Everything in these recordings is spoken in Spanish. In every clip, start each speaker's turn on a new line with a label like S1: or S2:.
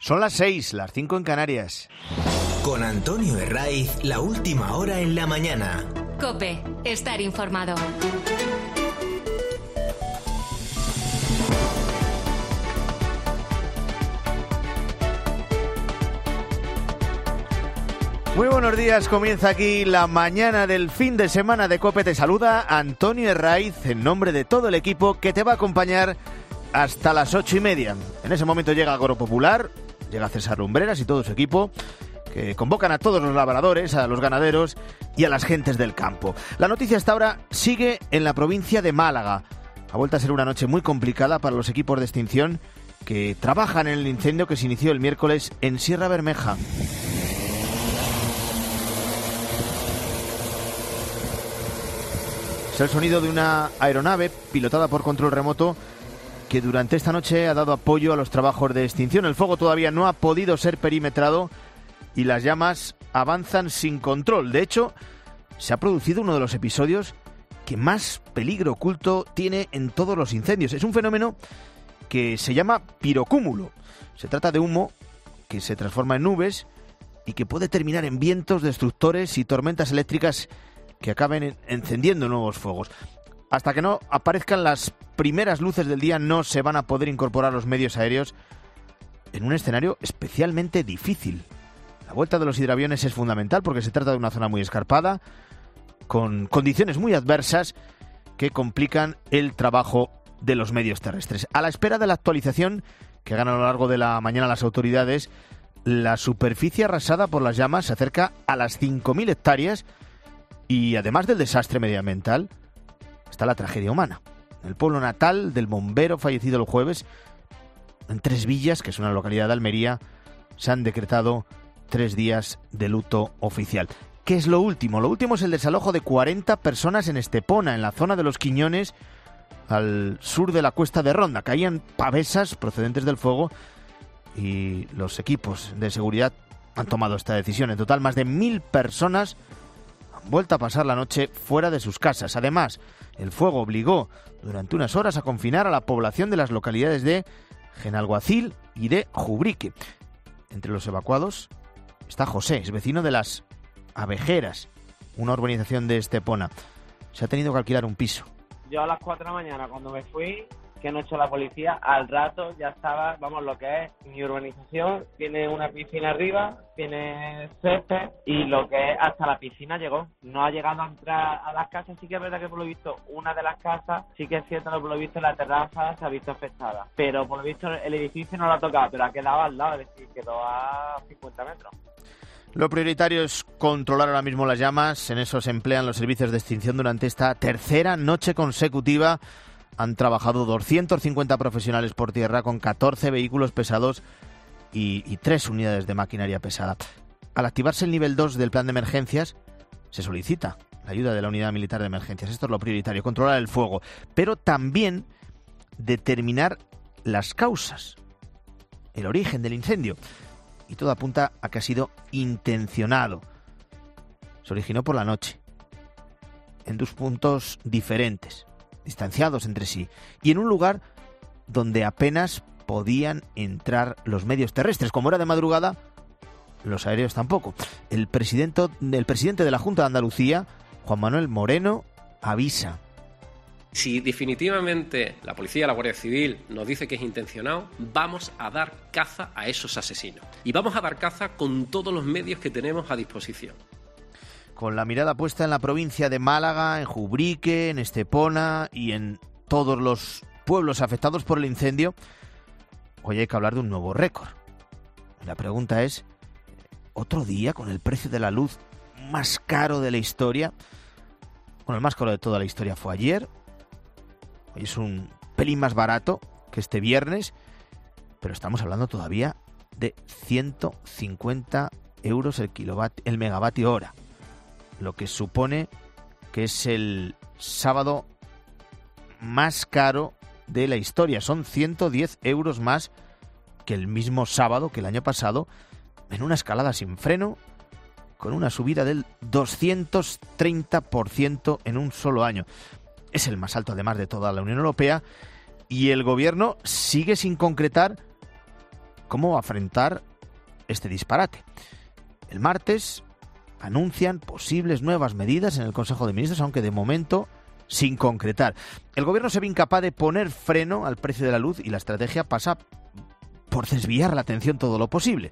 S1: Son las 6, las 5 en Canarias.
S2: Con Antonio Herraiz, la última hora en la mañana.
S3: COPE, estar informado.
S1: Muy buenos días, comienza aquí la mañana del fin de semana de COPE. Te saluda Antonio Herraiz en nombre de todo el equipo que te va a acompañar hasta las 8:30. En ese momento llega Agropopular, llega César Lumbreras y todo su equipo, que convocan a todos los labradores, a los ganaderos y a las gentes del campo. La noticia hasta ahora sigue en la provincia de Málaga. Ha vuelto a ser una noche muy complicada para los equipos de extinción que trabajan en el incendio que se inició el miércoles en Sierra Bermeja. Es el sonido de una aeronave pilotada por control remoto que durante esta noche ha dado apoyo a los trabajos de extinción. El fuego todavía no ha podido ser perimetrado y las llamas avanzan sin control. De hecho, se ha producido uno de los episodios que más peligro oculto tiene en todos los incendios. Es un fenómeno que se llama pirocúmulo. Se trata de humo que se transforma en nubes y que puede terminar en vientos destructores y tormentas eléctricas que acaben encendiendo nuevos fuegos. Hasta que no aparezcan las primeras luces del día no se van a poder incorporar los medios aéreos en un escenario especialmente difícil. La vuelta de los hidroaviones es fundamental porque se trata de una zona muy escarpada, con condiciones muy adversas que complican el trabajo de los medios terrestres. A la espera de la actualización que hagan a lo largo de la mañana las autoridades, la superficie arrasada por las llamas se acerca a las 5.000 hectáreas y además del desastre medioambiental, está la tragedia humana. En el pueblo natal del bombero fallecido el jueves, en Tres Villas, que es una localidad de Almería, se han decretado 3 días de luto oficial. ¿Qué es lo último? Lo último es el desalojo de 40 personas en Estepona, en la zona de Los Quiñones, al sur de la Cuesta de Ronda. Caían pavesas procedentes del fuego y los equipos de seguridad han tomado esta decisión. En total, más de 1.000 personas han vuelto a pasar la noche fuera de sus casas. Además, el fuego obligó durante unas horas a confinar a la población de las localidades de Genalguacil y de Jubrique. Entre los evacuados está José, es vecino de las Abejeras, una urbanización de Estepona. Se ha tenido que alquilar un piso.
S4: Yo a las 4 de la mañana, cuando me fui, que no echó la policía, al rato ya estaba, lo que es mi urbanización, tiene una piscina arriba, tiene césped y lo que es hasta la piscina llegó. No ha llegado a entrar a las casas, sí que es verdad que por lo visto una de las casas, sí que es cierto que por lo visto la terraza se ha visto afectada, pero por lo visto el edificio no lo ha tocado, pero ha quedado al lado, es decir, quedó a 50 metros.
S1: Lo prioritario es controlar ahora mismo las llamas. En eso se emplean los servicios de extinción durante esta tercera noche consecutiva. Han trabajado 250 profesionales por tierra con 14 vehículos pesados y 3 unidades de maquinaria pesada. Al activarse el nivel 2 del plan de emergencias, se solicita la ayuda de la unidad militar de emergencias. Esto es lo prioritario, controlar el fuego, pero también determinar las causas, el origen del incendio. Y todo apunta a que ha sido intencionado. Se originó por la noche, en 2 puntos diferentes, distanciados entre sí, y en un lugar donde apenas podían entrar los medios terrestres. Como era de madrugada, los aéreos tampoco. El presidente de la Junta de Andalucía, Juan Manuel Moreno, avisa.
S5: Si definitivamente la policía, la Guardia Civil nos dice que es intencionado, vamos a dar caza a esos asesinos. Y vamos a dar caza con todos los medios que tenemos a disposición.
S1: Con la mirada puesta en la provincia de Málaga, en Jubrique, en Estepona y en todos los pueblos afectados por el incendio, hoy hay que hablar de un nuevo récord. La pregunta es, ¿otro día con el precio de la luz más caro de la historia? Bueno, el más caro de toda la historia fue ayer. Hoy es un pelín más barato que este viernes, pero estamos hablando todavía de 150 euros el megavatio hora, lo que supone que es el sábado más caro de la historia. Son 110 euros más que el mismo sábado que el año pasado, en una escalada sin freno, con una subida del 230% en un solo año. Es el más alto además de toda la Unión Europea y el gobierno sigue sin concretar cómo afrontar este disparate. El martes anuncian posibles nuevas medidas en el Consejo de Ministros, aunque de momento sin concretar. El gobierno se ve incapaz de poner freno al precio de la luz y la estrategia pasa por desviar la atención todo lo posible.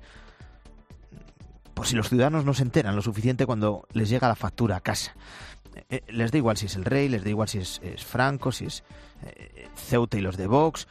S1: Por si los ciudadanos no se enteran lo suficiente cuando les llega la factura a casa. Les da igual si es el Rey, les da igual si es Franco, si es Ceuta y los de Vox,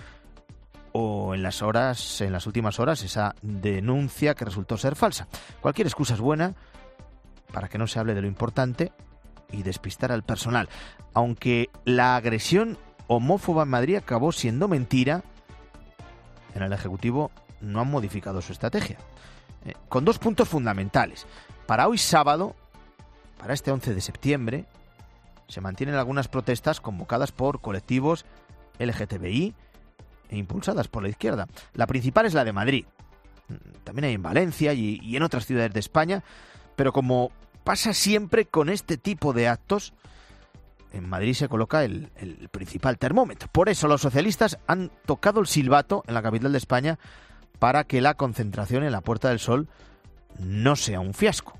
S1: o en las últimas horas, esa denuncia que resultó ser falsa. Cualquier excusa es buena para que no se hable de lo importante y despistar al personal. Aunque la agresión homófoba en Madrid acabó siendo mentira, en el Ejecutivo no han modificado su estrategia. Con 2 puntos fundamentales. Para hoy sábado, para este 11 de septiembre, se mantienen algunas protestas convocadas por colectivos LGTBI e impulsadas por la izquierda. La principal es la de Madrid. También hay en Valencia y en otras ciudades de España, pero como pasa siempre con este tipo de actos, en Madrid se coloca el principal termómetro. Por eso los socialistas han tocado el silbato en la capital de España para que la concentración en la Puerta del Sol no sea un fiasco.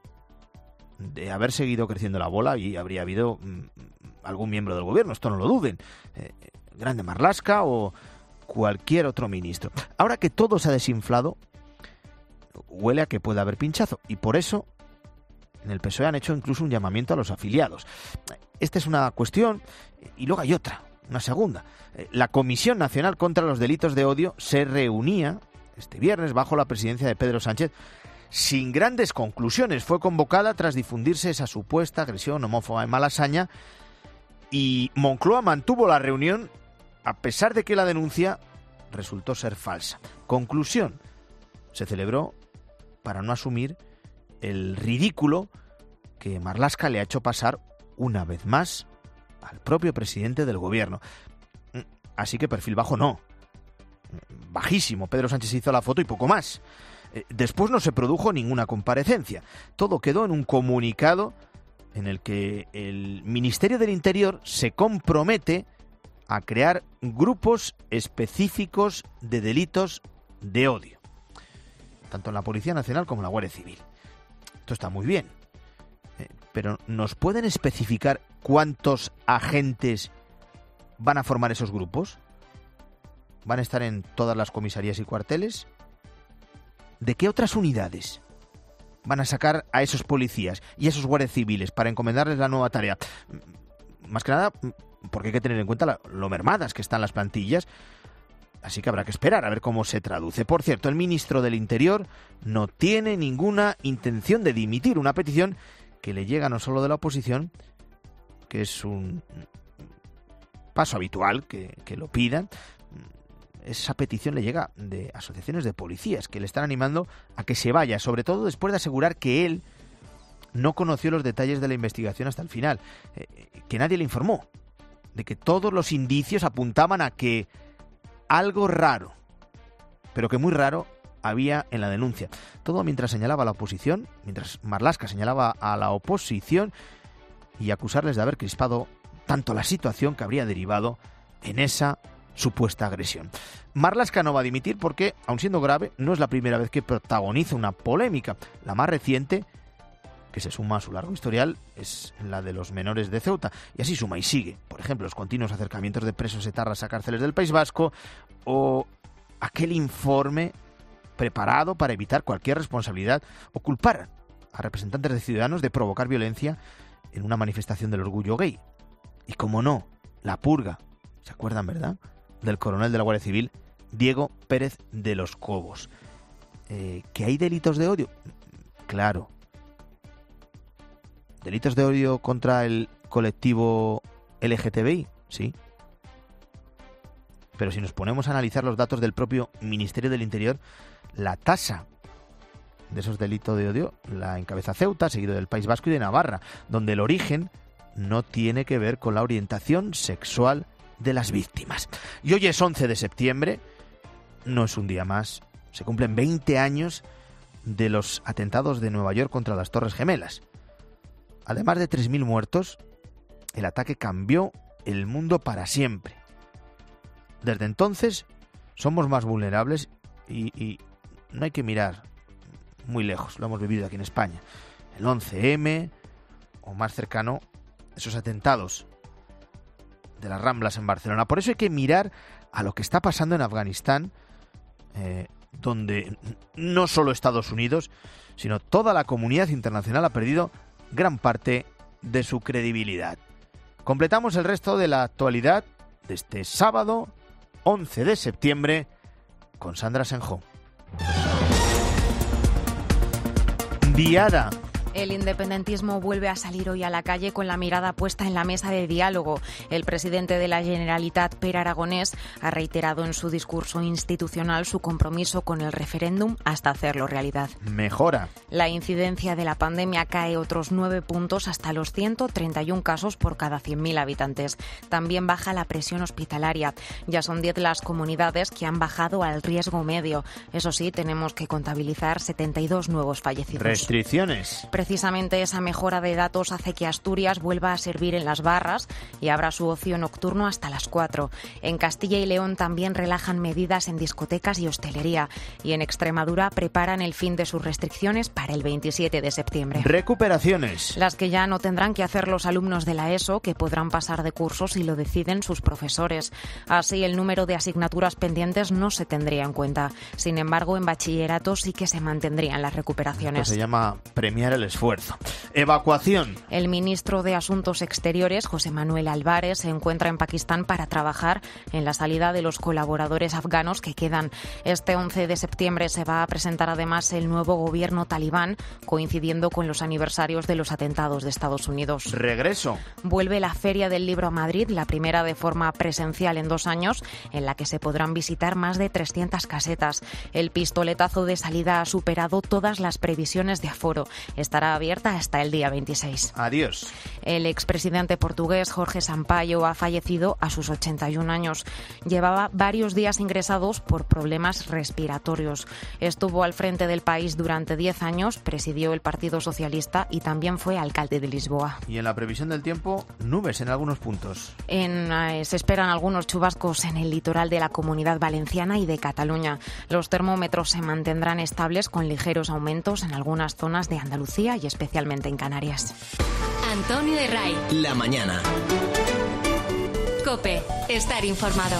S1: De haber seguido creciendo la bola, y habría habido algún miembro del gobierno, esto no lo duden, Grande Marlaska o cualquier otro ministro. Ahora que todo se ha desinflado, huele a que puede haber pinchazo, y por eso en el PSOE han hecho incluso un llamamiento a los afiliados. Esta es una cuestión, y luego hay otra, una segunda. La Comisión Nacional contra los Delitos de Odio se reunía este viernes bajo la presidencia de Pedro Sánchez sin grandes conclusiones. Fue convocada tras difundirse esa supuesta agresión homófoba en Malasaña, y Moncloa mantuvo la reunión a pesar de que la denuncia resultó ser falsa. Conclusión: se celebró para no asumir el ridículo que Marlaska le ha hecho pasar una vez más al propio presidente del gobierno. Así que perfil bajo no. Bajísimo. Pedro Sánchez hizo la foto y poco más. Después no se produjo ninguna comparecencia. Todo quedó en un comunicado en el que el Ministerio del Interior se compromete a crear grupos específicos de delitos de odio, tanto en la Policía Nacional como en la Guardia Civil. Esto está muy bien, pero ¿nos pueden especificar cuántos agentes van a formar esos grupos? ¿Van a estar en todas las comisarías y cuarteles? ¿De qué otras unidades van a sacar a esos policías y a esos guardias civiles para encomendarles la nueva tarea? Más que nada porque hay que tener en cuenta lo mermadas que están las plantillas, así que habrá que esperar a ver cómo se traduce. Por cierto, el ministro del Interior no tiene ninguna intención de dimitir, una petición que le llega no solo de la oposición, que es un paso habitual que lo pidan. Esa petición le llega de asociaciones de policías que le están animando a que se vaya, sobre todo después de asegurar que él no conoció los detalles de la investigación hasta el final, que nadie le informó, de que todos los indicios apuntaban a que algo raro, pero que muy raro, había en la denuncia. Todo mientras señalaba a la oposición, mientras Marlaska señalaba a la oposición y acusarles de haber crispado tanto la situación que habría derivado en esa supuesta agresión. Marlaska no va a dimitir porque, aun siendo grave, no es la primera vez que protagoniza una polémica. La más reciente, que se suma a su largo historial, es la de los menores de Ceuta. Y así suma y sigue. Por ejemplo, los continuos acercamientos de presos etarras a cárceles del País Vasco, o aquel informe preparado para evitar cualquier responsabilidad o culpar a representantes de ciudadanos de provocar violencia en una manifestación del orgullo gay. Y como no, la purga, ¿se acuerdan, verdad?, del coronel de la Guardia Civil, Diego Pérez de los Cobos. ¿Que hay delitos de odio? Claro. ¿Delitos de odio contra el colectivo LGTBI? Sí. Pero si nos ponemos a analizar los datos del propio Ministerio del Interior, la tasa de esos delitos de odio la encabeza Ceuta, seguido del País Vasco y de Navarra, donde el origen no tiene que ver con la orientación sexual de las víctimas. Y hoy es 11 de septiembre, no es un día más, se cumplen 20 años de los atentados de Nueva York contra las Torres Gemelas. Además de 3.000 muertos, el ataque cambió el mundo para siempre. Desde entonces somos más vulnerables y no hay que mirar muy lejos, lo hemos vivido aquí en España. El 11M, o más cercano, esos atentados de las Ramblas en Barcelona. Por eso hay que mirar a lo que está pasando en Afganistán, donde no solo Estados Unidos, sino toda la comunidad internacional ha perdido gran parte de su credibilidad. Completamos el resto de la actualidad de este sábado 11 de septiembre con Sandra Senjo. Diada.
S6: El independentismo vuelve a salir hoy a la calle con la mirada puesta en la mesa de diálogo. El presidente de la Generalitat, Pere Aragonés, ha reiterado en su discurso institucional su compromiso con el referéndum hasta hacerlo realidad.
S1: Mejora.
S6: La incidencia de la pandemia cae otros 9 puntos hasta los 131 casos por cada 100.000 habitantes. También baja la presión hospitalaria. Ya son 10 las comunidades que han bajado al riesgo medio. Eso sí, tenemos que contabilizar 72 nuevos fallecidos.
S1: Restricciones.
S6: Precisamente esa mejora de datos hace que Asturias vuelva a servir en las barras y abra su ocio nocturno hasta las 4. En Castilla y León también relajan medidas en discotecas y hostelería. Y en Extremadura preparan el fin de sus restricciones para el 27 de septiembre.
S1: Recuperaciones.
S6: Las que ya no tendrán que hacer los alumnos de la ESO, que podrán pasar de curso si lo deciden sus profesores. Así, el número de asignaturas pendientes no se tendría en cuenta. Sin embargo, en bachillerato sí que se mantendrían las recuperaciones.
S1: Esto se llama premiar el esfuerzo. Evacuación.
S6: El ministro de Asuntos Exteriores, José Manuel Álvarez, se encuentra en Pakistán para trabajar en la salida de los colaboradores afganos que quedan. Este 11 de septiembre se va a presentar además el nuevo gobierno talibán, coincidiendo con los aniversarios de los atentados de Estados Unidos.
S1: Regreso.
S6: Vuelve la Feria del Libro a Madrid, la primera de forma presencial en 2 años, en la que se podrán visitar más de 300 casetas. El pistoletazo de salida ha superado todas las previsiones de aforo. Estará abierta hasta el día 26.
S1: Adiós.
S6: El expresidente portugués Jorge Sampaio ha fallecido a sus 81 años. Llevaba varios días ingresados por problemas respiratorios. Estuvo al frente del país durante 10 años, presidió el Partido Socialista y también fue alcalde de Lisboa.
S1: Y en la previsión del tiempo, nubes en algunos puntos.
S6: Se esperan algunos chubascos en el litoral de la Comunidad Valenciana y de Cataluña. Los termómetros se mantendrán estables con ligeros aumentos en algunas zonas de Andalucía y especialmente en Canarias.
S3: Antonio Herray.
S2: La mañana.
S3: COPE. Estar informado.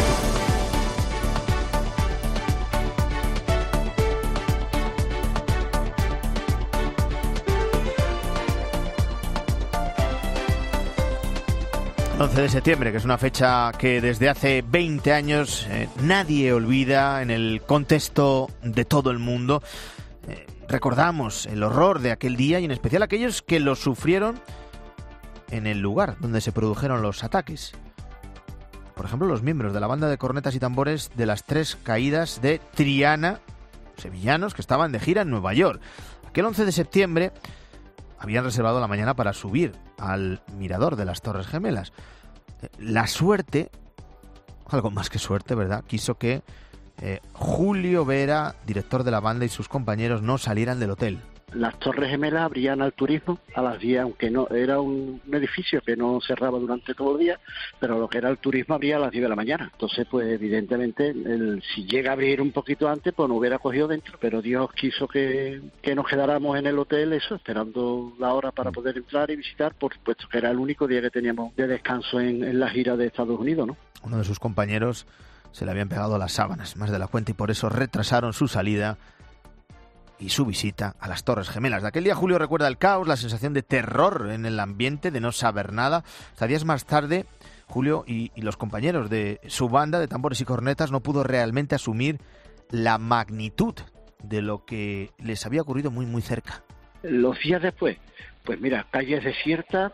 S1: El 11 de septiembre, que es una fecha que desde hace 20 años nadie olvida en el contexto de todo el mundo. Recordamos el horror de aquel día y en especial aquellos que lo sufrieron en el lugar donde se produjeron los ataques. Por ejemplo, los miembros de la banda de cornetas y tambores de las 3 caídas de Triana, sevillanos que estaban de gira en Nueva York. Aquel 11 de septiembre habían reservado la mañana para subir al mirador de las Torres Gemelas. La suerte, algo más que suerte, ¿verdad?, quiso que Julio Vera, director de la banda, y sus compañeros no salieran del hotel.
S7: Las Torres Gemelas abrían al turismo a las 10, aunque no era un edificio que no cerraba durante todo el día, pero lo que era el turismo abría a las 10 de la mañana. Entonces, pues evidentemente, si llega a abrir un poquito antes, pues no hubiera cogido dentro, pero Dios quiso que nos quedáramos en el hotel, eso, esperando la hora para poder entrar y visitar, por supuesto que era el único día que teníamos de descanso en la gira de Estados Unidos, ¿no?
S1: Uno de sus compañeros se le habían pegado las sábanas, más de la cuenta, y por eso retrasaron su salida y su visita a las Torres Gemelas. De aquel día Julio recuerda el caos, la sensación de terror en el ambiente, de no saber nada. Hasta días más tarde, Julio y los compañeros de su banda de tambores y cornetas no pudo realmente asumir la magnitud de lo que les había ocurrido muy, muy cerca.
S7: Los días después, pues mira, calles desiertas,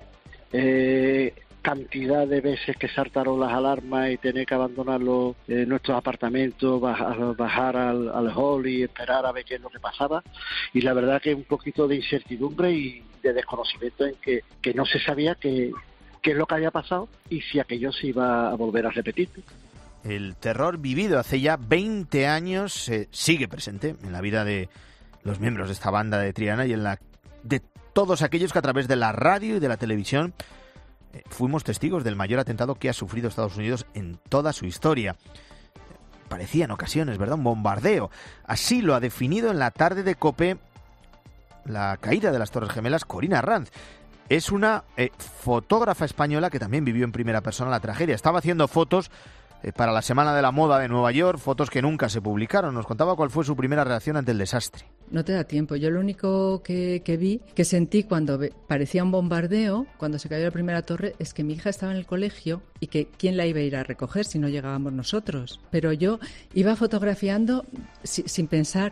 S7: cantidad de veces que saltaron las alarmas y tener que abandonar nuestros apartamentos, bajar al hall y esperar a ver qué es lo que pasaba. Y la verdad que un poquito de incertidumbre y de desconocimiento en que no se sabía qué es lo que había pasado y si aquello se iba a volver a repetir.
S1: El terror vivido hace ya 20 años sigue presente en la vida de los miembros de esta banda de Triana y en la de todos aquellos que a través de la radio y de la televisión fuimos testigos del mayor atentado que ha sufrido Estados Unidos en toda su historia. parecía en ocasiones, ¿verdad?, un bombardeo. Así lo ha definido en la tarde de COPE la caída de las Torres Gemelas Corina Arranz. Es una fotógrafa española que también vivió en primera persona la tragedia. Estaba haciendo fotos para la Semana de la Moda de Nueva York, fotos que nunca se publicaron. Nos contaba cuál fue su primera reacción ante el desastre.
S8: No te da tiempo. Yo lo único que vi, que sentí cuando parecía un bombardeo, cuando se cayó la primera torre, es que mi hija estaba en el colegio y que quién la iba a ir a recoger si no llegábamos nosotros. Pero yo iba fotografiando sin pensar.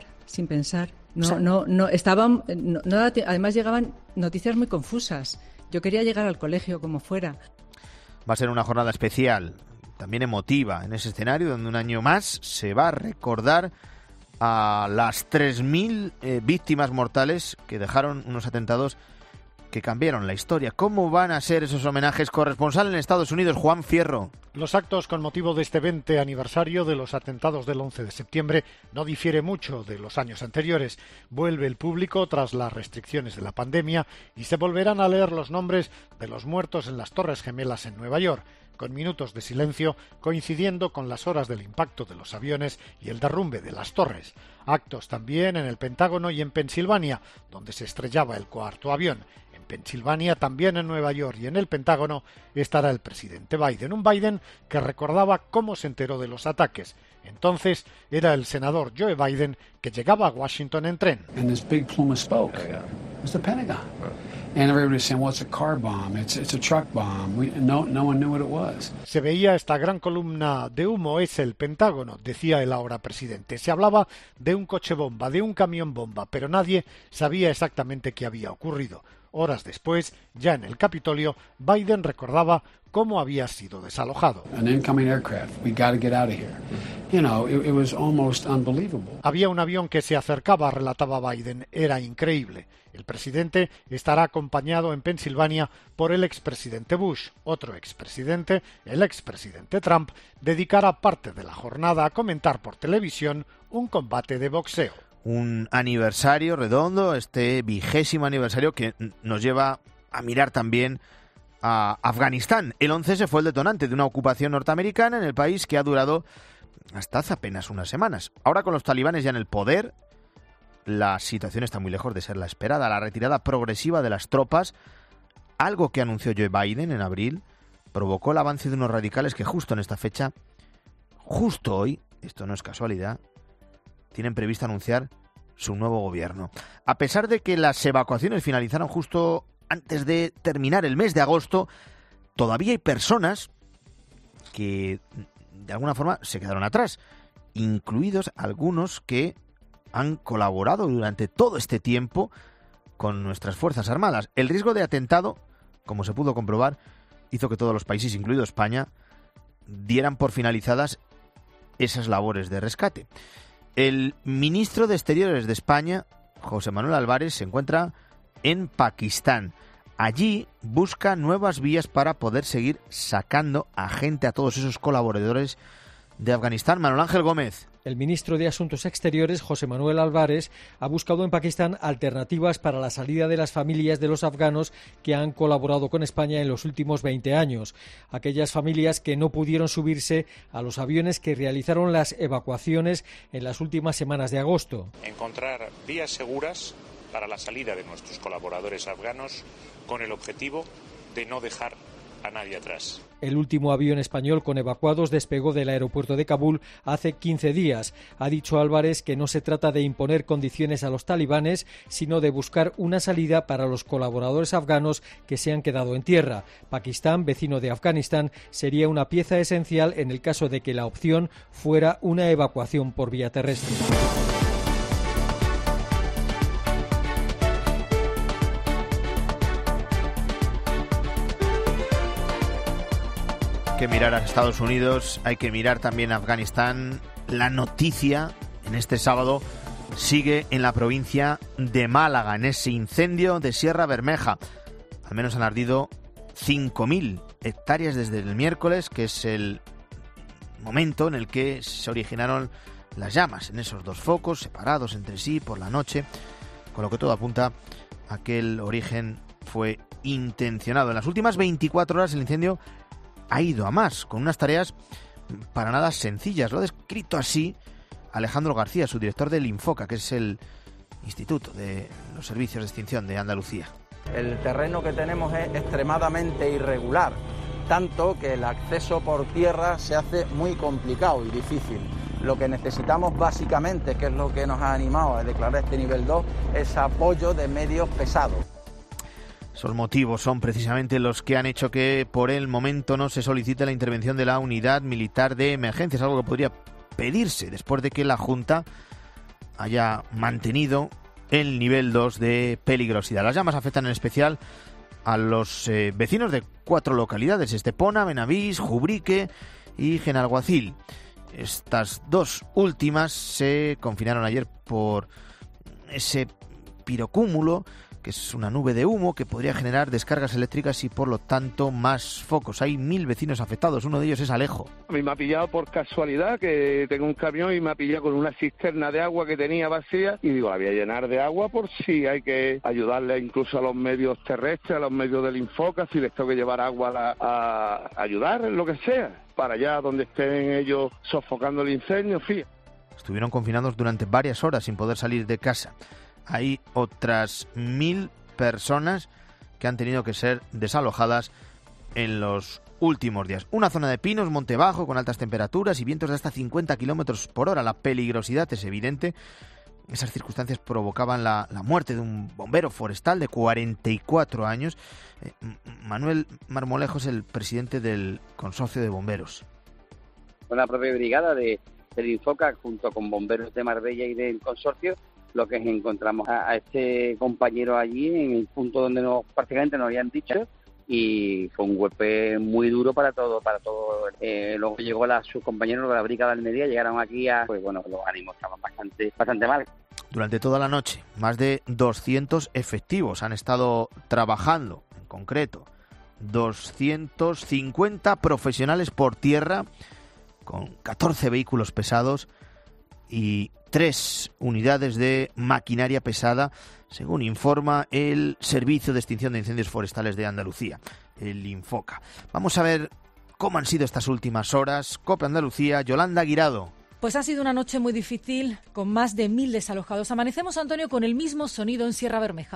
S8: Además llegaban noticias muy confusas. Yo quería llegar al colegio como fuera.
S1: Va a ser una jornada especial, también emotiva, en ese escenario donde un año más se va a recordar a las 3.000 víctimas mortales que dejaron unos atentados que cambiaron la historia. ¿Cómo van a ser esos homenajes? Corresponsal en Estados Unidos, Juan Fierro.
S9: Los actos con motivo de este 20 aniversario de los atentados del 11 de septiembre no difiere mucho de los años anteriores. Vuelve el público tras las restricciones de la pandemia y se volverán a leer los nombres de los muertos en las Torres Gemelas en Nueva York, con minutos de silencio coincidiendo con las horas del impacto de los aviones y el derrumbe de las torres. Actos también en el Pentágono y en Pensilvania, donde se estrellaba el cuarto avión. En Pensilvania, también en Nueva York y en el Pentágono estará el presidente Biden. Un Biden que recordaba cómo se enteró de los ataques. Entonces era el senador Joe Biden que llegaba a Washington en tren. Se veía esta gran columna de humo, es el Pentágono, decía el ahora presidente. Se hablaba de un coche bomba, de un camión bomba, pero nadie sabía exactamente qué había ocurrido. Horas después, ya en el Capitolio, Biden recordaba cómo había sido desalojado. Había un avión que se acercaba, relataba Biden. Era increíble. El presidente estará acompañado en Pensilvania por el expresidente Bush. Otro expresidente, el expresidente Trump, dedicará parte de la jornada a comentar por televisión un combate de boxeo.
S1: Un aniversario redondo, este 20º aniversario que nos lleva a mirar también a Afganistán. El 11S fue el detonante de una ocupación norteamericana en el país que ha durado hasta hace apenas unas semanas. Ahora, con los talibanes ya en el poder, la situación está muy lejos de ser la esperada. La retirada progresiva de las tropas, algo que anunció Joe Biden en abril, provocó el avance de unos radicales que justo en esta fecha, justo hoy, esto no es casualidad, tienen previsto anunciar su nuevo gobierno. A pesar de que las evacuaciones finalizaron justo antes de terminar el mes de agosto, todavía hay personas que de alguna forma se quedaron atrás, incluidos algunos que han colaborado durante todo este tiempo con nuestras Fuerzas Armadas. El riesgo de atentado, como se pudo comprobar, hizo que todos los países, incluido España, dieran por finalizadas esas labores de rescate. El ministro de Exteriores de España, José Manuel Álvarez, se encuentra en Pakistán. Allí busca nuevas vías para poder seguir sacando a gente, a todos esos colaboradores de Afganistán. Manuel Ángel Gómez.
S10: El ministro de Asuntos Exteriores, José Manuel Álvarez, ha buscado en Pakistán alternativas para la salida de las familias de los afganos que han colaborado con España en los últimos 20 años. Aquellas familias que no pudieron subirse a los aviones que realizaron las evacuaciones en las últimas semanas de agosto.
S11: Encontrar vías seguras para la salida de nuestros colaboradores afganos con el objetivo de no dejar a nadie atrás.
S10: El último avión español con evacuados despegó del aeropuerto de Kabul hace 15 días. Ha dicho Álvarez que no se trata de imponer condiciones a los talibanes, sino de buscar una salida para los colaboradores afganos que se han quedado en tierra. Pakistán, vecino de Afganistán, sería una pieza esencial en el caso de que la opción fuera una evacuación por vía terrestre.
S1: Hay que mirar a Estados Unidos, hay que mirar también a Afganistán. La noticia en este sábado sigue en la provincia de Málaga, en ese incendio de Sierra Bermeja. Al menos han ardido 5.000 hectáreas desde el miércoles, que es el momento en el que se originaron las llamas, en esos dos focos separados entre sí por la noche, con lo que todo apunta a que el origen fue intencionado. En las últimas 24 horas el incendio ha ido a más, con unas tareas para nada sencillas. Lo ha descrito así Alejandro García, su director del Infoca, que es el Instituto de los Servicios de Extinción de Andalucía.
S12: El terreno que tenemos es extremadamente irregular, tanto que el acceso por tierra se hace muy complicado y difícil. Lo que necesitamos básicamente, que es lo que nos ha animado a declarar este nivel 2, es apoyo de medios pesados.
S1: Esos motivos son precisamente los que han hecho que por el momento no se solicite la intervención de la unidad militar de emergencias, algo que podría pedirse después de que la Junta haya mantenido el nivel 2 de peligrosidad. Las llamas afectan en especial a los vecinos de 4 localidades: Estepona, Benavís, Jubrique y Genalguacil. Estas 2 últimas se confinaron ayer por ese pirocúmulo, que es una nube de humo que podría generar descargas eléctricas y por lo tanto más focos. Hay 1000 vecinos afectados, uno de ellos es Alejo.
S13: A mí me ha pillado por casualidad, que tengo un camión y me ha pillado con una cisterna de agua que tenía vacía y digo, la voy a llenar de agua por si hay que ayudarle incluso a los medios terrestres, a los medios del Infoca, si les tengo que llevar agua a ayudar en lo que sea, para allá donde estén ellos sofocando el incendio, fíjate.
S1: Estuvieron confinados durante varias horas sin poder salir de casa. Hay otras 1000 personas que han tenido que ser desalojadas en los últimos días. Una zona de pinos, monte bajo, con altas temperaturas y vientos de hasta 50 kilómetros por hora. La peligrosidad es evidente. Esas circunstancias provocaban la muerte de un bombero forestal de 44 años. Manuel Marmolejo es el presidente del Consorcio de Bomberos.
S14: Con la propia brigada del Infoca, junto con bomberos de Marbella y del Consorcio, lo que encontramos a este compañero allí en el punto donde prácticamente nos habían dicho, y fue un golpe muy duro para todo. Luego llegó sus compañeros de la brigada de Almería, llegaron aquí pues bueno, los ánimos estaban bastante mal.
S1: Durante toda la noche, más de 200 efectivos han estado trabajando, en concreto 250 profesionales por tierra, con 14 vehículos pesados y 3 unidades de maquinaria pesada, según informa el Servicio de Extinción de Incendios Forestales de Andalucía, el Infoca. Vamos a ver cómo han sido estas últimas horas. COPE Andalucía, Yolanda Guirado.
S15: Pues ha sido una noche muy difícil, con más de 1000 desalojados. Amanecemos, Antonio, con el mismo sonido en Sierra Bermeja.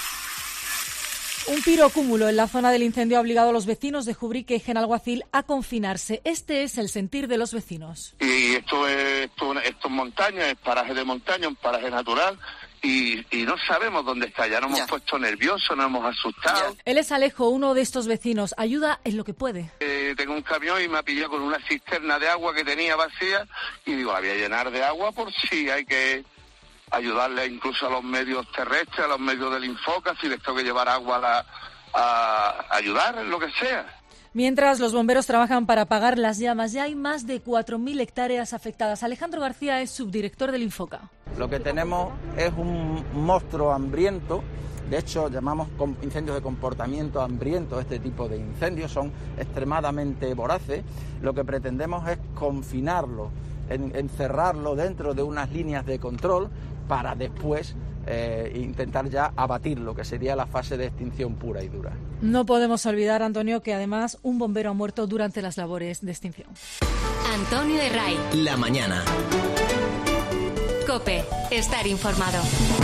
S15: Un pirocúmulo en la zona del incendio ha obligado a los vecinos de Jubrique y Genalguacil a confinarse. Este es el sentir de los vecinos.
S16: Y esto es montaña, es paraje de montaña, un paraje natural. Y no sabemos dónde está, ya nos hemos puesto nerviosos, nos hemos asustado.
S15: Él es Alejo, uno de estos vecinos. Ayuda en lo que puede.
S16: Tengo un camión y me ha pillado con una cisterna de agua que tenía vacía y digo, la voy a llenar de agua por si hay que ayudarle incluso a los medios terrestres, a los medios del Infoca, si les tengo que llevar agua a ayudar en lo que sea.
S15: Mientras los bomberos trabajan para apagar las llamas, ya hay más de 4.000 hectáreas afectadas. Alejandro García es subdirector del Infoca.
S12: Lo que tenemos es un monstruo hambriento. De hecho, llamamos incendios de comportamiento hambriento este tipo de incendios. Son extremadamente voraces. Lo que pretendemos es confinarlo, encerrarlo dentro de unas líneas de control para después intentar ya abatirlo, que sería la fase de extinción pura y dura.
S15: No podemos olvidar, Antonio, que además un bombero ha muerto durante las labores de extinción.
S3: Antonio de Ray.
S2: La mañana.
S3: COPE. Estar informado.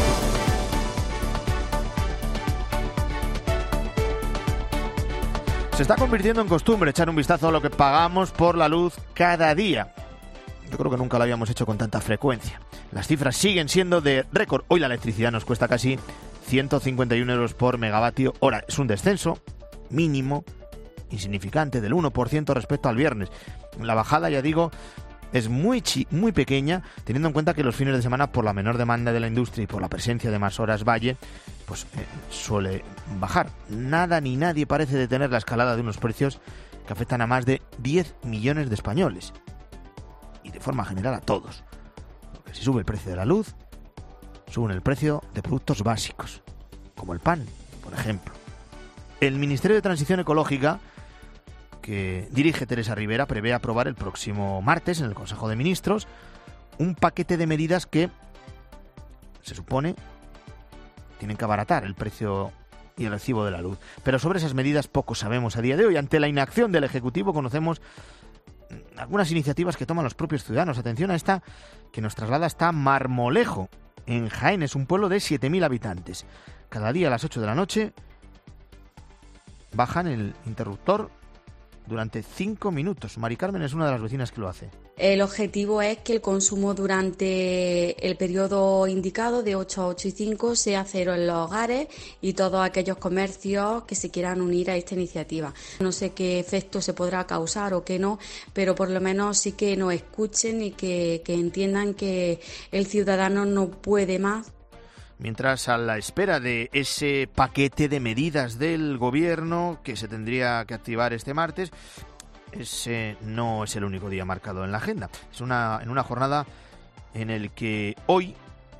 S1: Se está convirtiendo en costumbre echar un vistazo a lo que pagamos por la luz cada día. Yo creo que nunca lo habíamos hecho con tanta frecuencia. Las cifras siguen siendo de récord. Hoy la electricidad nos cuesta casi 151 euros por megavatio hora. Es un descenso mínimo, insignificante, del 1% respecto al viernes. La bajada, ya digo, es muy pequeña, teniendo en cuenta que los fines de semana, por la menor demanda de la industria y por la presencia de más horas valle, pues suele bajar. Nada ni nadie parece detener la escalada de unos precios que afectan a más de 10 millones de españoles. Y de forma general a todos. Porque si sube el precio de la luz, sube el precio de productos básicos, como el pan, por ejemplo. El Ministerio de Transición Ecológica, que dirige Teresa Rivera, prevé aprobar el próximo martes en el Consejo de Ministros un paquete de medidas que se supone tienen que abaratar el precio y el recibo de la luz. Pero sobre esas medidas poco sabemos a día de hoy. Ante la inacción del Ejecutivo conocemos algunas iniciativas que toman los propios ciudadanos. Atención a esta que nos traslada hasta Marmolejo, en Jaén. Es un pueblo de 7.000 habitantes. Cada día a las 8 de la noche bajan el interruptor durante 5 minutos. Mari Carmen es una de las vecinas que lo hace.
S17: El objetivo es que el consumo durante el periodo indicado de 8 a 8 y 5 sea cero en los hogares y todos aquellos comercios que se quieran unir a esta iniciativa. No sé qué efecto se podrá causar o qué no, pero por lo menos sí que nos escuchen y que entiendan que el ciudadano no puede más.
S1: Mientras, a la espera de ese paquete de medidas del gobierno que se tendría que activar este martes, ese no es el único día marcado en la agenda. Es en una jornada en el que hoy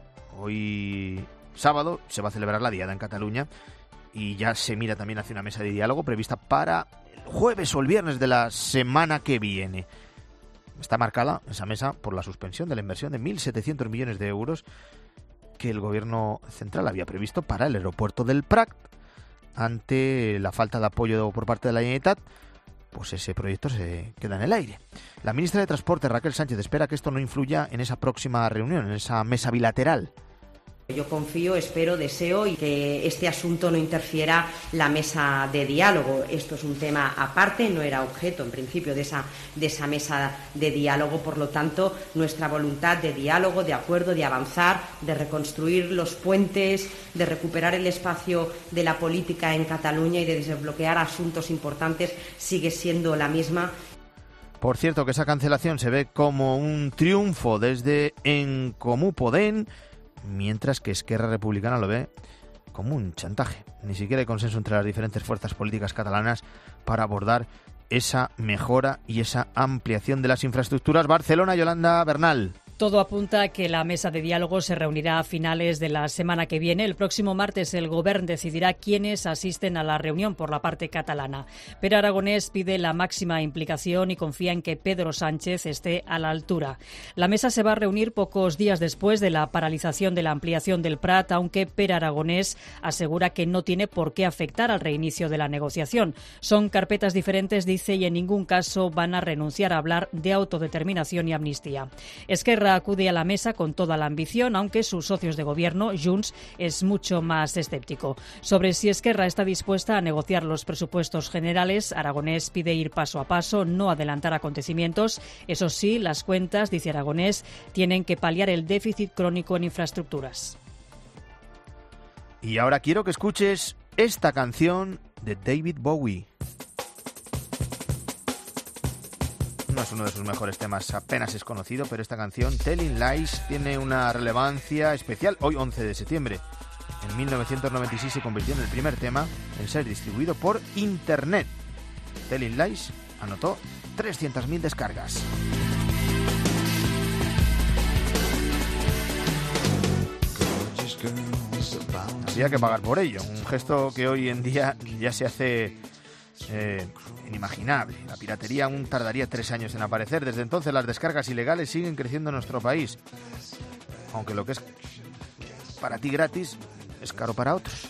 S1: sábado se va a celebrar la Diada en Cataluña y ya se mira también hacia una mesa de diálogo prevista para el jueves o el viernes de la semana que viene. Está marcada esa mesa por la suspensión de la inversión de 1.700 millones de euros que el gobierno central había previsto para el aeropuerto del Prat. Ante la falta de apoyo por parte de la Generalitat, pues ese proyecto se queda en el aire. La ministra de Transporte, Raquel Sánchez, espera que esto no influya en esa próxima reunión, en esa mesa bilateral.
S18: Yo confío, espero, deseo y que este asunto no interfiera la mesa de diálogo. Esto es un tema aparte, no era objeto en principio de esa mesa de diálogo. Por lo tanto, nuestra voluntad de diálogo, de acuerdo, de avanzar, de reconstruir los puentes, de recuperar el espacio de la política en Cataluña y de desbloquear asuntos importantes sigue siendo la misma.
S1: Por cierto, que esa cancelación se ve como un triunfo desde En Comú Podem, mientras que Esquerra Republicana lo ve como un chantaje. Ni siquiera hay consenso entre las diferentes fuerzas políticas catalanas para abordar esa mejora y esa ampliación de las infraestructuras. Barcelona, Yolanda Bernal.
S15: Todo apunta a que la mesa de diálogo se reunirá a finales de la semana que viene. El próximo martes el Govern decidirá quiénes asisten a la reunión por la parte catalana. Pere Aragonès pide la máxima implicación y confía en que Pedro Sánchez esté a la altura. La mesa se va a reunir pocos días después de la paralización de la ampliación del Prat, aunque Pere Aragonès asegura que no tiene por qué afectar al reinicio de la negociación. Son carpetas diferentes, dice, y en ningún caso van a renunciar a hablar de autodeterminación y amnistía. Esquerra acude a la mesa con toda la ambición, aunque sus socios de gobierno, Junts, es mucho más escéptico. Sobre si Esquerra está dispuesta a negociar los presupuestos generales, Aragonès pide ir paso a paso, no adelantar acontecimientos. Eso sí, las cuentas, dice Aragonès, tienen que paliar el déficit crónico en infraestructuras.
S1: Y ahora quiero que escuches esta canción de David Bowie. No es uno de sus mejores temas, apenas es conocido, pero esta canción, Telling Lies, tiene una relevancia especial hoy, 11 de septiembre. En 1996 se convirtió en el primer tema en ser distribuido por Internet. Telling Lies anotó 300.000 descargas. Había que pagar por ello, un gesto que hoy en día ya se hace inimaginable. La piratería aún tardaría 3 años en aparecer. Desde entonces las descargas ilegales siguen creciendo en nuestro país, aunque lo que es para ti gratis es caro para otros.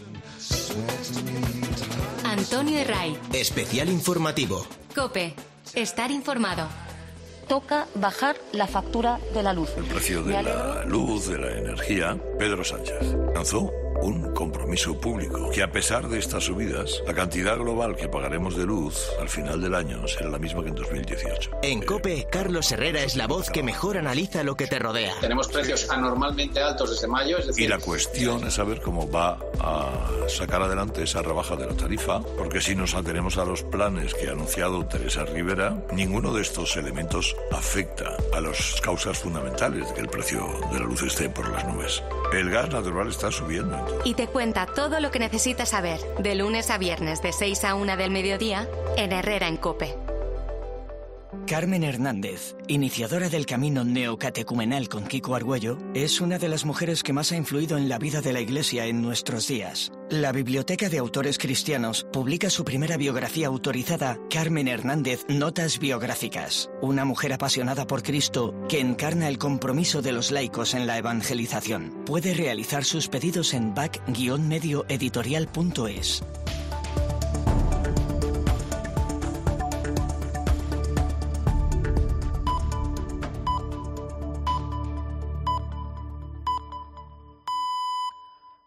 S3: Antonio Herray.
S2: Especial informativo.
S3: COPE. Estar informado.
S19: Toca bajar la factura de la luz.
S20: El precio de la luz, de la energía. Pedro Sánchez lanzó un compromiso público que, a pesar de estas subidas, la cantidad global que pagaremos de luz al final del año será la misma que en 2018.
S2: En COPE, Carlos Herrera es la voz que mejor analiza lo que te rodea.
S21: Tenemos precios anormalmente altos desde mayo, es decir...
S20: Y la cuestión es saber cómo va a sacar adelante esa rebaja de la tarifa, porque si nos atenemos a los planes que ha anunciado Teresa Rivera, ninguno de estos elementos afecta a las causas fundamentales de que el precio de la luz esté por las nubes. El gas natural está subiendo.
S3: Y te cuenta todo lo que necesitas saber, de lunes a viernes de 6 a 1 del mediodía, en Herrera en COPE.
S22: Carmen Hernández, iniciadora del camino neocatecumenal con Kiko Argüello, es una de las mujeres que más ha influido en la vida de la Iglesia en nuestros días. La Biblioteca de Autores Cristianos publica su primera biografía autorizada, Carmen Hernández, Notas Biográficas. Una mujer apasionada por Cristo que encarna el compromiso de los laicos en la evangelización. Puede realizar sus pedidos en back-medioeditorial.es.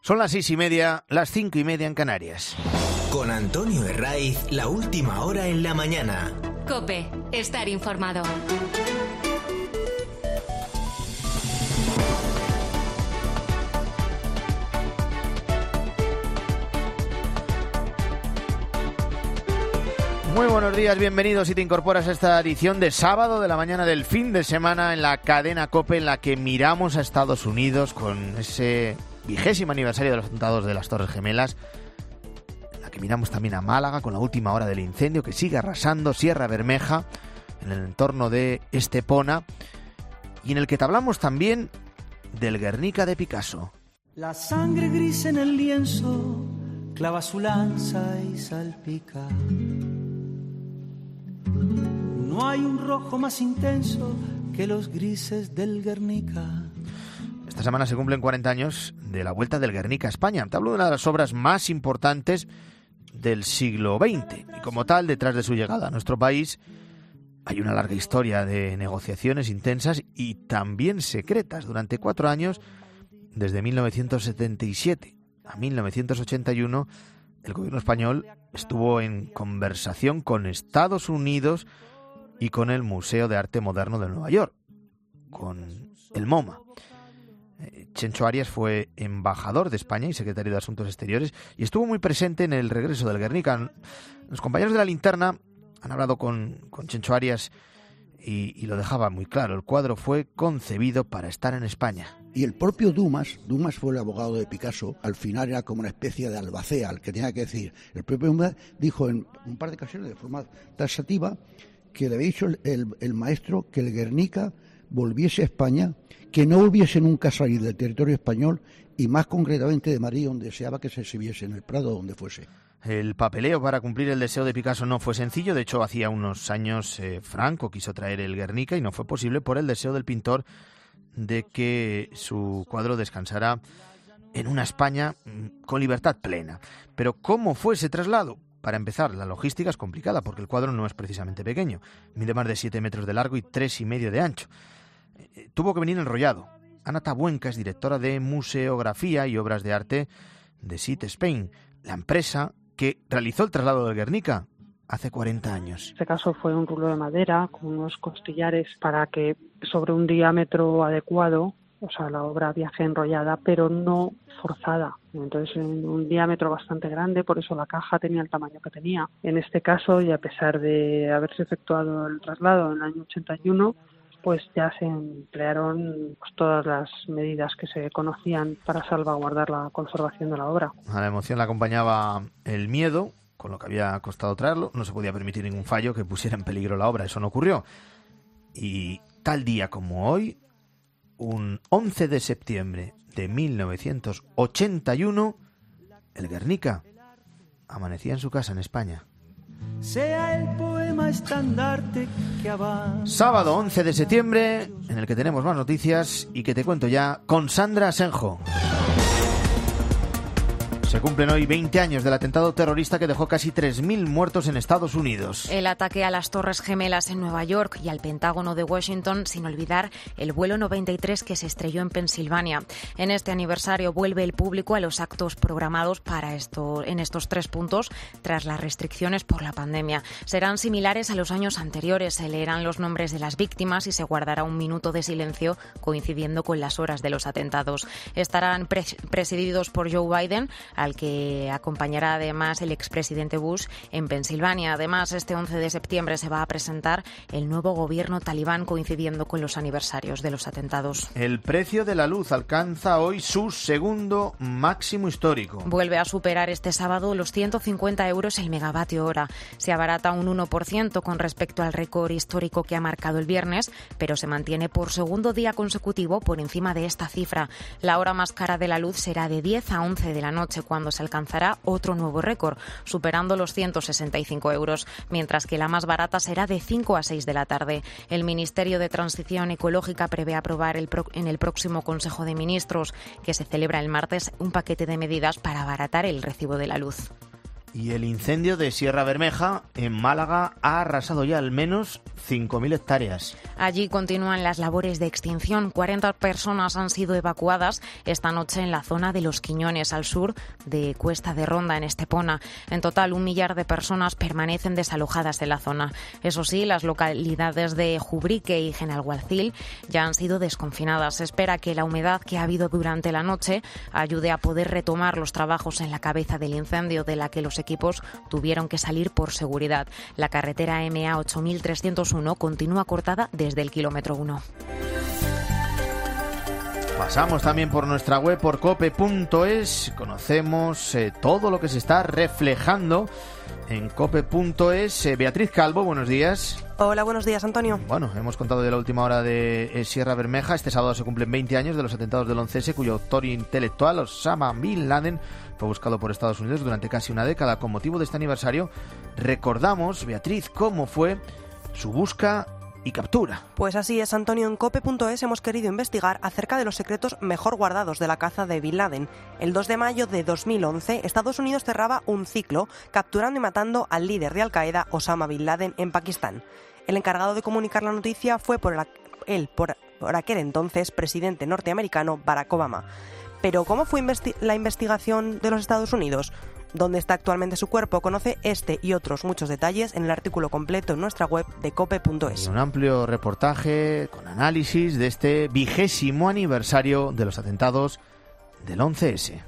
S1: Son las 6:30, las 5:30 en Canarias.
S2: Con Antonio Herraiz, la última hora en la mañana.
S3: COPE, estar informado.
S1: Muy buenos días, bienvenidos si te incorporas a esta edición de sábado de la mañana del fin de semana en la cadena COPE, en la que miramos a Estados Unidos con ese 20º aniversario de los atentados de las Torres Gemelas, en la que miramos también a Málaga con la última hora del incendio que sigue arrasando Sierra Bermeja en el entorno de Estepona, y en el que te hablamos también del Guernica de Picasso.
S4: La sangre gris en el lienzo clava su lanza y salpica. No hay un rojo más intenso que los grises del Guernica.
S1: Esta semana se cumplen 40 años de la vuelta del Guernica a España. Te hablo de una de las obras más importantes del siglo XX. Y como tal, detrás de su llegada a nuestro país hay una larga historia de negociaciones intensas y también secretas. Durante 4 años, desde 1977 a 1981, el gobierno español estuvo en conversación con Estados Unidos y con el Museo de Arte Moderno de Nueva York, con el MoMA. Chencho Arias fue embajador de España y secretario de Asuntos Exteriores y estuvo muy presente en el regreso del Guernica. Los compañeros de La Linterna han hablado con Chencho Arias y lo dejaba muy claro. El cuadro fue concebido para estar en España.
S5: Y el propio Dumas fue el abogado de Picasso, al final era como una especie de albacea, el que tenía que decir. El propio Dumas dijo en un par de ocasiones de forma taxativa que le había dicho el maestro que el Guernica volviese a España, que no volviese nunca a salir del territorio español y más concretamente de Madrid, donde deseaba que se exhibiese, en el Prado, donde fuese.
S1: El papeleo para cumplir el deseo de Picasso no fue sencillo. De hecho, hacía unos años Franco quiso traer el Guernica y no fue posible por el deseo del pintor de que su cuadro descansara en una España con libertad plena. Pero ¿cómo fue ese traslado? Para empezar, la logística es complicada porque el cuadro no es precisamente pequeño. Mide más de 7 metros de largo y 3,5 de ancho. Tuvo que venir enrollado. Ana Tabuenca es directora de Museografía y Obras de Arte de Sit Spain, la empresa que realizó el traslado del Guernica hace 40 años.
S23: En este caso fue un rulo de madera con unos costillares para que sobre un diámetro adecuado, o sea, la obra viaje enrollada, pero no forzada. Entonces, en un diámetro bastante grande, por eso la caja tenía el tamaño que tenía. En este caso, y a pesar de haberse efectuado el traslado en el año 81, pues ya se emplearon todas las medidas que se conocían para salvaguardar la conservación de la obra.
S1: A la emoción la acompañaba el miedo, con lo que había costado traerlo. No se podía permitir ningún fallo que pusiera en peligro la obra, eso no ocurrió. Y tal día como hoy, un 11 de septiembre de 1981, el Guernica amanecía en su casa en España.
S4: Sea el poema estandarte que avanza.
S1: Sábado 11 de septiembre, en el que tenemos más noticias y que te cuento ya con Sandra Asenjo. Se cumplen hoy 20 años del atentado terrorista que dejó casi 3.000 muertos en Estados Unidos.
S6: El ataque a las Torres Gemelas en Nueva York y al Pentágono de Washington, sin olvidar el vuelo 93 que se estrelló en Pensilvania. En este aniversario vuelve el público a los actos programados en estos 3 puntos tras las restricciones por la pandemia. Serán similares a los años anteriores. Se leerán los nombres de las víctimas y se guardará un minuto de silencio coincidiendo con las horas de los atentados. Estarán presididos por Joe Biden, al que acompañará además el expresidente Bush en Pensilvania. Además, este 11 de septiembre se va a presentar el nuevo gobierno talibán coincidiendo con los aniversarios de los atentados.
S1: El precio de la luz alcanza hoy su segundo máximo histórico.
S6: Vuelve a superar este sábado los 150 euros el megavatio hora. Se abarata un 1% con respecto al récord histórico que ha marcado el viernes, pero se mantiene por segundo día consecutivo por encima de esta cifra. La hora más cara de la luz será de 10 a 11 de la noche, cuando se alcanzará otro nuevo récord, superando los 165 euros, mientras que la más barata será de 5 a 6 de la tarde. El Ministerio de Transición Ecológica prevé aprobar en el próximo Consejo de Ministros, que se celebra el martes, un paquete de medidas para abaratar el recibo de la luz.
S1: Y el incendio de Sierra Bermeja en Málaga ha arrasado ya al menos 5.000 hectáreas.
S6: Allí continúan las labores de extinción. 40 personas han sido evacuadas esta noche en la zona de Los Quiñones, al sur de Cuesta de Ronda, en Estepona. En total, 1 millar de personas permanecen desalojadas en la zona. Eso sí, las localidades de Jubrique y Genalguacil ya han sido desconfinadas. Se espera que la humedad que ha habido durante la noche ayude a poder retomar los trabajos en la cabeza del incendio, de la que los equipos tuvieron que salir por seguridad. La carretera MA 8301 continúa cortada desde el kilómetro 1.
S1: Pasamos también por nuestra web, por cope.es. Conocemos todo lo que se está reflejando en cope.es. Beatriz Calvo, buenos días.
S7: Hola, buenos días, Antonio.
S1: Bueno, hemos contado de la última hora de Sierra Bermeja. Este sábado se cumplen 20 años de los atentados del 11S, cuyo autor intelectual, Osama Bin Laden, fue buscado por Estados Unidos durante casi una década. Con motivo de este aniversario, recordamos, Beatriz, cómo fue su busca y captura.
S7: Pues así es, Antonio. En cope.es hemos querido investigar acerca de los secretos mejor guardados de la caza de Bin Laden. El 2 de mayo de 2011, Estados Unidos cerraba un ciclo capturando y matando al líder de Al-Qaeda, Osama Bin Laden, en Pakistán. El encargado de comunicar la noticia fue por aquel entonces presidente norteamericano Barack Obama. Pero ¿cómo fue la investigación de los Estados Unidos? ¿Dónde está actualmente su cuerpo? Conoce este y otros muchos detalles en el artículo completo en nuestra web de cope.es.
S1: Y un amplio reportaje con análisis de este 20º aniversario de los atentados del 11S.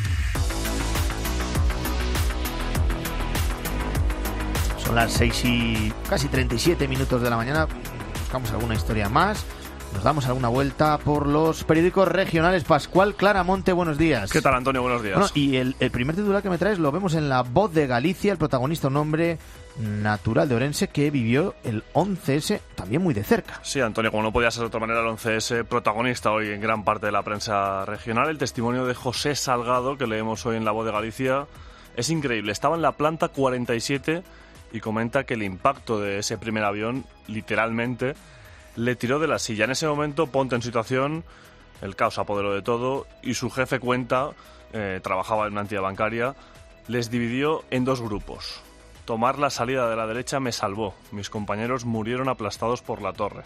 S1: Son las 6 y casi 37 minutos de la mañana. Buscamos alguna historia más. Nos damos alguna vuelta por los periódicos regionales. Pascual Claramonte, buenos días.
S8: ¿Qué tal, Antonio? Buenos días.
S1: Bueno, y el primer titular que me traes lo vemos en La Voz de Galicia. El protagonista, un hombre natural de Orense que vivió el 11S también muy de cerca.
S8: Sí, Antonio, como no podía ser de otra manera, el 11S protagonista hoy en gran parte de la prensa regional. El testimonio de José Salgado, que leemos hoy en La Voz de Galicia, es increíble. Estaba en la planta 47 y comenta que el impacto de ese primer avión, literalmente, le tiró de la silla. En ese momento, ponte en situación, el caos apoderó de todo y su jefe cuenta, trabajaba en una entidad bancaria, les dividió en 2 grupos. Tomar la salida de la derecha me salvó. Mis compañeros murieron aplastados por la torre.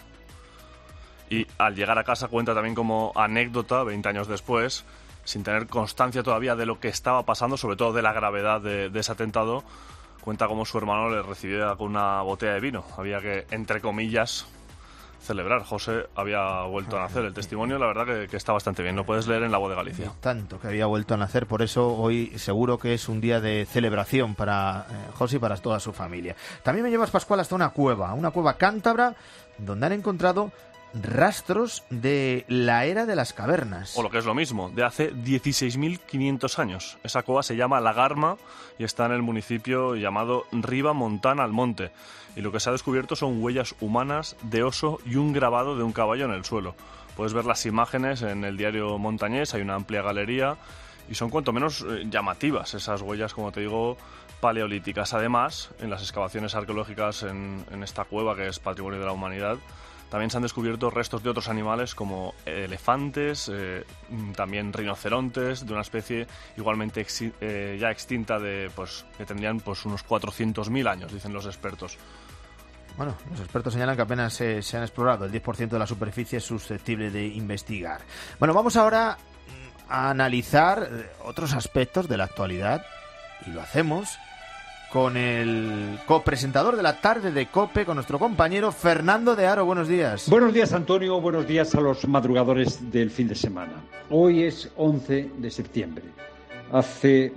S8: Y al llegar a casa cuenta también como anécdota, 20 años después, sin tener constancia todavía de lo que estaba pasando, sobre todo de la gravedad de ese atentado, cuenta cómo su hermano le recibía con una botella de vino. Había que, entre comillas, celebrar. José había vuelto a nacer. El testimonio, la verdad, que está bastante bien. Lo puedes leer en La Voz de Galicia.
S1: Tanto que había vuelto a nacer, por eso hoy seguro que es un día de celebración para José y para toda su familia. También me llevas, Pascual, hasta una cueva cántabra, donde han encontrado rastros de la era de las cavernas.
S8: O lo que es lo mismo, de hace 16.500 años. Esa cueva se llama La Garma y está en el municipio llamado Riva Montana al Monte. Y lo que se ha descubierto son huellas humanas de oso y un grabado de un caballo en el suelo. Puedes ver las imágenes en el diario Montañés, hay una amplia galería y son cuanto menos llamativas esas huellas, como te digo, paleolíticas. Además, en las excavaciones arqueológicas en esta cueva, que es Patrimonio de la Humanidad, también se han descubierto restos de otros animales como elefantes, también rinocerontes, de una especie igualmente ya extinta, que tendrían unos 400.000 años, dicen los expertos.
S1: Bueno, los expertos señalan que apenas se han explorado. El 10% de la superficie es susceptible de investigar. Bueno, vamos ahora a analizar otros aspectos de la actualidad y lo hacemos con el copresentador de la tarde de COPE, con nuestro compañero Fernando de Aro. Buenos días.
S9: Buenos días, Antonio. Buenos días a los madrugadores del fin de semana. Hoy es 11 de septiembre. Hace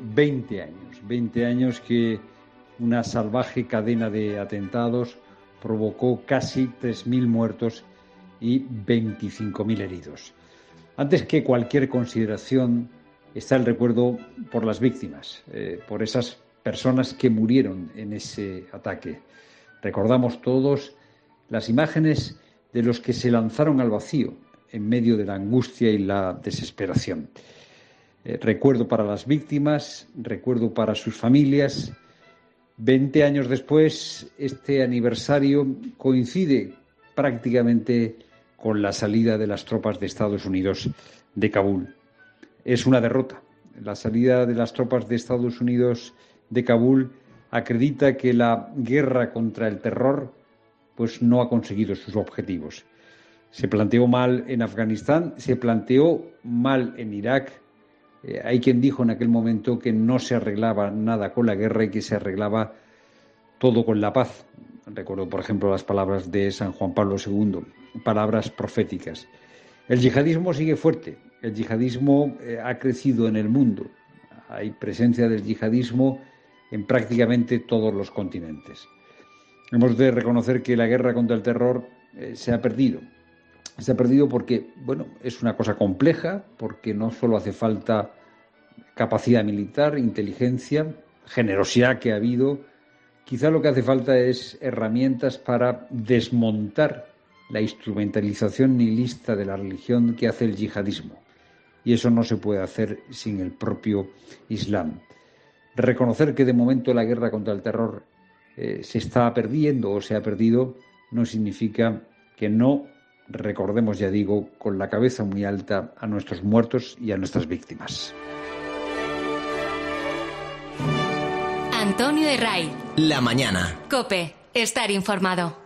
S9: 20 años que una salvaje cadena de atentados provocó casi 3.000 muertos y 25.000 heridos. Antes que cualquier consideración está el recuerdo por las víctimas, por esas personas que murieron en ese ataque. Recordamos todos las imágenes de los que se lanzaron al vacío en medio de la angustia y la desesperación. Recuerdo para las víctimas, recuerdo para sus familias. 20 años después, este aniversario coincide prácticamente con la salida de las tropas de Estados Unidos de Kabul. Es una derrota. La salida de las tropas de Estados Unidos de Kabul acredita que la guerra contra el terror pues no ha conseguido sus objetivos. Se planteó mal en Afganistán, se planteó mal en Irak. Hay quien dijo en aquel momento que no se arreglaba nada con la guerra y que se arreglaba todo con la paz. Recuerdo, por ejemplo, las palabras de San Juan Pablo II, palabras proféticas. El yihadismo sigue fuerte, el yihadismo ha crecido en el mundo. Hay presencia del yihadismo en prácticamente todos los continentes. Hemos de reconocer que la guerra contra el terror se ha perdido. Se ha perdido porque, es una cosa compleja, porque no solo hace falta capacidad militar, inteligencia, generosidad que ha habido. Quizá lo que hace falta es herramientas para desmontar la instrumentalización nihilista de la religión que hace el yihadismo. Y eso no se puede hacer sin el propio Islam. Reconocer que de momento la guerra contra el terror se está perdiendo o se ha perdido no significa que no recordemos, ya digo, con la cabeza muy alta a nuestros muertos y a nuestras víctimas.
S3: Antonio Herray.
S2: La mañana.
S3: COPE. Estar informado.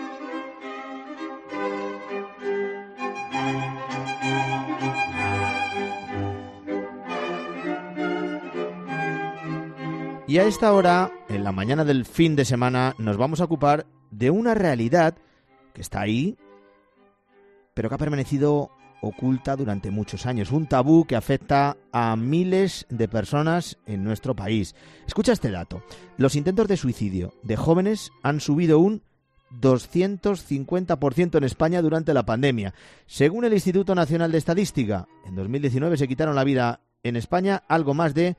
S1: Y a esta hora, en la mañana del fin de semana, nos vamos a ocupar de una realidad que está ahí, pero que ha permanecido oculta durante muchos años. Un tabú que afecta a miles de personas en nuestro país. Escucha este dato. Los intentos de suicidio de jóvenes han subido un 250% en España durante la pandemia. Según el Instituto Nacional de Estadística, en 2019 se quitaron la vida en España algo más de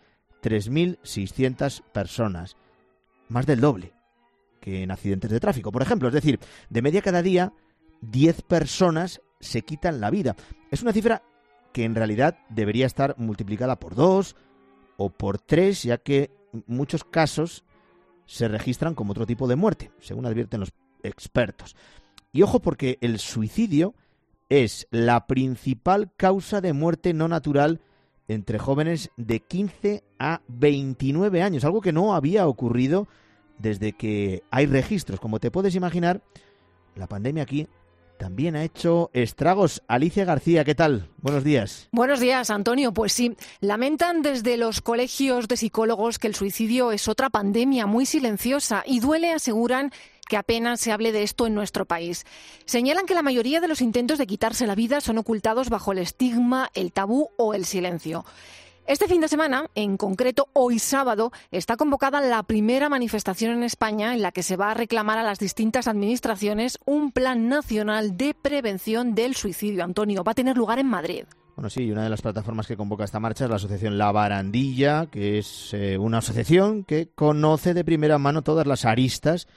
S1: 3.600 personas. Más del doble que en accidentes de tráfico, por ejemplo. Es decir, de media cada día, 10 personas se quitan la vida. Es una cifra que en realidad debería estar multiplicada por 2 o por 3, ya que muchos casos se registran como otro tipo de muerte, según advierten los expertos. Y ojo, porque el suicidio es la principal causa de muerte no natural entre jóvenes de 15 a 29 años, algo que no había ocurrido desde que hay registros. Como te puedes imaginar, la pandemia aquí también ha hecho estragos. Alicia García, ¿qué tal? Buenos días.
S10: Buenos días, Antonio. Pues sí, lamentan desde los colegios de psicólogos que el suicidio es otra pandemia muy silenciosa y duele, aseguran, que apenas se hable de esto en nuestro país. Señalan que la mayoría de los intentos de quitarse la vida son ocultados bajo el estigma, el tabú o el silencio. Este fin de semana, en concreto hoy sábado, está convocada la primera manifestación en España en la que se va a reclamar a las distintas administraciones un plan nacional de prevención del suicidio. Antonio, va a tener lugar en Madrid.
S1: Bueno, sí, una de las plataformas que convoca esta marcha es la asociación La Barandilla, que es una asociación que conoce de primera mano todas las aristas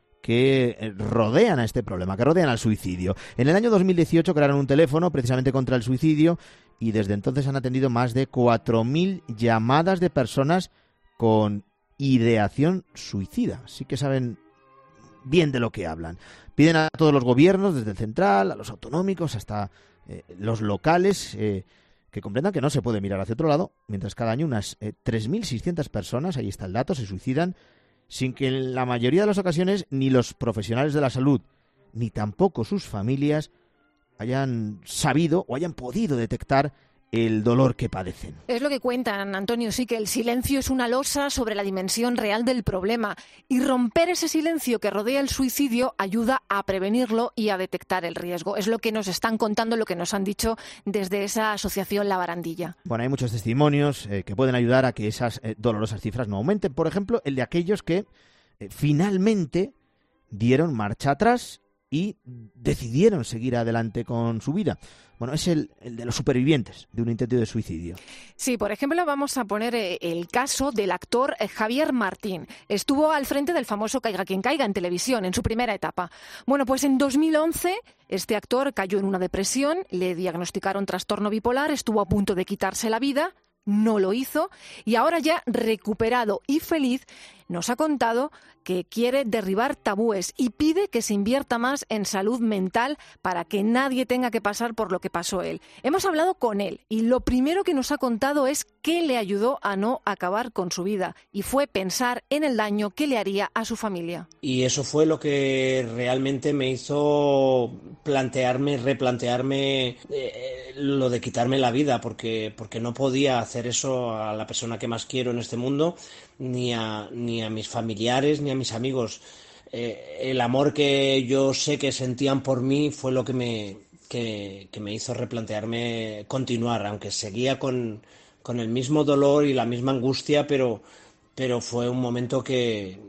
S1: que rodean a este problema, que rodean al suicidio. En el año 2018 crearon un teléfono precisamente contra el suicidio y desde entonces han atendido más de 4.000 llamadas de personas con ideación suicida. Así que saben bien de lo que hablan. Piden a todos los gobiernos, desde el central, a los autonómicos, hasta los locales, que comprendan que no se puede mirar hacia otro lado, mientras cada año unas 3.600 personas, ahí está el dato, se suicidan, sin que en la mayoría de las ocasiones ni los profesionales de la salud, ni tampoco sus familias hayan sabido o hayan podido detectar el dolor que padecen.
S10: Es lo que cuentan, Antonio, sí, que el silencio es una losa sobre la dimensión real del problema y romper ese silencio que rodea el suicidio ayuda a prevenirlo y a detectar el riesgo. Es lo que nos están contando, lo que nos han dicho desde esa asociación La Barandilla.
S1: Bueno, hay muchos testimonios que pueden ayudar a que esas dolorosas cifras no aumenten. Por ejemplo, el de aquellos que finalmente dieron marcha atrás y decidieron seguir adelante con su vida. Bueno, es el de los supervivientes de un intento de suicidio.
S10: Sí, por ejemplo, vamos a poner el caso del actor Javier Martín. Estuvo al frente del famoso Caiga quien caiga en televisión en su primera etapa. Bueno, pues en 2011 este actor cayó en una depresión, le diagnosticaron trastorno bipolar, estuvo a punto de quitarse la vida, no lo hizo y ahora ya recuperado y feliz nos ha contado que quiere derribar tabúes y pide que se invierta más en salud mental para que nadie tenga que pasar por lo que pasó él. Hemos hablado con él y lo primero que nos ha contado es qué le ayudó a no acabar con su vida, y fue pensar en el daño que le haría a su familia.
S11: Y eso fue lo que realmente me hizo replantearme lo de quitarme la vida, porque no podía hacer eso a la persona que más quiero en este mundo, ni a mis familiares, ni a mis amigos. El amor que yo sé que sentían por mí fue lo que me hizo replantearme continuar, aunque seguía con el mismo dolor y la misma angustia, pero fue un momento que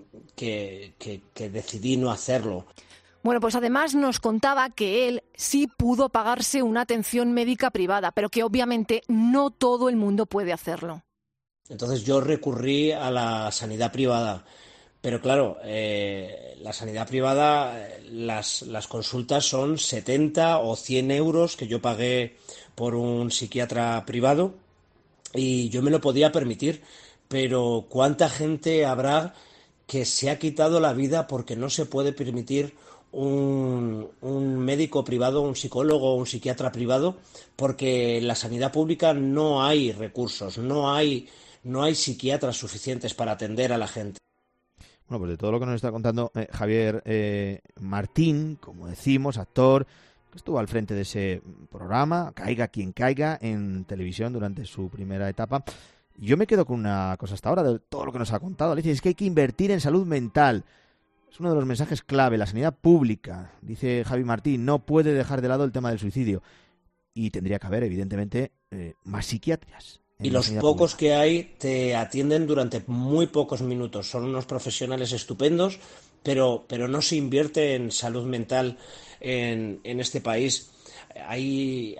S11: decidí no hacerlo.
S10: Bueno, pues además nos contaba que él sí pudo pagarse una atención médica privada, pero que obviamente no todo el mundo puede hacerlo.
S11: Entonces yo recurrí a la sanidad privada, pero claro, la sanidad privada, las consultas son 70 o 100 euros que yo pagué por un psiquiatra privado y yo me lo podía permitir, pero ¿cuánta gente habrá que se ha quitado la vida porque no se puede permitir un médico privado, un psicólogo o un psiquiatra privado, porque en la sanidad pública no hay recursos, no hay psiquiatras suficientes para atender a la gente?
S1: Bueno, pues de todo lo que nos está contando Javier Martín, como decimos, actor, que estuvo al frente de ese programa, Caiga quien caiga, en televisión durante su primera etapa. Yo me quedo con una cosa hasta ahora de todo lo que nos ha contado, Alicia, es que hay que invertir en salud mental. Es uno de los mensajes clave, la sanidad pública, dice Javi Martín, no puede dejar de lado el tema del suicidio. Y tendría que haber, evidentemente, más psiquiatras.
S11: Y los pocos que hay te atienden durante muy pocos minutos. Son unos profesionales estupendos, pero no se invierte en salud mental en este país. Hay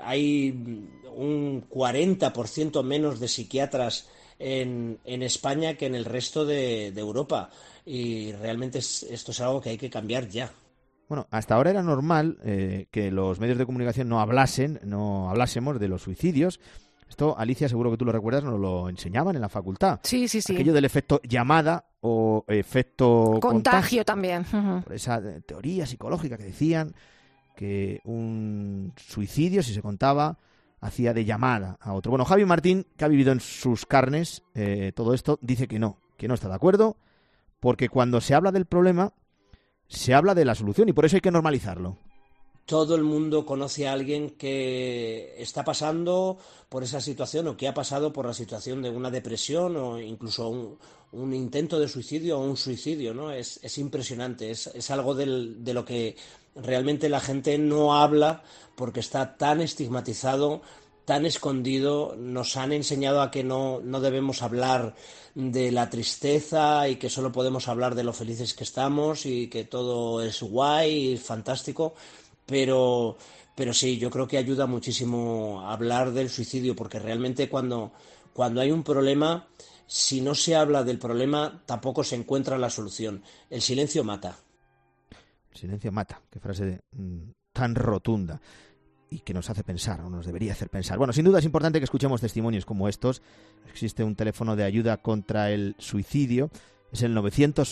S11: un 40% menos de psiquiatras en España que en el resto de Europa. Y realmente esto es algo que hay que cambiar ya.
S1: Bueno, hasta ahora era normal que los medios de comunicación no hablásemos de los suicidios. Esto, Alicia, seguro que tú lo recuerdas, nos lo enseñaban en la facultad.
S10: Sí.
S1: Aquello del efecto llamada o efecto
S10: contagio también.
S1: Por esa teoría psicológica que decían que un suicidio, si se contaba, hacía de llamada a otro. Bueno, Javi Martín, que ha vivido en sus carnes todo esto, dice que no está de acuerdo, porque cuando se habla del problema, se habla de la solución y por eso hay que normalizarlo.
S11: Todo el mundo conoce a alguien que está pasando por esa situación o que ha pasado por la situación de una depresión o incluso un intento de suicidio o un suicidio, ¿no? Es impresionante, es algo de lo que realmente la gente no habla porque está tan estigmatizado, tan escondido. Nos han enseñado a que no debemos hablar de la tristeza y que solo podemos hablar de lo felices que estamos y que todo es guay y fantástico. Pero sí, yo creo que ayuda muchísimo hablar del suicidio, porque realmente cuando hay un problema, si no se habla del problema, tampoco se encuentra la solución. El silencio mata.
S1: El silencio mata, qué frase tan rotunda y que nos hace pensar, o nos debería hacer pensar. Bueno, sin duda es importante que escuchemos testimonios como estos. Existe un teléfono de ayuda contra el suicidio, es el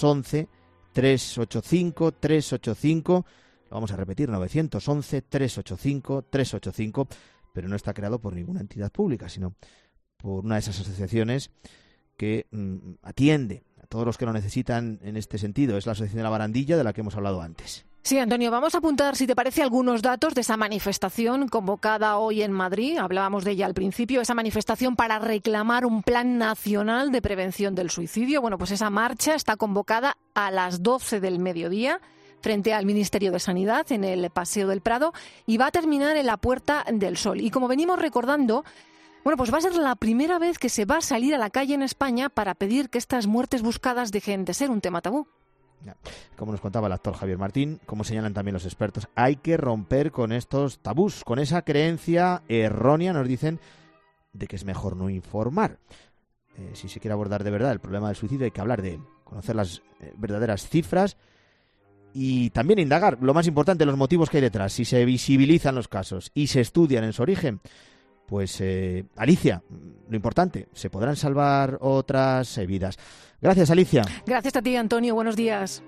S1: 911-385-385. Lo vamos a repetir, 911-385-385, pero no está creado por ninguna entidad pública, sino por una de esas asociaciones que atiende a todos los que lo necesitan en este sentido. Es la Asociación de la Barandilla, de la que hemos hablado antes.
S10: Sí, Antonio, vamos a apuntar, si te parece, algunos datos de esa manifestación convocada hoy en Madrid. Hablábamos de ella al principio, esa manifestación para reclamar un plan nacional de prevención del suicidio. Bueno, pues esa marcha está convocada a las 12 del mediodía frente al Ministerio de Sanidad en el Paseo del Prado y va a terminar en la Puerta del Sol. Y como venimos recordando, bueno, pues va a ser la primera vez que se va a salir a la calle en España para pedir que estas muertes buscadas dejen de ser un tema tabú.
S1: Como nos contaba el actor Javier Martín, como señalan también los expertos, hay que romper con estos tabús, con esa creencia errónea, nos dicen, de que es mejor no informar. Si se quiere abordar de verdad el problema del suicidio, hay que hablar de él, conocer las verdaderas cifras y también indagar, lo más importante, los motivos que hay detrás. Si se visibilizan los casos y se estudian en su origen, pues Alicia, lo importante, se podrán salvar otras vidas. Gracias, Alicia.
S10: Gracias a ti, Antonio. Buenos días.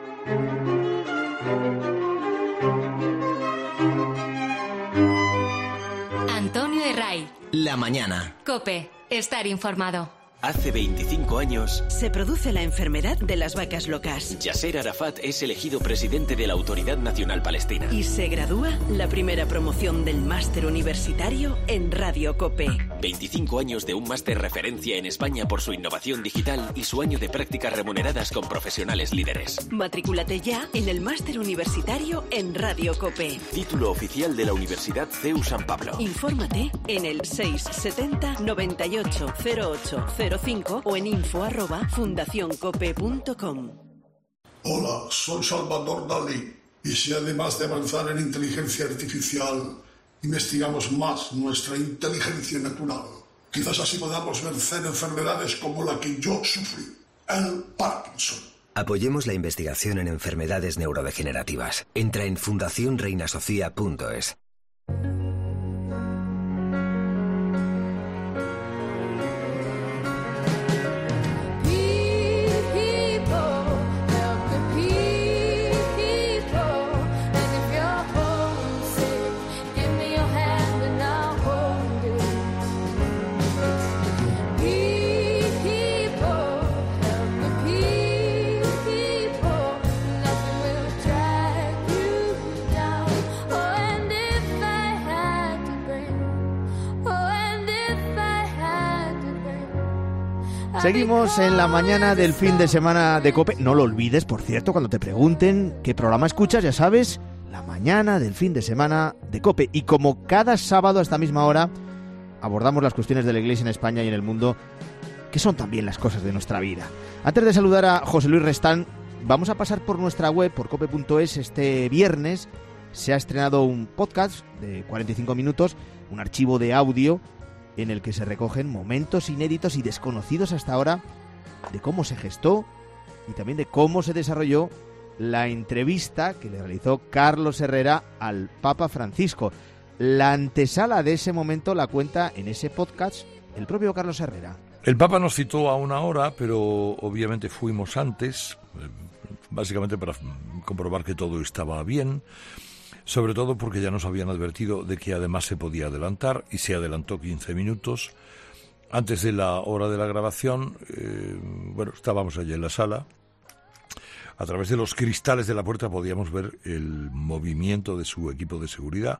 S3: Antonio Herray.
S2: La mañana.
S3: COPE. Estar informado.
S13: Hace 25 años
S14: se produce la enfermedad de las vacas locas.
S13: Yasser Arafat es elegido presidente de la Autoridad Nacional Palestina.
S14: Y se gradúa la primera promoción del máster universitario en Radio COPE.
S13: 25 años de un máster referencia en España por su innovación digital y su año de prácticas remuneradas con profesionales líderes.
S14: Matrículate ya en el máster universitario en Radio COPE.
S13: Título oficial de la Universidad CEU San Pablo.
S14: Infórmate en el 670 98 08 05 o en info@fundacioncope.com.
S16: Hola, soy Salvador Dalí y si además de avanzar en inteligencia artificial, investigamos más nuestra inteligencia natural, quizás así podamos vencer enfermedades como la que yo sufrí, el Parkinson.
S24: Apoyemos la investigación en enfermedades neurodegenerativas. Entra en fundacionreinasofía.es.
S1: Seguimos en la mañana del fin de semana de COPE. No lo olvides, por cierto, cuando te pregunten qué programa escuchas, ya sabes, la mañana del fin de semana de COPE. Y como cada sábado a esta misma hora abordamos las cuestiones de la Iglesia en España y en el mundo, que son también las cosas de nuestra vida. Antes de saludar a José Luis Restán, vamos a pasar por nuestra web, por cope.es. Este viernes se ha estrenado un podcast de 45 minutos, un archivo de audio en el que se recogen momentos inéditos y desconocidos hasta ahora de cómo se gestó y también de cómo se desarrolló la entrevista que le realizó Carlos Herrera al Papa Francisco. La antesala de ese momento la cuenta en ese podcast el propio Carlos Herrera.
S20: El Papa nos citó a una hora, pero obviamente fuimos antes, básicamente para comprobar que todo estaba bien. Sobre todo porque ya nos habían advertido de que además se podía adelantar, y se adelantó 15 minutos. Antes de la hora de la grabación, estábamos allí en la sala. A través de los cristales de la puerta podíamos ver el movimiento de su equipo de seguridad.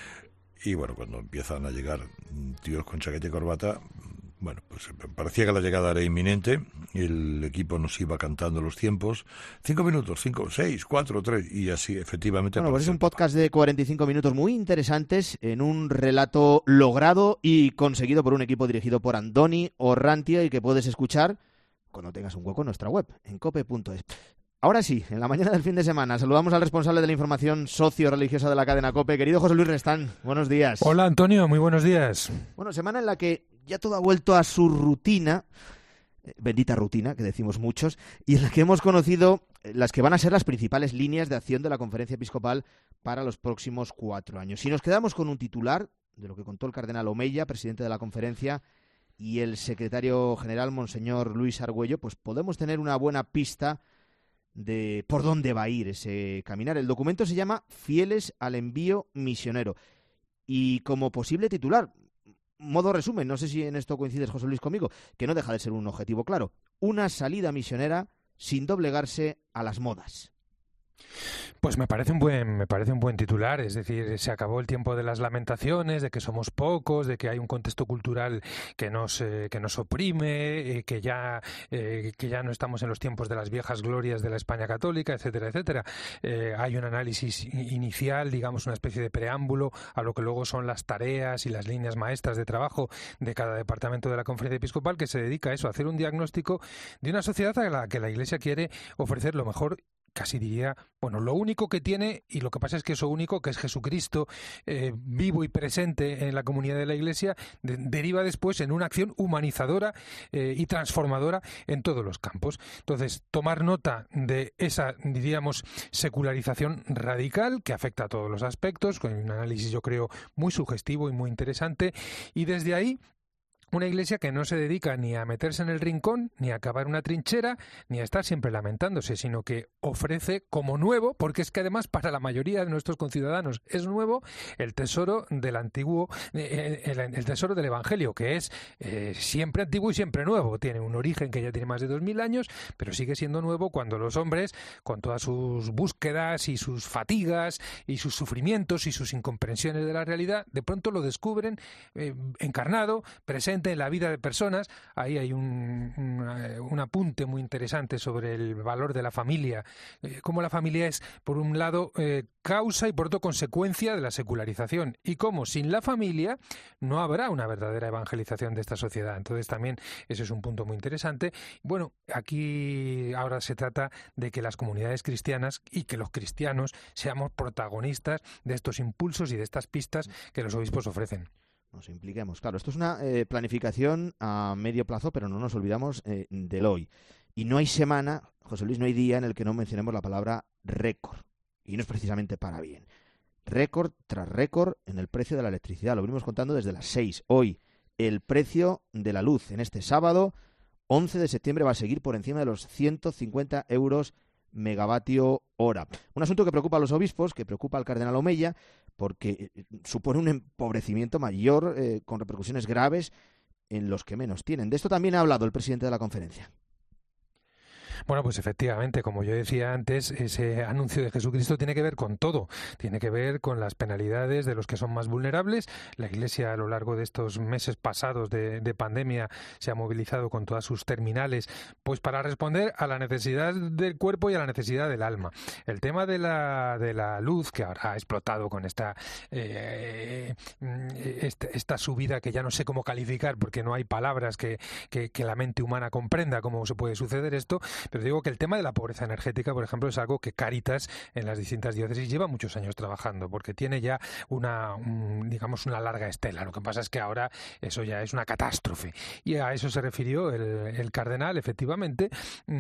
S20: Y bueno, cuando empiezan a llegar tíos con chaqueta y corbata, pues parecía que la llegada era inminente. El equipo nos iba cantando los tiempos. 5 minutos, 5, 6, 4, 3, y así efectivamente.
S1: Bueno, pues es un podcast de 45 minutos muy interesantes, en un relato logrado y conseguido por un equipo dirigido por Andoni Orrantia y que puedes escuchar cuando tengas un hueco en nuestra web, en cope.es. Ahora sí, en la mañana del fin de semana, saludamos al responsable de la información socio-religiosa de la cadena COPE, querido José Luis Restán. Buenos días.
S25: Hola, Antonio, muy buenos días.
S1: Bueno, semana en la que ya todo ha vuelto a su rutina, bendita rutina, que decimos muchos, y en la que hemos conocido las que van a ser las principales líneas de acción de la Conferencia Episcopal para los próximos 4 años. Si nos quedamos con un titular de lo que contó el cardenal Omeya, presidente de la conferencia, y el secretario general, Monseñor Luis Argüello, pues podemos tener una buena pista de por dónde va a ir ese caminar. El documento se llama Fieles al envío misionero, y como posible titular, modo resumen, no sé si en esto coincides, José Luis, conmigo, que no deja de ser un objetivo claro: una salida misionera sin doblegarse a las modas.
S25: Pues me parece un buen titular. Es decir, se acabó el tiempo de las lamentaciones, de que somos pocos, de que hay un contexto cultural que nos oprime, que ya no estamos en los tiempos de las viejas glorias de la España católica, etcétera, etcétera. Hay un análisis inicial, digamos, una especie de preámbulo a lo que luego son las tareas y las líneas maestras de trabajo de cada departamento de la Conferencia Episcopal, que se dedica a eso, a hacer un diagnóstico de una sociedad a la que la Iglesia quiere ofrecer lo mejor. Casi diría, lo único que tiene, y lo que pasa es que eso único, que es Jesucristo vivo y presente en la comunidad de la Iglesia, deriva después en una acción humanizadora y transformadora en todos los campos. Entonces, tomar nota de esa, diríamos, secularización radical que afecta a todos los aspectos, con un análisis, yo creo, muy sugestivo y muy interesante, y desde ahí Una iglesia que no se dedica ni a meterse en el rincón, ni a cavar una trinchera, ni a estar siempre lamentándose, sino que ofrece como nuevo, porque es que además para la mayoría de nuestros conciudadanos es nuevo, el tesoro del antiguo, el tesoro del Evangelio, que es siempre antiguo y siempre nuevo. Tiene un origen que ya tiene más de 2000 años, pero sigue siendo nuevo cuando los hombres, con todas sus búsquedas y sus fatigas y sus sufrimientos y sus incomprensiones de la realidad, de pronto lo descubren encarnado, presente en la vida de personas. Ahí hay un apunte muy interesante sobre el valor de la familia, cómo la familia es, por un lado, causa y por otro consecuencia de la secularización, y cómo sin la familia no habrá una verdadera evangelización de esta sociedad. Entonces también ese es un punto muy interesante. Bueno, aquí ahora se trata de que las comunidades cristianas y que los cristianos seamos protagonistas de estos impulsos y de estas pistas que los obispos ofrecen.
S1: Nos impliquemos. Claro, esto es una planificación a medio plazo, pero no nos olvidamos del hoy. Y no hay semana, José Luis, no hay día en el que no mencionemos la palabra récord. Y no es precisamente para bien. Récord tras récord en el precio de la electricidad. Lo venimos contando desde las 6. Hoy, el precio de la luz en este sábado, 11 de septiembre, va a seguir por encima de los 150 euros megavatio hora. Un asunto que preocupa a los obispos, que preocupa al cardenal Omeya, porque supone un empobrecimiento mayor con repercusiones graves en los que menos tienen. De esto también ha hablado el presidente de la conferencia.
S25: Bueno, pues efectivamente, como yo decía antes, ese anuncio de Jesucristo tiene que ver con todo. Tiene que ver con las penalidades de los que son más vulnerables. La Iglesia, a lo largo de estos meses pasados de pandemia, se ha movilizado con todas sus terminales, pues para responder a la necesidad del cuerpo y a la necesidad del alma. El tema de la luz, que ahora ha explotado con esta subida que ya no sé cómo calificar, porque no hay palabras que la mente humana comprenda cómo se puede suceder esto. Pero digo que el tema de la pobreza energética, por ejemplo, es algo que Cáritas en las distintas diócesis lleva muchos años trabajando, porque tiene ya una larga estela. Lo que pasa es que ahora eso ya es una catástrofe. Y a eso se refirió el cardenal, efectivamente,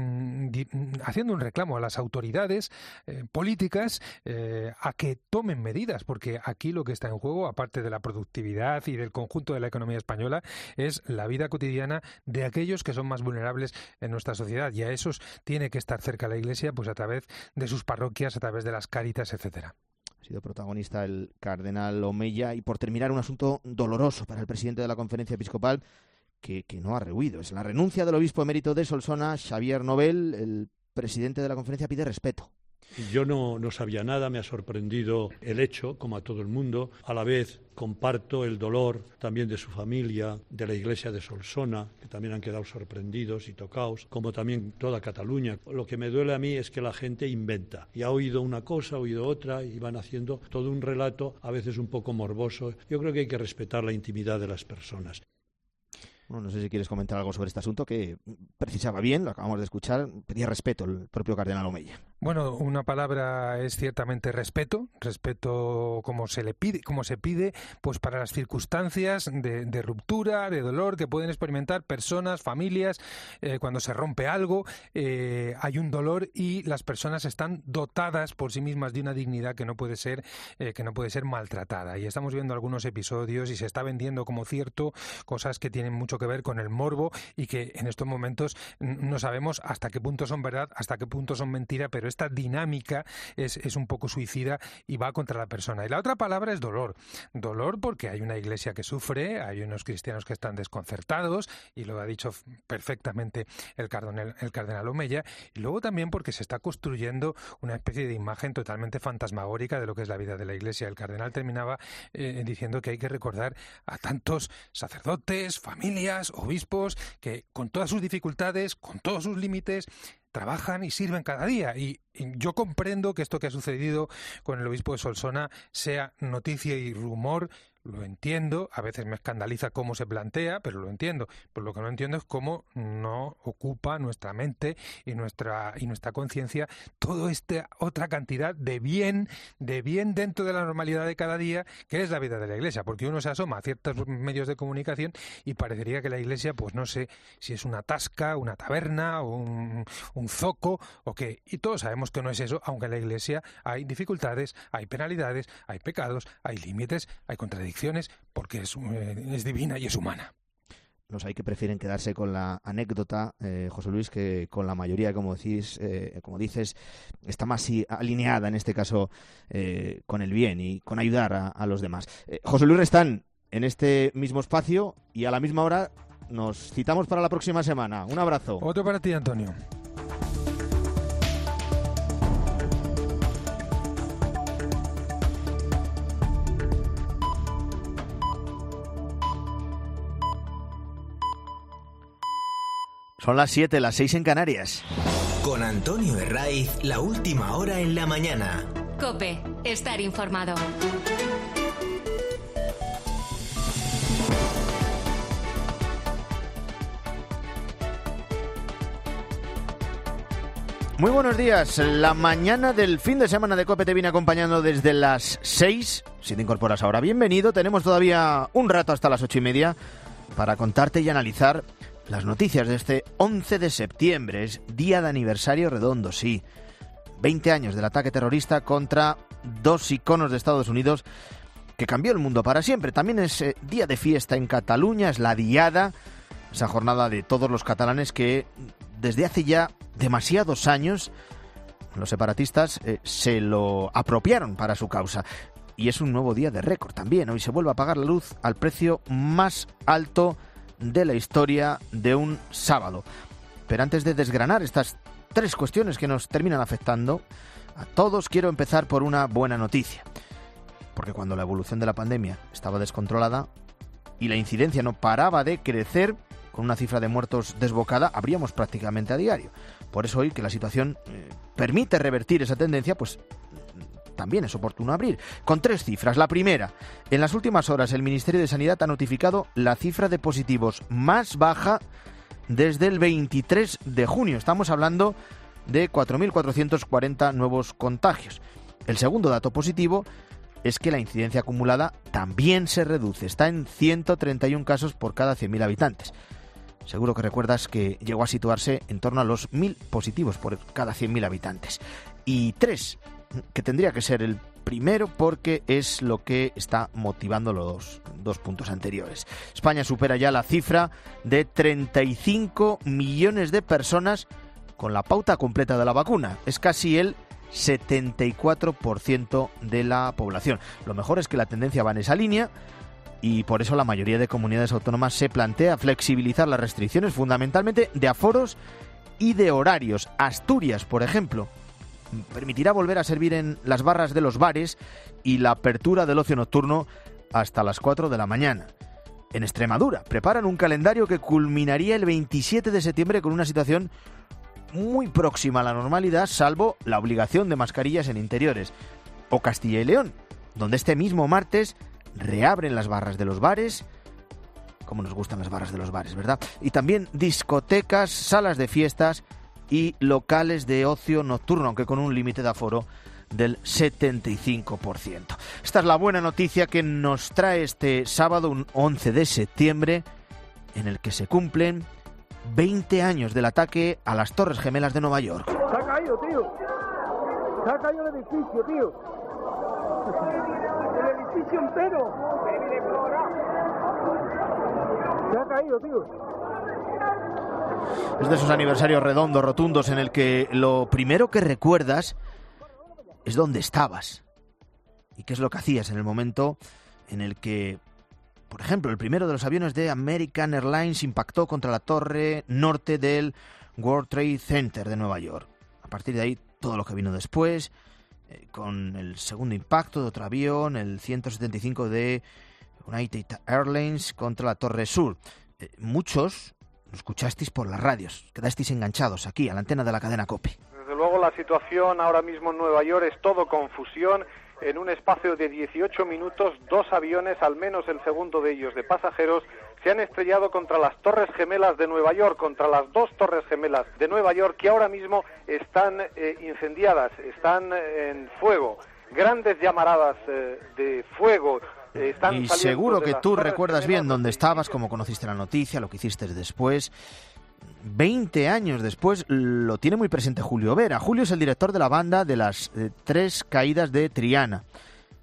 S25: haciendo un reclamo a las autoridades políticas a que tomen medidas, porque aquí lo que está en juego, aparte de la productividad y del conjunto de la economía española, es la vida cotidiana de aquellos que son más vulnerables en nuestra sociedad, y a esos tiene que estar cerca la Iglesia, pues a través de sus parroquias, a través de las Cáritas, etcétera.
S1: Ha sido protagonista el cardenal Omeya. Y por terminar, un asunto doloroso para el presidente de la Conferencia Episcopal que no ha rehuido. Es la renuncia del obispo emérito de Solsona, Xavier Nobel. El presidente de la conferencia pide respeto.
S12: Yo no sabía nada, me ha sorprendido el hecho, como a todo el mundo. A la vez comparto el dolor también de su familia, de la iglesia de Solsona, que también han quedado sorprendidos y tocados, como también toda Cataluña. Lo que me duele a mí es que la gente inventa. Y ha oído una cosa, ha oído otra, y van haciendo todo un relato, a veces un poco morboso. Yo creo que hay que respetar la intimidad de las personas.
S1: Bueno, no sé si quieres comentar algo sobre este asunto, que precisaba bien, lo acabamos de escuchar, pedía respeto el propio cardenal Omeya.
S25: Bueno, una palabra es ciertamente respeto como se pide, pues para las circunstancias de ruptura, de dolor que pueden experimentar personas, familias, cuando se rompe algo, hay un dolor y las personas están dotadas por sí mismas de una dignidad que no puede ser maltratada. Y estamos viendo algunos episodios y se está vendiendo como cierto cosas que tienen mucho que ver con el morbo y que en estos momentos no sabemos hasta qué punto son verdad, hasta qué punto son mentira, pero esta dinámica es un poco suicida y va contra la persona. Y la otra palabra es dolor. Dolor porque hay una iglesia que sufre, hay unos cristianos que están desconcertados, y lo ha dicho perfectamente el cardenal Omeya, y luego también porque se está construyendo una especie de imagen totalmente fantasmagórica de lo que es la vida de la iglesia. El cardenal terminaba diciendo que hay que recordar a tantos sacerdotes, familias, obispos, que con todas sus dificultades, con todos sus límites, trabajan y sirven cada día. Y yo comprendo que esto que ha sucedido con el obispo de Solsona sea noticia y rumor. Lo entiendo, a veces me escandaliza cómo se plantea, pero lo entiendo. Pero lo que no entiendo es cómo no ocupa nuestra mente y nuestra conciencia toda esta otra cantidad de bien dentro de la normalidad de cada día, que es la vida de la Iglesia. Porque uno se asoma a ciertos medios de comunicación y parecería que la Iglesia, pues no sé si es una tasca, una taberna o un zoco o qué. Y todos sabemos que no es eso, aunque en la Iglesia hay dificultades, hay penalidades, hay pecados, hay límites, hay contradicciones, porque es divina y es humana.
S1: los hay que prefieren quedarse con la anécdota, José Luis, que con la mayoría, como dices, está más alineada en este caso con el bien y con ayudar a los demás. José Luis Restán, en este mismo espacio y a la misma hora nos citamos para la próxima semana. Un abrazo.
S25: Otro para ti, Antonio.
S1: Son las 7, las 6 en Canarias.
S2: Con Antonio Herraiz, la última hora en la mañana.
S3: COPE, estar informado.
S1: Muy buenos días. La mañana del fin de semana de COPE te viene acompañando desde las 6. Si te incorporas ahora, bienvenido. Tenemos todavía un rato hasta las 8:30 para contarte y analizar las noticias de este 11 de septiembre. Es día de aniversario redondo, sí. 20 años del ataque terrorista contra dos iconos de Estados Unidos que cambió el mundo para siempre. También es día de fiesta en Cataluña, es la Diada, esa jornada de todos los catalanes que desde hace ya demasiados años los separatistas se lo apropiaron para su causa. Y es un nuevo día de récord también. Hoy se vuelve a pagar la luz al precio más alto de la historia de un sábado. Pero antes de desgranar estas 3 cuestiones que nos terminan afectando a todos, quiero empezar por una buena noticia. Porque cuando la evolución de la pandemia estaba descontrolada y la incidencia no paraba de crecer, con una cifra de muertos desbocada, abríamos prácticamente a diario. Por eso hoy, que la situación permite revertir esa tendencia, pues también es oportuno abrir, con 3 cifras. La primera, en las últimas horas el Ministerio de Sanidad ha notificado la cifra de positivos más baja desde el 23 de junio. Estamos hablando de 4.440 nuevos contagios. El segundo dato positivo es que la incidencia acumulada también se reduce. Está en 131 casos por cada 100.000 habitantes. Seguro que recuerdas que llegó a situarse en torno a los 1.000 positivos por cada 100.000 habitantes. Y 3, que tendría que ser el primero porque es lo que está motivando los 2 puntos anteriores. España supera ya la cifra de 35 millones de personas con la pauta completa de la vacuna. Es casi el 74% de la población. Lo mejor es que la tendencia va en esa línea y por eso la mayoría de comunidades autónomas se plantea flexibilizar las restricciones, fundamentalmente de aforos y de horarios. Asturias, por ejemplo, permitirá volver a servir en las barras de los bares y la apertura del ocio nocturno hasta las 4 de la mañana. En Extremadura preparan un calendario que culminaría el 27 de septiembre con una situación muy próxima a la normalidad, salvo la obligación de mascarillas en interiores. O Castilla y León, donde este mismo martes reabren las barras de los bares. Como nos gustan las barras de los bares, ¿verdad? Y también discotecas, salas de fiestas y locales de ocio nocturno, aunque con un límite de aforo del 75%. Esta es la buena noticia que nos trae este sábado, un 11 de septiembre, en el que se cumplen 20 años del ataque a las Torres Gemelas de Nueva York.
S15: Se ha caído, tío. Se ha caído el edificio, tío. El edificio entero. Se ha caído, tío.
S1: Es de esos aniversarios redondos, rotundos, en el que lo primero que recuerdas es dónde estabas y qué es lo que hacías en el momento en el que, por ejemplo, el primero de los aviones de American Airlines impactó contra la torre norte del World Trade Center de Nueva York. A partir de ahí, todo lo que vino después, con el segundo impacto de otro avión, el 175 de United Airlines contra la Torre Sur. Muchos lo escuchasteis por las radios, quedasteis enganchados aquí a la antena de la cadena COPE.
S17: Desde luego la situación ahora mismo en Nueva York es todo confusión. En un espacio de 18 minutos, 2 aviones, al menos el segundo de ellos de pasajeros, se han estrellado contra las Torres Gemelas de Nueva York, contra las 2 Torres Gemelas de Nueva York, que ahora mismo están incendiadas, están en fuego. Grandes llamaradas de fuego.
S1: Y seguro que tú recuerdas bien dónde estabas, cómo conociste la noticia, lo que hiciste después. 20 años después lo tiene muy presente Julio Vera. Julio es el director de la banda de las 3 caídas de Triana,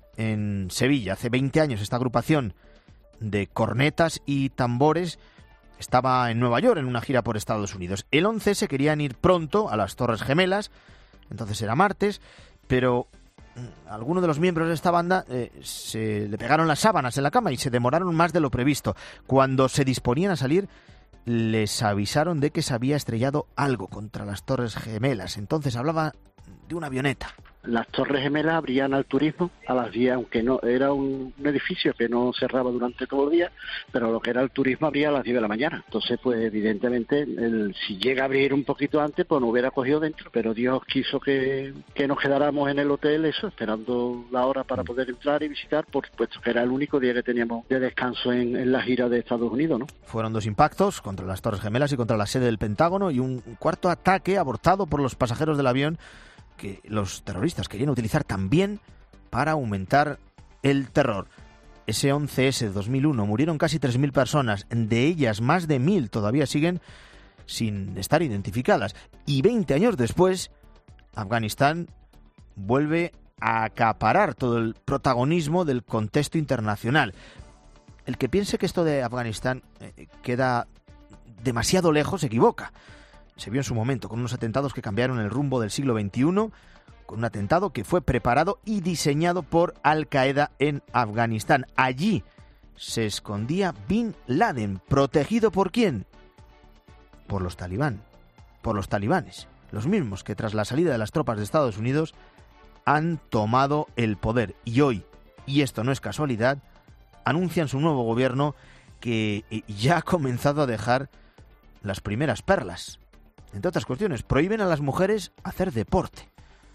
S1: en Sevilla. Hace 20 años esta agrupación de cornetas y tambores estaba en Nueva York en una gira por Estados Unidos. El 11 se querían ir pronto a las Torres Gemelas, entonces era martes, pero algunos de los miembros de esta banda se le pegaron las sábanas en la cama y se demoraron más de lo previsto. Cuando se disponían a salir, les avisaron de que se había estrellado algo contra las Torres Gemelas. Entonces hablaba de una avioneta.
S5: Las Torres Gemelas abrían al turismo a las 10, aunque no era un edificio que no cerraba durante todo el día, pero lo que era el turismo abría a las 10 de la mañana. Entonces, pues evidentemente, si llega a abrir un poquito antes, pues no hubiera cogido dentro. Pero Dios quiso que nos quedáramos en el hotel, esperando la hora para poder entrar y visitar, por supuesto que era el único día que teníamos de descanso en la gira de Estados Unidos, ¿no?
S1: Fueron 2 impactos contra las Torres Gemelas y contra la sede del Pentágono, y un cuarto ataque abortado por los pasajeros del avión que los terroristas querían utilizar también para aumentar el terror. Ese 11S de 2001 murieron casi 3.000 personas, de ellas más de 1.000 todavía siguen sin estar identificadas. Y 20 años después, Afganistán vuelve a acaparar todo el protagonismo del contexto internacional. El que piense que esto de Afganistán queda demasiado lejos se equivoca. Se vio en su momento con unos atentados que cambiaron el rumbo del siglo XXI, con un atentado que fue preparado y diseñado por Al-Qaeda en Afganistán. Allí se escondía Bin Laden, ¿protegido por quién? Por los talibanes, los mismos que tras la salida de las tropas de Estados Unidos han tomado el poder. Y hoy, y esto no es casualidad, anuncian su nuevo gobierno que ya ha comenzado a dejar las primeras perlas. Entre otras cuestiones, prohíben a las mujeres hacer deporte.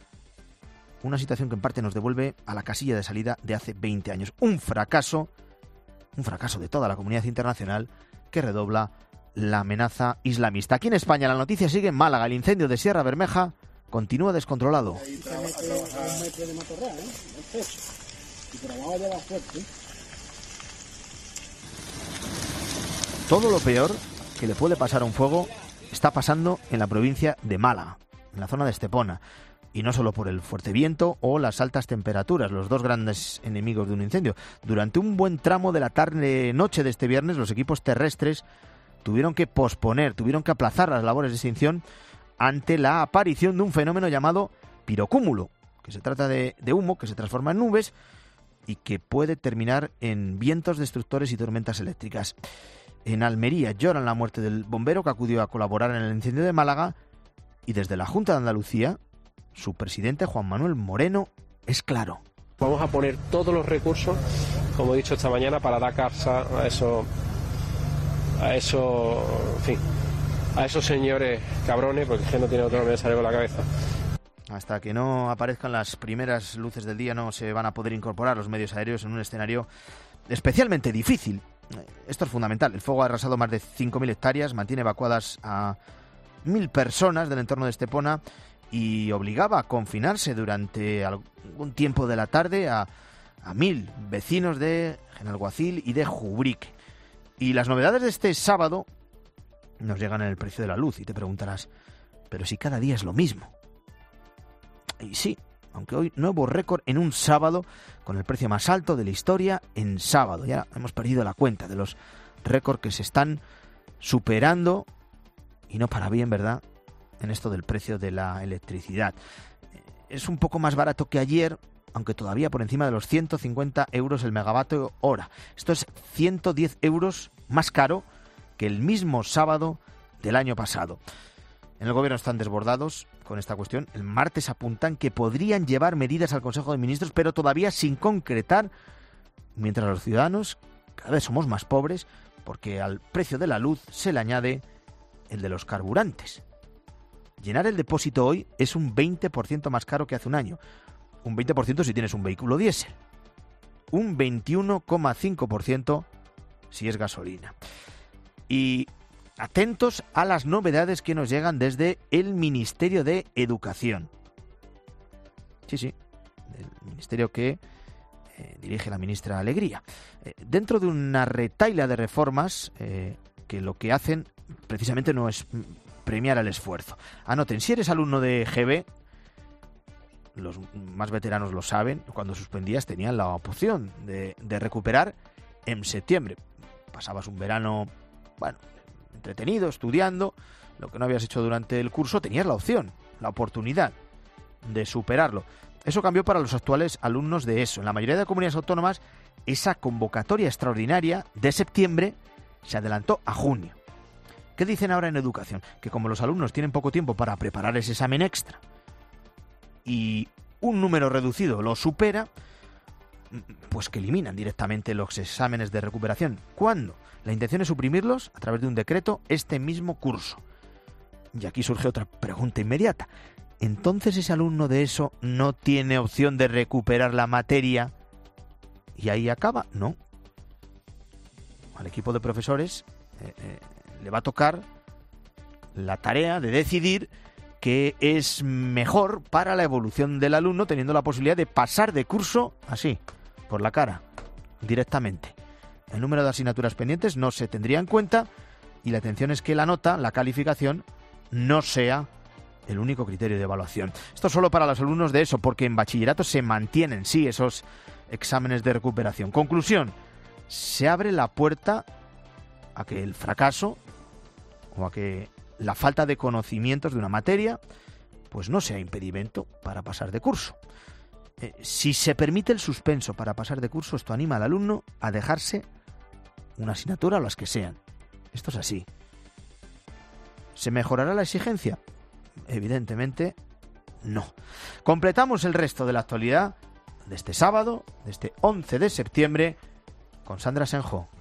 S1: Una situación que en parte nos devuelve a la casilla de salida de hace 20 años. Un fracaso de toda la comunidad internacional que redobla la amenaza islamista. Aquí en España la noticia sigue en Málaga. El incendio de Sierra Bermeja continúa descontrolado. Todo lo peor que le puede pasar a un fuego está pasando en la provincia de Málaga, en la zona de Estepona, y no solo por el fuerte viento o las altas temperaturas, los dos grandes enemigos de un incendio. Durante un buen tramo de la tarde-noche de este viernes, los equipos terrestres tuvieron que aplazar las labores de extinción ante la aparición de un fenómeno llamado pirocúmulo, que se trata de humo que se transforma en nubes y que puede terminar en vientos destructores y tormentas eléctricas. En Almería lloran la muerte del bombero que acudió a colaborar en el incendio de Málaga, y desde la Junta de Andalucía, su presidente Juan Manuel Moreno es claro.
S18: Vamos a poner todos los recursos, como he dicho esta mañana, para dar casa a esos señores cabrones, porque es que no tiene otro nombre que salir con la cabeza.
S1: Hasta que no aparezcan las primeras luces del día no se van a poder incorporar los medios aéreos en un escenario especialmente difícil. Esto es fundamental. El fuego ha arrasado más de 5.000 hectáreas, mantiene evacuadas a 1.000 personas del entorno de Estepona y obligaba a confinarse durante algún tiempo de la tarde a 1.000 vecinos de Genalguacil y de Jubrique. Y las novedades de este sábado nos llegan en el precio de la luz y te preguntarás, pero si cada día es lo mismo. Y sí, aunque hoy nuevo récord en un sábado con el precio más alto de la historia en sábado. Ya hemos perdido la cuenta de los récords que se están superando, y no para bien, ¿verdad?, en esto del precio de la electricidad. Es un poco más barato que ayer, aunque todavía por encima de los 150 euros el megavatio hora. Esto es 110 euros más caro que el mismo sábado del año pasado. En el gobierno están desbordados con esta cuestión. El martes apuntan que podrían llevar medidas al Consejo de Ministros, pero todavía sin concretar, mientras los ciudadanos cada vez somos más pobres, porque al precio de la luz se le añade el de los carburantes. Llenar el depósito hoy es un 20% más caro que hace un año. Un 20% si tienes un vehículo diésel. Un 21,5% si es gasolina. Y atentos a las novedades que nos llegan desde el Ministerio de Educación. Sí, el ministerio que dirige la ministra Alegría. Dentro de una retahíla de reformas que lo que hacen precisamente no es premiar el esfuerzo. Anoten, si eres alumno de GB, los más veteranos lo saben, cuando suspendías tenían la opción de recuperar en septiembre. Pasabas un verano, entretenido, estudiando, lo que no habías hecho durante el curso, tenías la opción, la oportunidad de superarlo. Eso cambió para los actuales alumnos de ESO. En la mayoría de comunidades autónomas, esa convocatoria extraordinaria de septiembre se adelantó a junio. ¿Qué dicen ahora en educación? Que como los alumnos tienen poco tiempo para preparar ese examen extra y un número reducido lo supera, pues que eliminan directamente los exámenes de recuperación. ¿Cuándo? La intención es suprimirlos a través de un decreto este mismo curso. Y aquí surge otra pregunta inmediata. ¿Entonces ese alumno de ESO no tiene opción de recuperar la materia y ahí acaba? No. Al equipo de profesores le va a tocar la tarea de decidir qué es mejor para la evolución del alumno, teniendo la posibilidad de pasar de curso así, por la cara, directamente. El número de asignaturas pendientes no se tendría en cuenta y la intención es que la nota, la calificación, no sea el único criterio de evaluación. Esto solo para los alumnos de ESO, porque en bachillerato se mantienen, sí, esos exámenes de recuperación. Conclusión, se abre la puerta a que el fracaso o a que la falta de conocimientos de una materia pues no sea impedimento para pasar de curso. Si se permite el suspenso para pasar de curso, esto anima al alumno a dejarse una asignatura o las que sean. Esto es así. ¿Se mejorará la exigencia? Evidentemente no. Completamos el resto de la actualidad de este sábado, de este 11 de septiembre, con Sandra Senjo.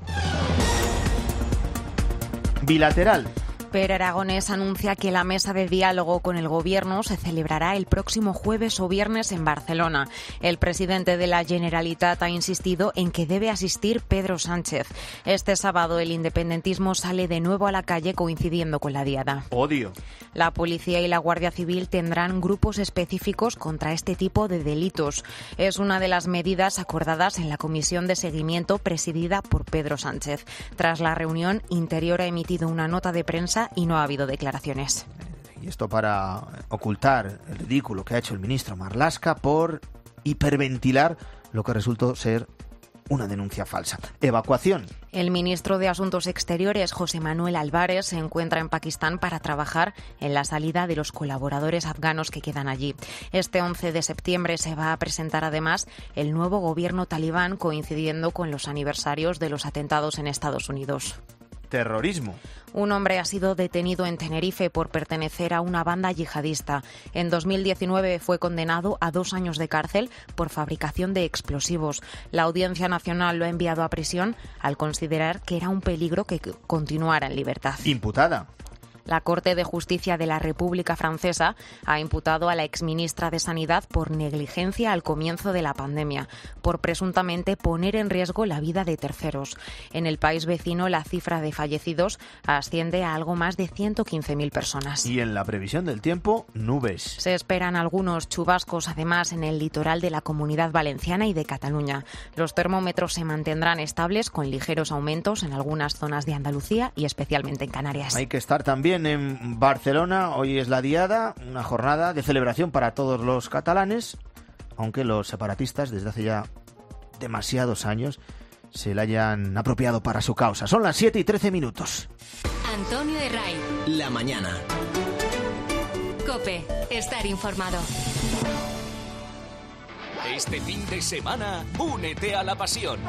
S1: Bilateral.
S6: Pere Aragonés anuncia que la mesa de diálogo con el Gobierno se celebrará el próximo jueves o viernes en Barcelona. El presidente de la Generalitat ha insistido en que debe asistir Pedro Sánchez. Este sábado el independentismo sale de nuevo a la calle coincidiendo con la diada.
S1: Odio.
S6: La policía y la Guardia Civil tendrán grupos específicos contra este tipo de delitos. Es una de las medidas acordadas en la comisión de seguimiento presidida por Pedro Sánchez. Tras la reunión, Interior ha emitido una nota de prensa y no ha habido declaraciones.
S1: Y esto para ocultar el ridículo que ha hecho el ministro Marlaska por hiperventilar lo que resultó ser una denuncia falsa. Evacuación.
S6: El ministro de Asuntos Exteriores, José Manuel Álvarez, se encuentra en Pakistán para trabajar en la salida de los colaboradores afganos que quedan allí. Este 11 de septiembre se va a presentar además el nuevo gobierno talibán, coincidiendo con los aniversarios de los atentados en Estados Unidos.
S1: Terrorismo.
S6: Un hombre ha sido detenido en Tenerife por pertenecer a una banda yihadista. En 2019 fue condenado a 2 años de cárcel por fabricación de explosivos. La Audiencia Nacional lo ha enviado a prisión al considerar que era un peligro que continuara en libertad.
S1: Imputada.
S6: La Corte de Justicia de la República Francesa ha imputado a la exministra de Sanidad por negligencia al comienzo de la pandemia, por presuntamente poner en riesgo la vida de terceros. En el país vecino, la cifra de fallecidos asciende a algo más de 115.000 personas.
S1: Y en la previsión del tiempo, nubes.
S6: Se esperan algunos chubascos, además, en el litoral de la Comunidad Valenciana y de Cataluña. Los termómetros se mantendrán estables, con ligeros aumentos en algunas zonas de Andalucía y especialmente en Canarias.
S1: Hay que estar también en Barcelona. Hoy es la diada, una jornada de celebración para todos los catalanes, aunque los separatistas desde hace ya demasiados años se la hayan apropiado para su causa. Son las 7:13 minutos.
S3: Antonio Herray.
S2: La mañana.
S3: COPE. Estar informado.
S13: Este fin de semana, únete a la pasión.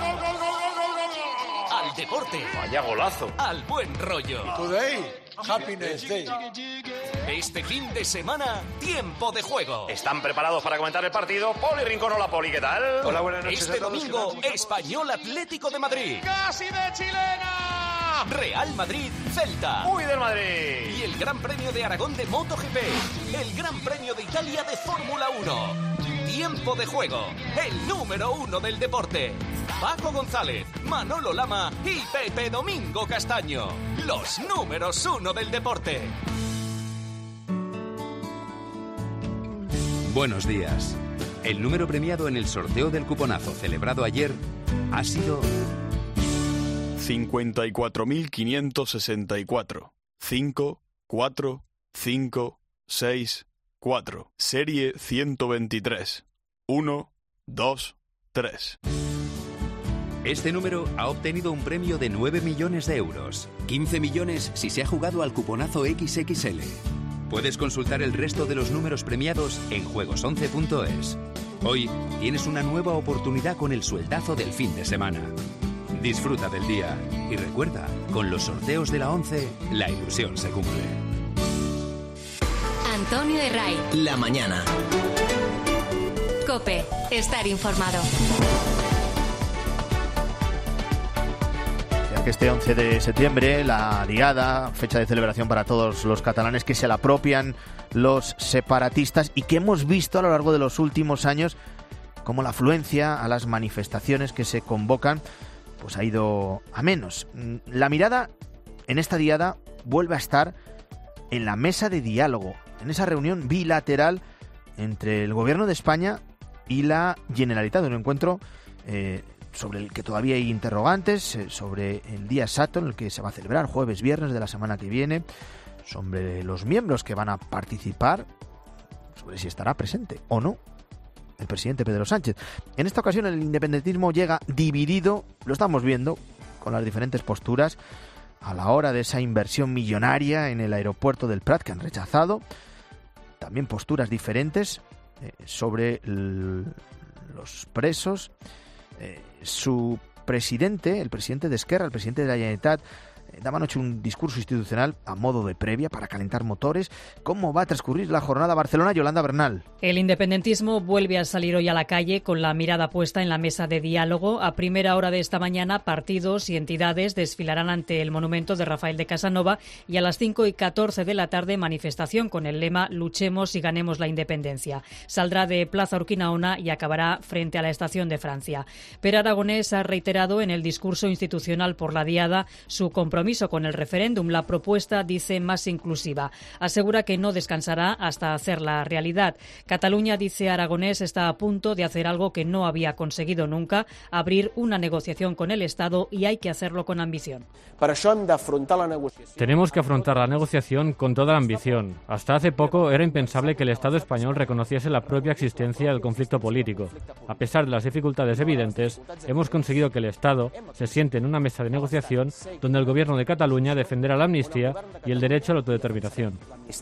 S13: Al deporte.
S4: Vaya golazo.
S13: Al buen rollo.
S4: Today, happiness day.
S13: Este fin de semana, tiempo de juego.
S4: ¿Están preparados para comentar el partido? Poli Rincón, hola Poli, ¿qué tal?
S13: Hola, buenas noches. Este domingo, Español Atlético de Madrid.
S4: ¡Casi de chilena!
S13: Real Madrid, Celta.
S4: ¡Muy del Madrid!
S13: Y el Gran Premio de Aragón de MotoGP. El Gran Premio de Italia de Fórmula 1. Tiempo de juego, el número 1 del deporte. Paco González, Manolo Lama y Pepe Domingo Castaño. Los números 1 del deporte.
S19: Buenos días. El número premiado en el sorteo del cuponazo celebrado ayer ha sido
S21: 54.564. 5, 4, 5, 6, 4. Serie 123. 1, 2, 3.
S19: Este número ha obtenido un premio de 9 millones de euros.
S7: 15 millones si se ha jugado al cuponazo XXL.
S19: Puedes consultar el resto de los números premiados en juegos11.es. Hoy tienes una nueva oportunidad con el sueldazo del fin de semana. Disfruta del día y recuerda, con los sorteos de la 11, la ilusión se cumple.
S3: Antonio Herray.
S2: La mañana.
S3: COPE. Estar informado.
S1: Que este 11 de septiembre, la Diada, fecha de celebración para todos los catalanes, que se la apropian los separatistas y que hemos visto a lo largo de los últimos años como la afluencia a las manifestaciones que se convocan pues ha ido a menos. La mirada en esta Diada vuelve a estar en la mesa de diálogo, en esa reunión bilateral entre el Gobierno de España y la Generalitat, un encuentro sobre el que todavía hay interrogantes, sobre el día exacto en el que se va a celebrar, jueves, viernes de la semana que viene, sobre los miembros que van a participar, sobre si estará presente o no el presidente Pedro Sánchez. En esta ocasión el independentismo llega dividido, lo estamos viendo con las diferentes posturas a la hora de esa inversión millonaria en el aeropuerto del Prat que han rechazado, también posturas diferentes sobre los presos. Su presidente, el presidente de Esquerra, el presidente de la Generalitat, daba anoche un discurso institucional a modo de previa para calentar motores. ¿Cómo va a transcurrir la jornada Barcelona? Yolanda Bernal.
S8: El independentismo vuelve a salir hoy a la calle con la mirada puesta en la mesa de diálogo. A primera hora de esta mañana, partidos y entidades desfilarán ante el monumento de Rafael de Casanova y a las 5:14 de la tarde manifestación con el lema «Luchemos y ganemos la independencia». Saldrá de Plaza Urquinaona y acabará frente a la Estación de Francia. Pere Aragonés ha reiterado en el discurso institucional por la Diada su compromiso con el referéndum. La propuesta, dice, más inclusiva. Asegura que no descansará hasta hacerla realidad. Cataluña, dice Aragonés, está a punto de hacer algo que no había conseguido nunca, abrir una negociación con el Estado, y hay que hacerlo con ambición.
S9: Tenemos que afrontar la negociación con toda la ambición. Hasta hace poco era impensable que el Estado español reconociese la propia existencia del conflicto político. A pesar de las dificultades evidentes, hemos conseguido que el Estado se siente en una mesa de negociación donde el Gobierno de Cataluña defenderá la amnistía y el derecho a la autodeterminación.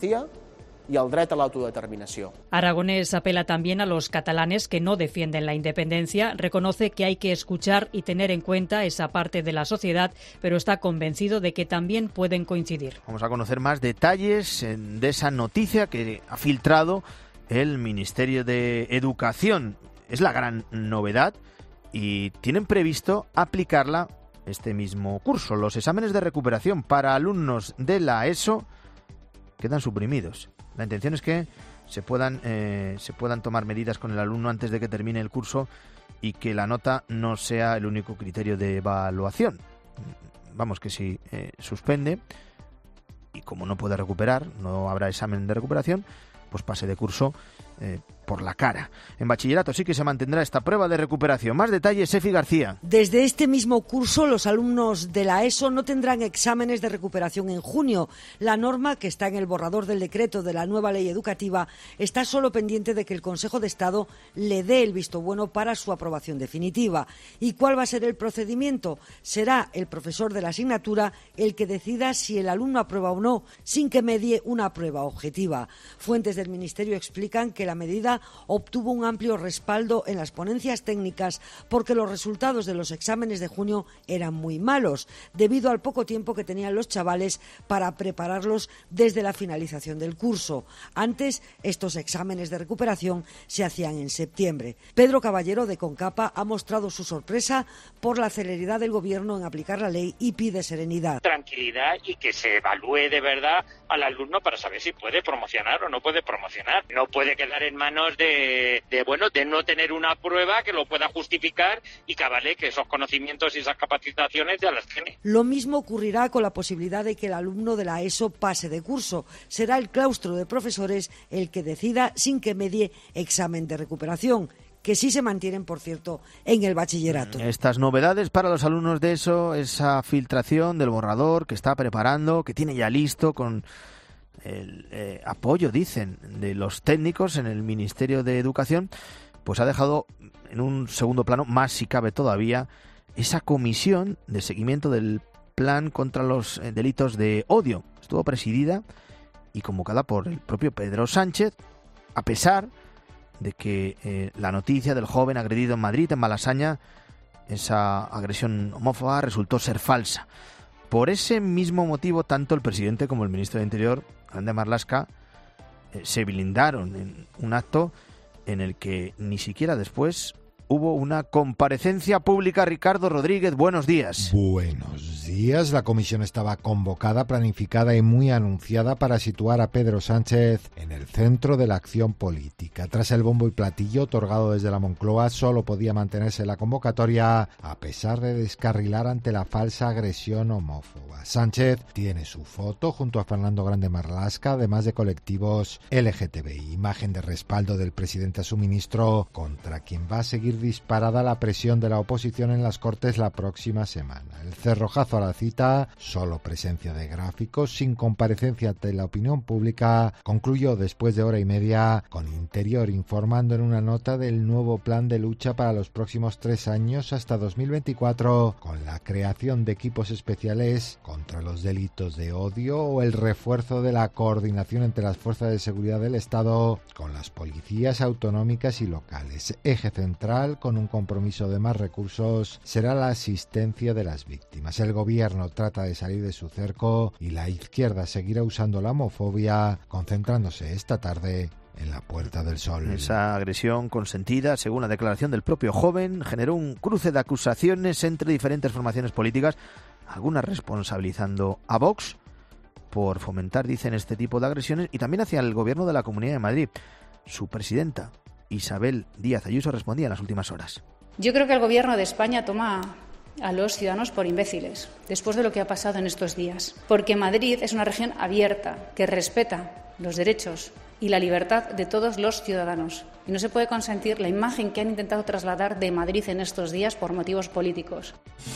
S22: Y el dret a l'autodeterminació.
S8: Aragonés apela también a los catalanes que no defienden la independencia, reconoce que hay que escuchar y tener en cuenta esa parte de la sociedad, pero está convencido de que también pueden coincidir.
S1: Vamos a conocer más detalles de esa noticia que ha filtrado el Ministerio de Educación. Es la gran novedad y tienen previsto aplicarla este mismo curso. Los exámenes de recuperación para alumnos de la ESO quedan suprimidos. La intención es que se puedan tomar medidas con el alumno antes de que termine el curso y que la nota no sea el único criterio de evaluación. Vamos, que si suspende y como no puede recuperar, no habrá examen de recuperación, pues pase de curso por la cara. En bachillerato sí que se mantendrá esta prueba de recuperación. Más detalles, Efi García.
S23: Desde este mismo curso, los alumnos de la ESO no tendrán exámenes de recuperación en junio. La norma, que está en el borrador del decreto de la nueva ley educativa, está solo pendiente de que el Consejo de Estado le dé el visto bueno para su aprobación definitiva. ¿Y cuál va a ser el procedimiento? Será el profesor de la asignatura el que decida si el alumno aprueba o no, sin que medie una prueba objetiva. Fuentes del Ministerio explican que la medida obtuvo un amplio respaldo en las ponencias técnicas porque los resultados de los exámenes de junio eran muy malos, debido al poco tiempo que tenían los chavales para prepararlos desde la finalización del curso. Antes, estos exámenes de recuperación se hacían en septiembre. Pedro Caballero, de Concapa, ha mostrado su sorpresa por la celeridad del Gobierno en aplicar la ley y pide serenidad.
S26: Tranquilidad y que se evalúe de verdad al alumno para saber si puede promocionar o no puede promocionar. No puede quedar en manos de no tener una prueba que lo pueda justificar y que vale que esos conocimientos y esas capacitaciones ya las tiene.
S23: Lo mismo ocurrirá con la posibilidad de que el alumno de la ESO pase de curso. Será el claustro de profesores el que decida sin que medie examen de recuperación, que sí se mantienen, por cierto, en el bachillerato.
S1: Estas novedades para los alumnos de ESO, esa filtración del borrador que está preparando, que tiene ya listo con el apoyo, dicen, de los técnicos en el Ministerio de Educación, pues ha dejado en un segundo plano, más si cabe todavía, esa comisión de seguimiento del plan contra los delitos de odio. Estuvo presidida y convocada por el propio Pedro Sánchez, a pesar de que la noticia del joven agredido en Madrid, en Malasaña, esa agresión homófoba, resultó ser falsa. Por ese mismo motivo, tanto el presidente como el ministro de Interior, Grande Marlaska, se blindaron en un acto en el que ni siquiera después hubo una comparecencia pública. Ricardo Rodríguez, buenos días.
S10: Buenos días. La comisión estaba convocada, planificada y muy anunciada para situar a Pedro Sánchez en el centro de la acción política. Tras el bombo y platillo otorgado desde la Moncloa, solo podía mantenerse la convocatoria a pesar de descarrilar ante la falsa agresión homófoba. Sánchez tiene su foto junto a Fernando Grande Marlaska, además de colectivos LGTBI. Imagen de respaldo del presidente a su ministro, contra quien va a seguir disparada la presión de la oposición en las Cortes la próxima semana. El cerrojazo a la cita, solo presencia de gráficos, sin comparecencia ante la opinión pública, concluyó después de hora y media con Interior informando en una nota del nuevo plan de lucha para los próximos 3 años hasta 2024, con la creación de equipos especiales contra los delitos de odio o el refuerzo de la coordinación entre las fuerzas de seguridad del Estado con las policías autonómicas y locales. Eje central, con un compromiso de más recursos, será la asistencia de las víctimas. El gobierno trata de salir de su cerco y la izquierda seguirá usando la homofobia, concentrándose esta tarde en la Puerta del Sol.
S1: Esa agresión consentida, según la declaración del propio joven, generó un cruce de acusaciones entre diferentes formaciones políticas, algunas responsabilizando a Vox por fomentar, dicen, este tipo de agresiones, y también hacia el gobierno de la Comunidad de Madrid. Su presidenta, Isabel Díaz Ayuso, respondía en las últimas horas.
S11: Yo creo que el gobierno de España toma a los ciudadanos por imbéciles, después de lo que ha pasado en estos días. Porque Madrid es una región abierta, que respeta los derechos y la libertad de todos los ciudadanos. Y no se puede consentir la imagen que han intentado trasladar de Madrid en estos días por motivos políticos.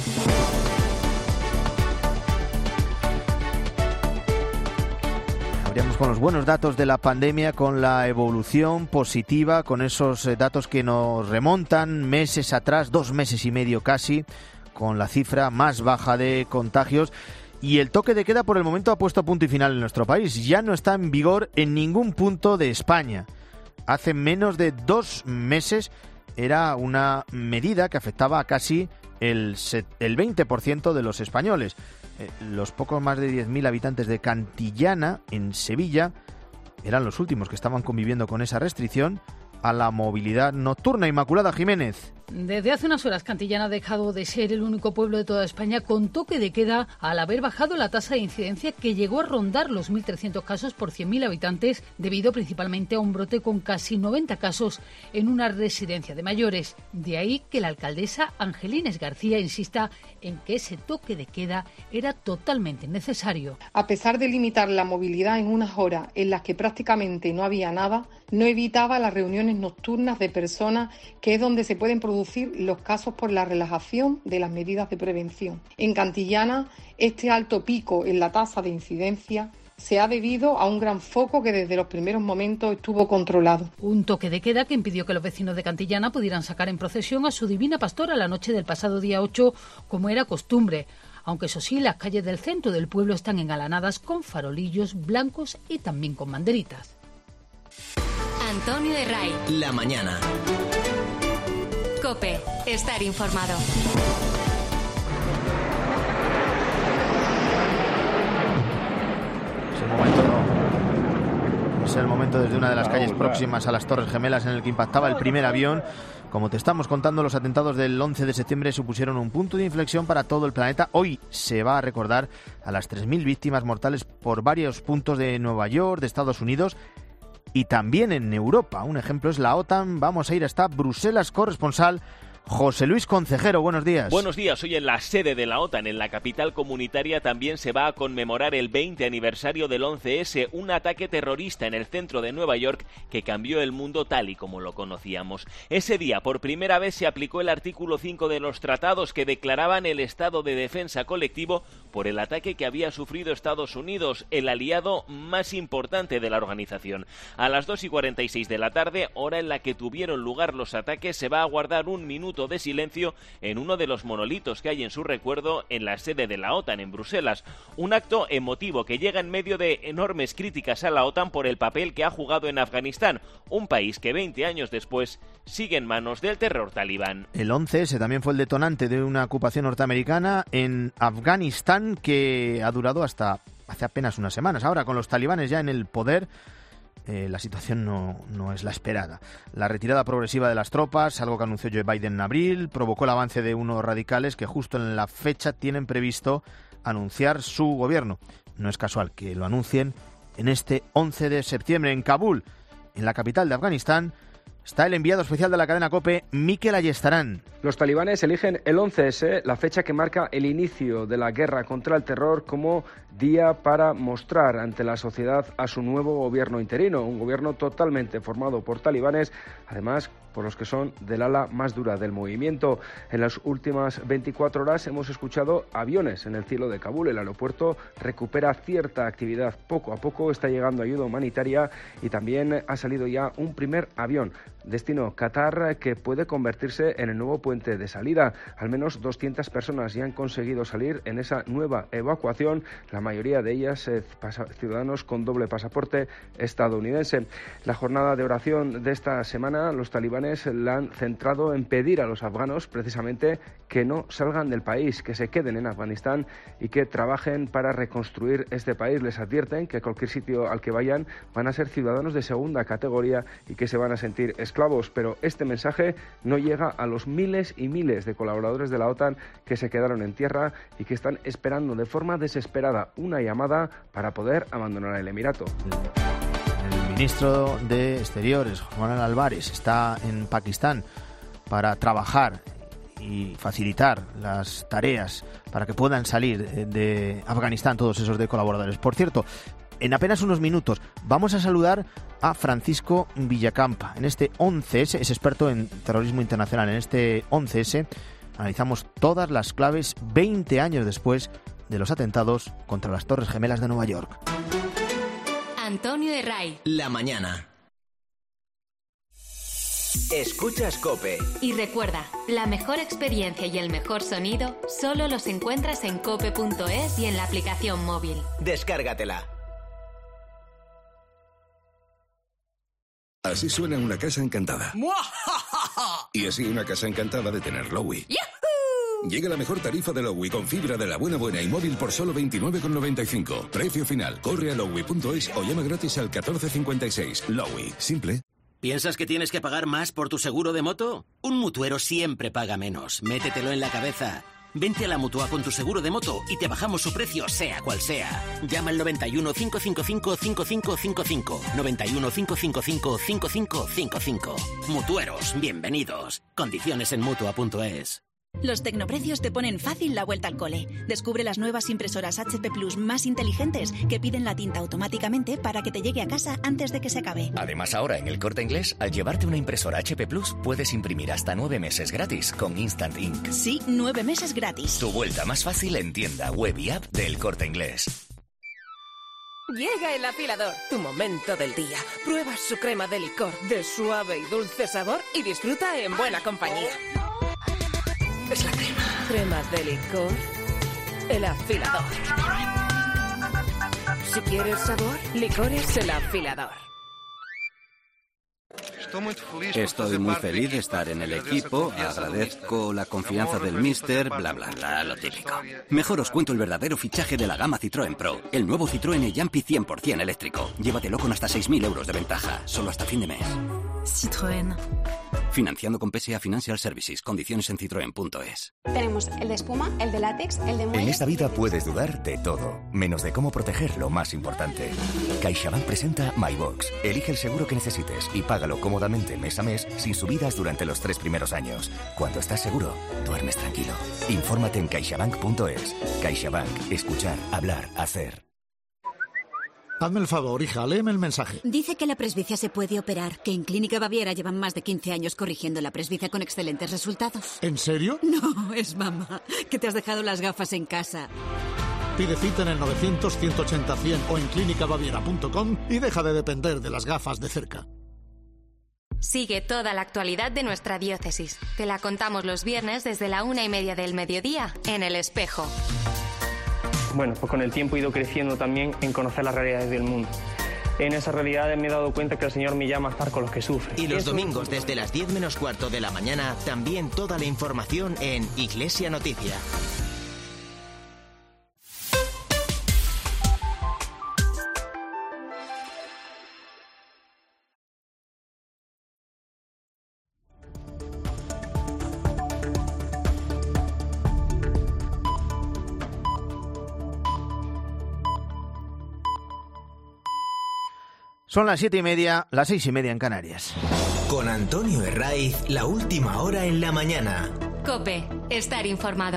S1: Abrimos con los buenos datos de la pandemia, con la evolución positiva, con esos datos que nos remontan meses atrás, 2 meses y medio casi, con la cifra más baja de contagios. Y el toque de queda por el momento ha puesto punto y final en nuestro país. Ya no está en vigor en ningún punto de España. Hace menos de 2 meses era una medida que afectaba a casi el 20% de los españoles. Los pocos más de 10.000 habitantes de Cantillana, en Sevilla, eran los últimos que estaban conviviendo con esa restricción a la movilidad nocturna. Inmaculada Jiménez.
S14: Desde hace unas horas, Cantillana ha dejado de ser el único pueblo de toda España con toque de queda al haber bajado la tasa de incidencia, que llegó a rondar los 1.300 casos por 100.000 habitantes, debido principalmente a un brote con casi 90 casos en una residencia de mayores. De ahí que la alcaldesa Angelines García insista en que ese toque de queda era totalmente necesario.
S16: A pesar de limitar la movilidad en unas horas en las que prácticamente no había nada, no evitaba las reuniones nocturnas de personas, que es donde se pueden producir los casos por la relajación de las medidas de prevención. En Cantillana, este alto pico en la tasa de incidencia se ha debido a un gran foco que desde los primeros momentos estuvo controlado.
S14: Un toque de queda que impidió que los vecinos de Cantillana pudieran sacar en procesión a su divina pastora la noche del pasado día 8, como era costumbre. Aunque eso sí, las calles del centro del pueblo están engalanadas con farolillos blancos y también con banderitas.
S3: Antonio de Ray.
S2: La mañana.
S3: COPE. Estar informado.
S1: Es el momento desde una de las calles próximas a las Torres Gemelas en el que impactaba el primer avión. Como te estamos contando, los atentados del 11 de septiembre supusieron un punto de inflexión para todo el planeta. Hoy se va a recordar a las 3.000 víctimas mortales por varios puntos de Nueva York, de Estados Unidos y también en Europa. Un ejemplo es la OTAN. Vamos a ir hasta Bruselas, corresponsal José Luis Concejero, buenos días.
S20: Buenos días. Hoy en la sede de la OTAN, en la capital comunitaria, también se va a conmemorar el 20 aniversario del 11S, un ataque terrorista en el centro de Nueva York que cambió el mundo tal y como lo conocíamos. Ese día, por primera vez, se aplicó el artículo 5 de los tratados que declaraban el estado de defensa colectivo por el ataque que había sufrido Estados Unidos, el aliado más importante de la organización. A las 2:46 de la tarde, hora en la que tuvieron lugar los ataques, se va a guardar un minuto minuto de silencio en uno de los monolitos que hay en su recuerdo en la sede de la OTAN en Bruselas. Un acto emotivo que llega en medio de enormes críticas a la OTAN por el papel que ha jugado en Afganistán, un país que 20 años después sigue en manos del terror talibán.
S1: El 11S también fue el detonante de una ocupación norteamericana en Afganistán que ha durado hasta hace apenas unas semanas. Ahora, con los talibanes ya en el poder, la situación no es la esperada. La retirada progresiva de las tropas, algo que anunció Joe Biden en abril, provocó el avance de unos radicales que justo en la fecha tienen previsto anunciar su gobierno. No es casual que lo anuncien en este 11 de septiembre en Kabul, en la capital de Afganistán. Está el enviado especial de la cadena COPE, Mikel Ayestarán.
S18: Los talibanes eligen el 11S, la fecha que marca el inicio de la guerra contra el terror, como día para mostrar ante la sociedad a su nuevo gobierno interino, un gobierno totalmente formado por talibanes, además por los que son del ala más dura del movimiento. En las últimas 24 horas hemos escuchado aviones en el cielo de Kabul. El aeropuerto recupera cierta actividad poco a poco, está llegando ayuda humanitaria y también ha salido ya un primer avión destino Qatar que puede convertirse en el nuevo puente de salida. Al menos 200 personas ya han conseguido salir en esa nueva evacuación, la mayoría de ellas ciudadanos con doble pasaporte estadounidense. La jornada de oración de esta semana, los talibanes la han centrado en pedir a los afganos precisamente que no salgan del país, que se queden en Afganistán y que trabajen para reconstruir este país. Les advierten que cualquier sitio al que vayan van a ser ciudadanos de segunda categoría y que se van a sentir esclavos, pero este mensaje no llega a los miles y miles de colaboradores de la OTAN que se quedaron en tierra y que están esperando de forma desesperada una llamada para poder abandonar el Emirato.
S1: El ministro de Exteriores, José Manuel Álvarez, está en Pakistán para trabajar y facilitar las tareas para que puedan salir de Afganistán todos esos de colaboradores. Por cierto, en apenas unos minutos vamos a saludar a Francisco Villacampa. En este 11S, es experto en terrorismo internacional. En este 11S analizamos todas las claves 20 años después de los atentados contra las Torres Gemelas de Nueva York.
S3: Antonio Herray.
S2: La mañana. Escuchas COPE.
S3: Y recuerda, la mejor experiencia y el mejor sonido solo los encuentras en cope.es y en la aplicación móvil.
S2: Descárgatela.
S5: Así suena una casa encantada. Y así una casa encantada de tener Lowy. Llega la mejor tarifa de Lowy con fibra de la buena y móvil por solo 29,95. Precio final. Corre a lowy.es o llama gratis al 1456. Lowy. Simple.
S12: ¿Piensas que tienes que pagar más por tu seguro de moto? Un mutuero siempre paga menos. Métetelo en la cabeza. Vente a la Mutua con tu seguro de moto y te bajamos su precio, sea cual sea. Llama al 91 555 5555. 91 555 5555. Mutueros, bienvenidos. Condiciones en Mutua.es.
S15: Los tecnoprecios te ponen fácil la vuelta al cole. Descubre las nuevas impresoras HP Plus más inteligentes que piden la tinta automáticamente para que te llegue a casa antes de que se acabe.
S17: Además, ahora en El Corte Inglés, al llevarte una impresora HP Plus, puedes imprimir hasta 9 meses gratis con Instant Ink.
S15: Sí, 9 meses gratis.
S17: Tu vuelta más fácil en tienda, web y app de El Corte Inglés.
S24: Llega el afilador, tu momento del día. Pruebas su crema de licor de suave y dulce sabor y disfruta en buena compañía. Es la crema. Crema de licor. El afilador. Si quieres sabor, licores el afilador.
S25: Estoy muy feliz de estar en el equipo, agradezco la confianza del míster, bla bla bla, lo típico. Mejor os cuento el verdadero fichaje de la gama Citroën Pro, el nuevo Citroën e-Jumpy 100% eléctrico. Llévatelo con hasta 6.000 euros de ventaja, solo hasta fin de mes.
S15: Citroën.
S25: Financiando con PSA Financial Services, condiciones en citroen.es.
S27: Tenemos el de espuma, el de látex, el de muelle.
S28: En esta vida puedes dudar de todo, menos de cómo proteger lo más importante. CaixaBank presenta MyBox. Elige el seguro que necesites y págalo cómodamente mes a mes sin subidas durante los 3 primeros años. Cuando estás seguro, duermes tranquilo. Infórmate en caixabank.es. CaixaBank. Escuchar, hablar, hacer.
S29: Hazme el favor, hija, léeme el mensaje.
S30: Dice que la presbicia se puede operar, que en Clínica Baviera llevan más de 15 años corrigiendo la presbicia con excelentes resultados.
S29: ¿En serio?
S30: No, es mamá, que te has dejado las gafas en casa.
S29: Pide cita en el 900-180-100 o en clínicabaviera.com y deja de depender de las gafas de cerca.
S3: Sigue toda la actualidad de nuestra diócesis. Te la contamos los viernes desde la 1:30 del mediodía en El Espejo.
S4: Bueno, pues con el tiempo he ido creciendo también en conocer las realidades del mundo. En esas realidades me he dado cuenta que el Señor me llama a estar con los que sufren.
S2: Y los domingos desde las 10 menos cuarto de la mañana, también toda la información en Iglesia Noticia.
S1: Son las 7:30, las 6:30 en Canarias.
S2: Con Antonio Herraiz, la última hora en la mañana.
S3: COPE, estar informado.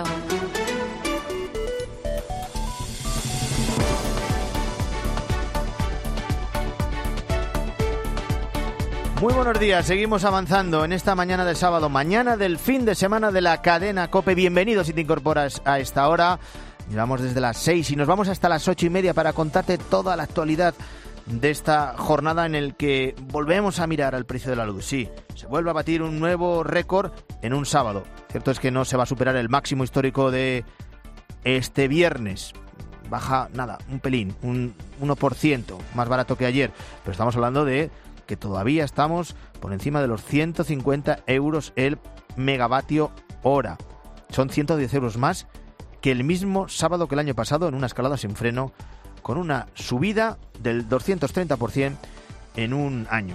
S1: Muy buenos días, seguimos avanzando en esta mañana de sábado, mañana del fin de semana de la cadena COPE. Bienvenido si te incorporas a esta hora. Llevamos desde las 6 y nos vamos hasta las 8:30 para contarte toda la actualidad de esta jornada en el que volvemos a mirar al precio de la luz. Sí, se vuelve a batir un nuevo récord en un sábado. Cierto es que no se va a superar el máximo histórico de este viernes. Baja, nada, un pelín, un 1% más barato que ayer. Pero estamos hablando de que todavía estamos por encima de los 150 euros el megavatio hora. Son 110 euros más que el mismo sábado que el año pasado en una escalada sin freno, con una subida del 230% en un año.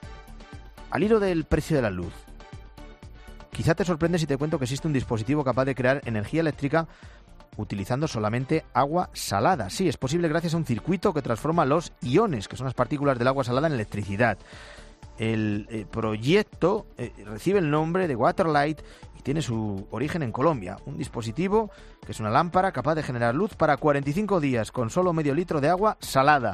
S1: Al hilo del precio de la luz, quizá te sorprende si te cuento que existe un dispositivo capaz de crear energía eléctrica utilizando solamente agua salada. Sí, es posible gracias a un circuito que transforma los iones, que son las partículas del agua salada, en electricidad. El proyecto recibe el nombre de Waterlight y tiene su origen en Colombia. Un dispositivo que es una lámpara capaz de generar luz para 45 días con solo medio litro de agua salada.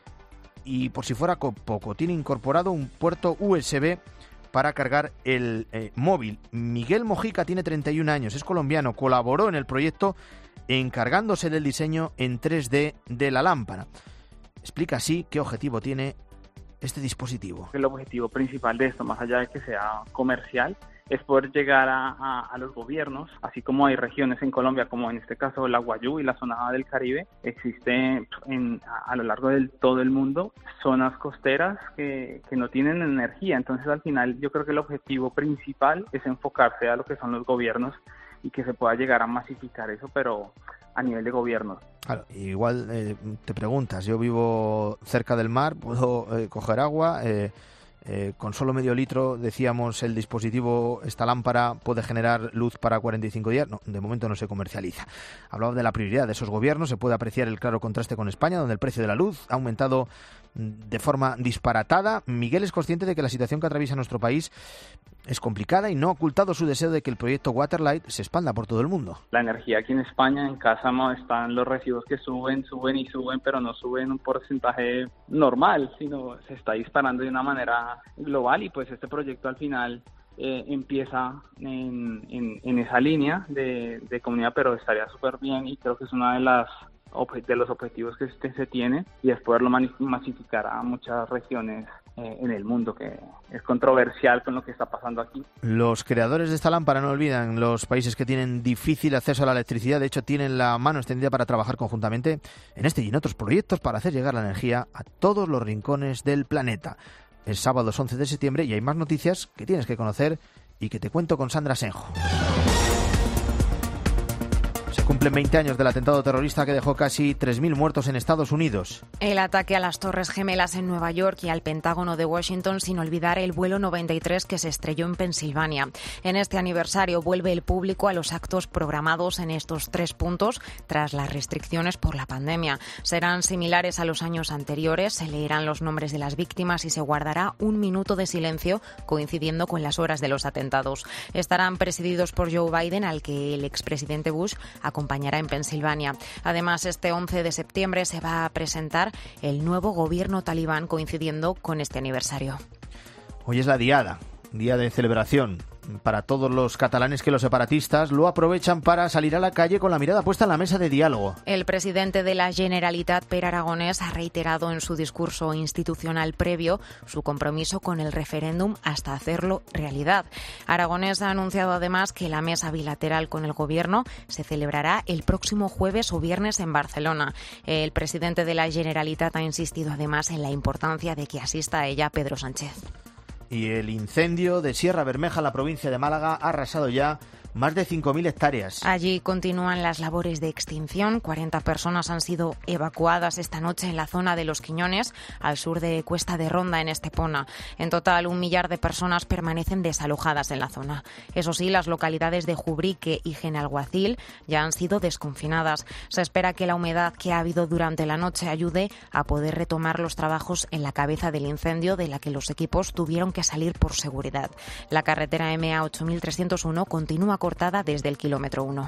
S1: Y por si fuera poco, tiene incorporado un puerto USB para cargar el móvil. Miguel Mojica tiene 31 años, es colombiano, colaboró en el proyecto encargándose del diseño en 3D de la lámpara. Explica así qué objetivo tiene este dispositivo.
S6: El objetivo principal de esto, más allá de que sea comercial, es poder llegar a los gobiernos, así como hay regiones en Colombia, como en este caso la Guayú y la zona del Caribe, existe a lo largo de todo el mundo zonas costeras que no tienen energía. Entonces, al final, yo creo que el objetivo principal es enfocarse a lo que son los gobiernos y que se pueda llegar a masificar eso, pero a nivel de gobierno.
S1: Claro, igual te preguntas, yo vivo cerca del mar, puedo coger agua, con solo medio litro, decíamos, el dispositivo, esta lámpara, puede generar luz para 45 días. No, de momento no se comercializa. Hablaba de la prioridad de esos gobiernos. Se puede apreciar el claro contraste con España, donde el precio de la luz ha aumentado de forma disparatada. Miguel es consciente de que la situación que atraviesa nuestro país es complicada y no ha ocultado su deseo de que el proyecto Waterlight se expanda por todo el mundo.
S6: La energía aquí en España, en casa, no están los recibos que suben, pero no suben un porcentaje normal, sino se está disparando de una manera global, y pues este proyecto al final empieza en esa línea de comunidad, pero estaría súper bien, y creo que es una de los objetivos que se tiene, y es poderlo masificar a muchas regiones en el mundo, que es controversial con lo que está pasando aquí.
S1: Los creadores de esta lámpara no olvidan los países que tienen difícil acceso a la electricidad. De hecho, tienen la mano extendida para trabajar conjuntamente en este y en otros proyectos para hacer llegar la energía a todos los rincones del planeta. El sábado es 11 de septiembre y hay más noticias que tienes que conocer y que te cuento con Sandra Senjo. Se cumplen 20 años del atentado terrorista que dejó casi 3.000 muertos en Estados Unidos.
S7: El ataque a las Torres Gemelas en Nueva York y al Pentágono de Washington, sin olvidar el vuelo 93 que se estrelló en Pensilvania. En este aniversario vuelve el público a los actos programados en estos 3 puntos tras las restricciones por la pandemia. Serán similares a los años anteriores, se leerán los nombres de las víctimas y se guardará un minuto de silencio coincidiendo con las horas de los atentados. Estarán presididos por Joe Biden, al que el expresidente Bush acompañará en Pensilvania. Además, este 11 de septiembre se va a presentar el nuevo gobierno talibán coincidiendo con este aniversario.
S1: Hoy es la diada, día de celebración, para todos los catalanes que los separatistas lo aprovechan para salir a la calle con la mirada puesta en la mesa de diálogo.
S7: El presidente de la Generalitat, Pere Aragonès, ha reiterado en su discurso institucional previo su compromiso con el referéndum hasta hacerlo realidad. Aragonès ha anunciado además que la mesa bilateral con el Gobierno se celebrará el próximo jueves o viernes en Barcelona. El presidente de la Generalitat ha insistido además en la importancia de que asista a ella Pedro Sánchez.
S1: Y el incendio de Sierra Bermeja, en la provincia de Málaga, ha arrasado ya más de 5.000 hectáreas.
S7: Allí continúan las labores de extinción. 40 personas han sido evacuadas esta noche en la zona de Los Quiñones, al sur de Cuesta de Ronda, en Estepona. En total, 1 millar de personas permanecen desalojadas en la zona. Eso sí, las localidades de Jubrique y Genalguacil ya han sido desconfinadas. Se espera que la humedad que ha habido durante la noche ayude a poder retomar los trabajos en la cabeza del incendio, de la que los equipos tuvieron que salir por seguridad. La carretera MA 8301 continúa cortada desde el kilómetro 1.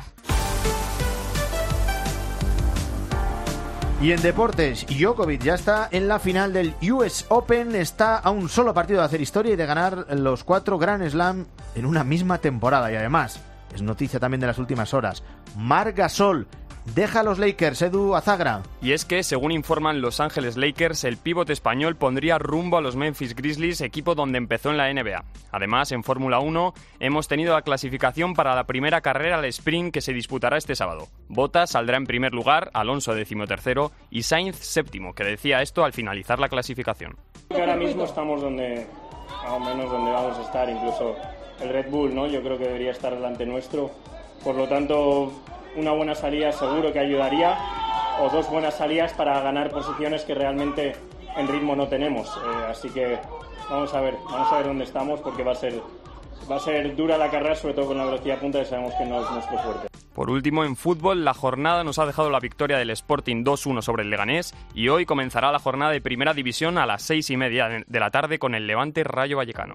S1: Y en deportes, Djokovic ya está en la final del US Open, está a un solo partido de hacer historia y de ganar los 4 Grand Slam en una misma temporada. Y además, es noticia también de las últimas horas, Marc Gasol deja a los Lakers. Edu Azagra.
S8: Y es que, según informan Los Ángeles Lakers, el pívot español pondría rumbo a los Memphis Grizzlies, equipo donde empezó en la NBA. Además, en Fórmula 1 hemos tenido la clasificación para la primera carrera al sprint que se disputará este sábado. Bottas saldrá en primer lugar, Alonso 13º y Sainz 7º, que decía esto al finalizar la clasificación.
S4: Ahora mismo estamos donde, más o menos donde vamos a estar, incluso el Red Bull, ¿no? Yo creo que debería estar delante nuestro. Por lo tanto, una buena salida seguro que ayudaría, o 2 buenas salidas para ganar posiciones que realmente en ritmo no tenemos. Así que vamos a ver dónde estamos, porque va a ser dura la carrera, sobre todo con la velocidad punta, que sabemos que no es nuestro fuerte.
S8: Por último, en fútbol, la jornada nos ha dejado la victoria del Sporting 2-1 sobre el Leganés, y hoy comenzará la jornada de Primera División a las 6:30 de la tarde con el Levante Rayo Vallecano.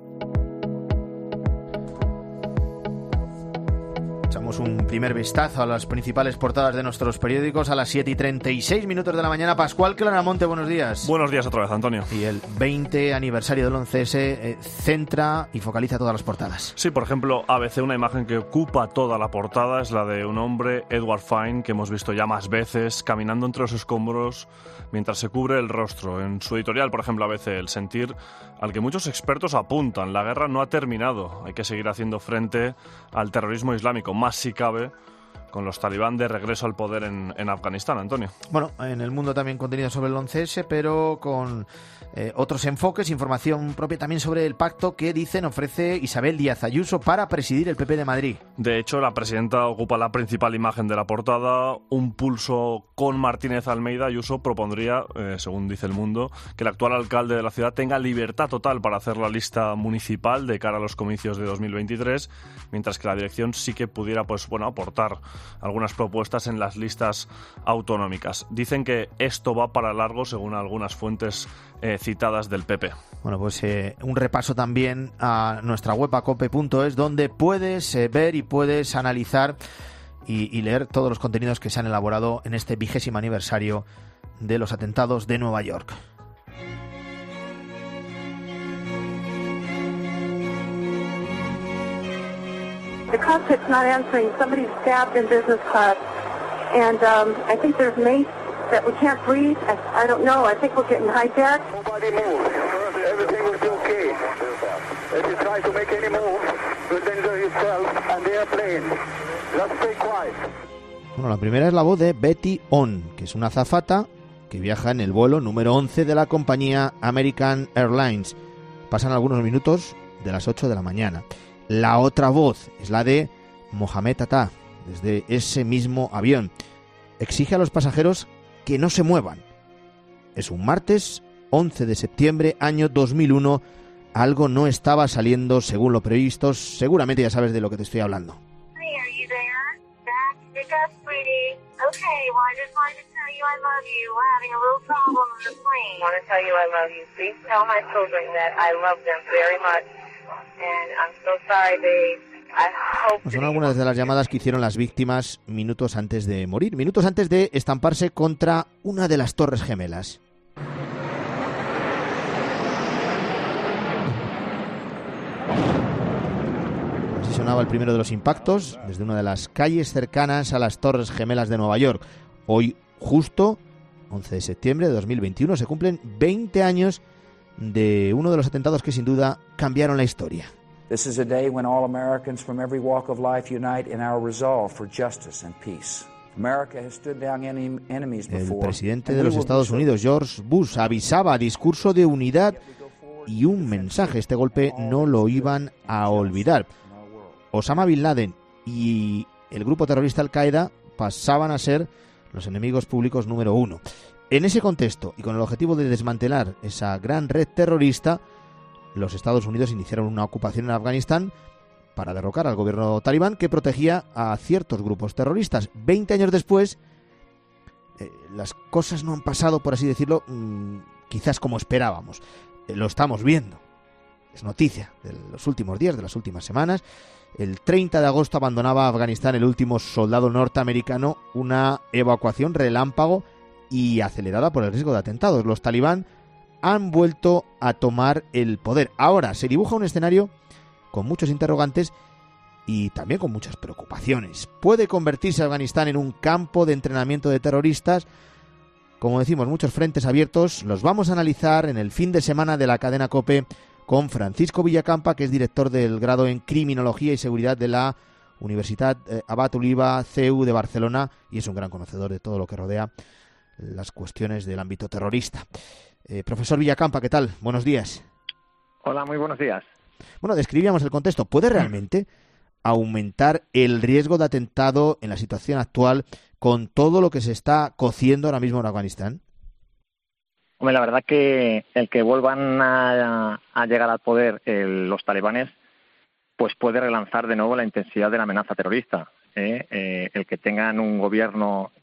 S1: Echamos un primer vistazo a las principales portadas de nuestros periódicos a las 7:36 de la mañana. Pascual Claramonte, buenos días.
S9: Buenos días otra vez, Antonio.
S1: Y el 20 aniversario del 11S centra y focaliza todas las portadas.
S9: Sí, por ejemplo, ABC, una imagen que ocupa toda la portada es la de un hombre, Edward Fine, que hemos visto ya más veces, caminando entre los escombros mientras se cubre el rostro. En su editorial, por ejemplo, ABC, el sentir al que muchos expertos apuntan: la guerra no ha terminado, hay que seguir haciendo frente al terrorismo islámico, más si cabe con los talibán de regreso al poder en Afganistán, Antonio.
S1: Bueno, en el mundo también contenido sobre el 11S, pero con otros enfoques, información propia también sobre el pacto que, dicen, ofrece Isabel Díaz Ayuso para presidir el PP de Madrid.
S9: De hecho, la presidenta ocupa la principal imagen de la portada, un pulso con Martínez Almeida. Ayuso propondría, según dice El Mundo, que el actual alcalde de la ciudad tenga libertad total para hacer la lista municipal de cara a los comicios de 2023, mientras que la dirección sí que pudiera aportar algunas propuestas en las listas autonómicas. Dicen que esto va para largo, según algunas fuentes citadas del PP.
S1: Bueno, pues un repaso también a nuestra web, a cope.es, donde puedes ver y puedes analizar y leer todos los contenidos que se han elaborado en este 20º aniversario de los atentados de Nueva York.
S10: The cockpit's not answering. Somebody's stabbed in business class, and I think there's mace that we can't breathe. I don't know. I think we're getting hijacked. Nobody move. Everything will be okay. If you try to make any move, you'll danger yourself and the airplane. Just stay quiet.
S1: Bueno, la primera es la voz de Betty On, que es una azafata que viaja en el vuelo número 11 de la compañía American Airlines. Pasan algunos minutos de las 8 de la mañana. La otra voz es la de Mohamed Atta, desde ese mismo avión. Exige a los pasajeros que no se muevan. Es un martes, 11 de septiembre, año 2001. Algo no estaba saliendo según lo previsto. Seguramente ya sabes de lo que te estoy hablando. Son algunas de las llamadas que hicieron las víctimas minutos antes de morir, minutos antes de estamparse contra una de las Torres Gemelas. sonaba el primero de los impactos desde una de las calles cercanas a las Torres Gemelas de Nueva York. Hoy, justo 11 de septiembre de 2021, se cumplen 20 años de uno de los atentados que sin duda cambiaron la historia.
S11: This is a day when all Americans from every walk of life unite in our resolve for justice and peace. America has stood down enemies before.
S1: El presidente de los Estados Unidos, George Bush, avisaba, discurso de unidad y un mensaje. Este golpe no lo iban a olvidar. Osama Bin Laden y el grupo terrorista Al-Qaeda pasaban a ser los enemigos públicos número uno. En ese contexto y con el objetivo de desmantelar esa gran red terrorista, los Estados Unidos iniciaron una ocupación en Afganistán para derrocar al gobierno talibán que protegía a ciertos grupos terroristas. 20 años después, las cosas no han pasado, por así decirlo, quizás como esperábamos. Lo estamos viendo. Es noticia de los últimos días, de las últimas semanas. El 30 de agosto abandonaba Afganistán el último soldado norteamericano, una evacuación relámpago y acelerada por el riesgo de atentados. Los talibán han vuelto a tomar el poder. Ahora se dibuja un escenario con muchos interrogantes y también con muchas preocupaciones. ¿Puede convertirse Afganistán en un campo de entrenamiento de terroristas? Como decimos, muchos frentes abiertos. Los vamos a analizar en el fin de semana de la cadena COPE con Francisco Villacampa, que es director del grado en Criminología y Seguridad de la Universitat Abat Oliba CEU de Barcelona y es un gran conocedor de todo lo que rodea las cuestiones del ámbito terrorista. Profesor Villacampa, ¿qué tal? Buenos días.
S13: Hola, muy buenos días.
S1: Bueno, describíamos el contexto. ¿Puede realmente aumentar el riesgo de atentado en la situación actual con todo lo que se está cociendo ahora mismo en Afganistán?
S13: Hombre, la verdad que el que vuelvan a llegar al poder los talibanes, pues puede relanzar de nuevo la intensidad de la amenaza terrorista. El que tengan un gobierno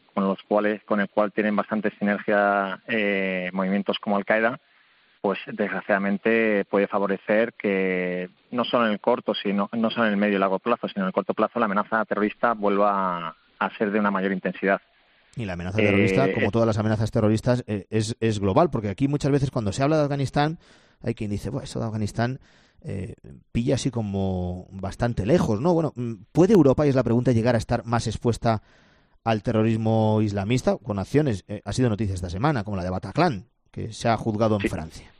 S13: con el cual tienen bastante sinergia movimientos como Al-Qaeda, pues desgraciadamente puede favorecer que no solo en el corto, no solo en el medio y largo plazo, sino en el corto plazo la amenaza terrorista vuelva a ser de una mayor intensidad.
S1: Y la amenaza terrorista, como todas las amenazas terroristas, es global, porque aquí muchas veces cuando se habla de Afganistán, hay quien dice, bueno, eso de Afganistán pilla así como bastante lejos, ¿no? Bueno, ¿puede Europa, y es la pregunta, llegar a estar más expuesta al terrorismo islamista con acciones? Ha sido noticia esta semana, como la de Bataclan, que se ha juzgado en Francia.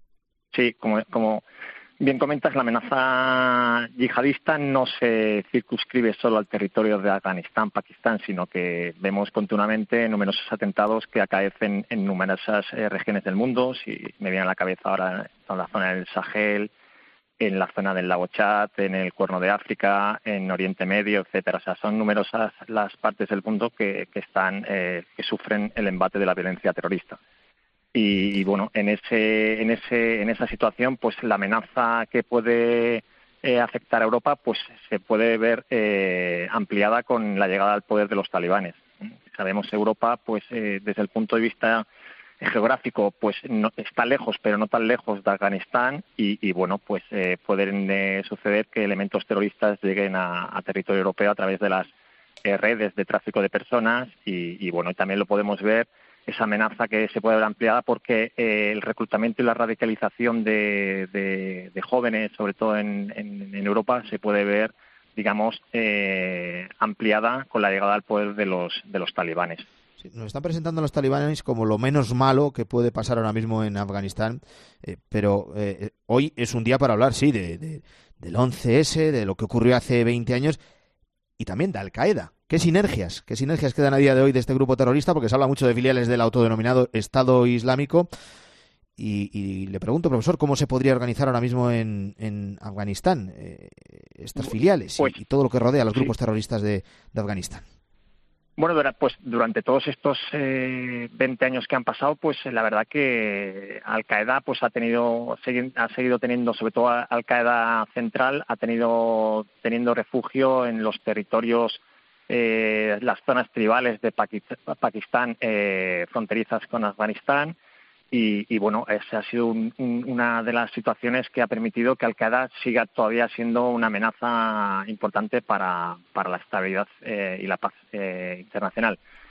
S13: Sí, como bien comentas, la amenaza yihadista no se circunscribe solo al territorio de Afganistán, Pakistán, sino que vemos continuamente numerosos atentados que acaecen en numerosas regiones del mundo. Si me viene a la cabeza ahora en la zona del Sahel, en la zona del lago Chad, en el Cuerno de África, en Oriente Medio, etcétera. O sea, son numerosas las partes del mundo que sufren el embate de la violencia terrorista. Y bueno, en esa situación, pues la amenaza que puede afectar a Europa, pues se puede ver ampliada con la llegada al poder de los talibanes. Sabemos Europa, pues desde el punto de vista geográfico, pues no está lejos, pero no tan lejos de Afganistán y bueno, pues pueden suceder que elementos terroristas lleguen a territorio europeo a través de las redes de tráfico de personas y bueno, también lo podemos ver, esa amenaza que se puede ver ampliada porque el reclutamiento y la radicalización de jóvenes, sobre todo en Europa, se puede ver, digamos, ampliada con la llegada al poder de los talibanes.
S1: Sí, nos están presentando a los talibanes como lo menos malo que puede pasar ahora mismo en Afganistán, pero hoy es un día para hablar, sí, del 11S, de lo que ocurrió hace 20 años y también de Al-Qaeda. ¿Qué sinergias quedan a día de hoy de este grupo terrorista? Porque se habla mucho de filiales del autodenominado Estado Islámico. Y le pregunto, profesor, ¿cómo se podría organizar ahora mismo en Afganistán estas filiales y todo lo que rodea a los grupos terroristas de Afganistán?
S13: Bueno, pues durante todos estos 20 años que han pasado, pues la verdad que Al-Qaeda pues ha seguido teniendo, sobre todo Al-Qaeda central, teniendo refugio en los territorios, las zonas tribales de Pakistán fronterizas con Afganistán y bueno, esa ha sido una de las situaciones que ha permitido que Al-Qaeda siga todavía siendo una amenaza importante para la estabilidad y la paz internacional.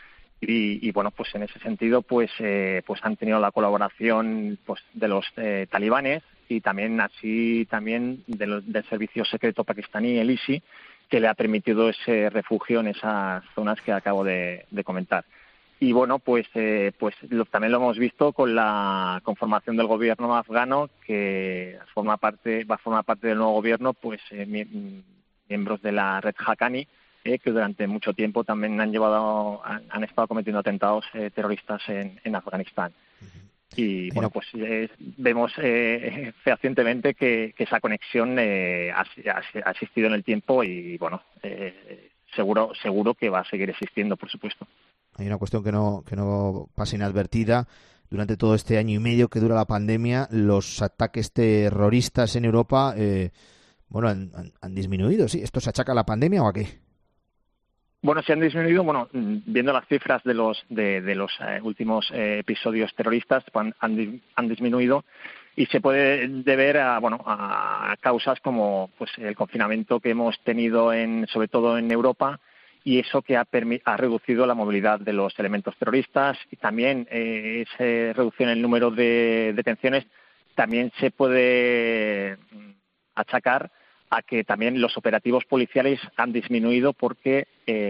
S13: Y bueno, pues en ese sentido pues han tenido la colaboración pues de los talibanes y también del servicio secreto pakistaní, el ISI, que le ha permitido ese refugio en esas zonas que acabo de comentar. Y bueno, también lo hemos visto con la conformación del gobierno afgano, que va a formar parte del nuevo gobierno, miembros de la red Haqqani, que durante mucho tiempo también han estado cometiendo atentados terroristas en Afganistán. Y bueno, pues vemos fehacientemente que esa conexión ha existido en el tiempo y bueno, seguro que va a seguir existiendo, por supuesto.
S1: Hay una cuestión que no pasa inadvertida. Durante todo este año y medio que dura la pandemia, los ataques terroristas en Europa han disminuido. ¿Sí? ¿Esto se achaca a la pandemia o a qué?
S13: Bueno, se han disminuido. Bueno, viendo las cifras de los últimos episodios terroristas, han disminuido y se puede deber a causas como pues el confinamiento que hemos tenido sobre todo en Europa, y eso que ha reducido la movilidad de los elementos terroristas, y también esa reducción en el número de detenciones también se puede achacar a que también los operativos policiales han disminuido porque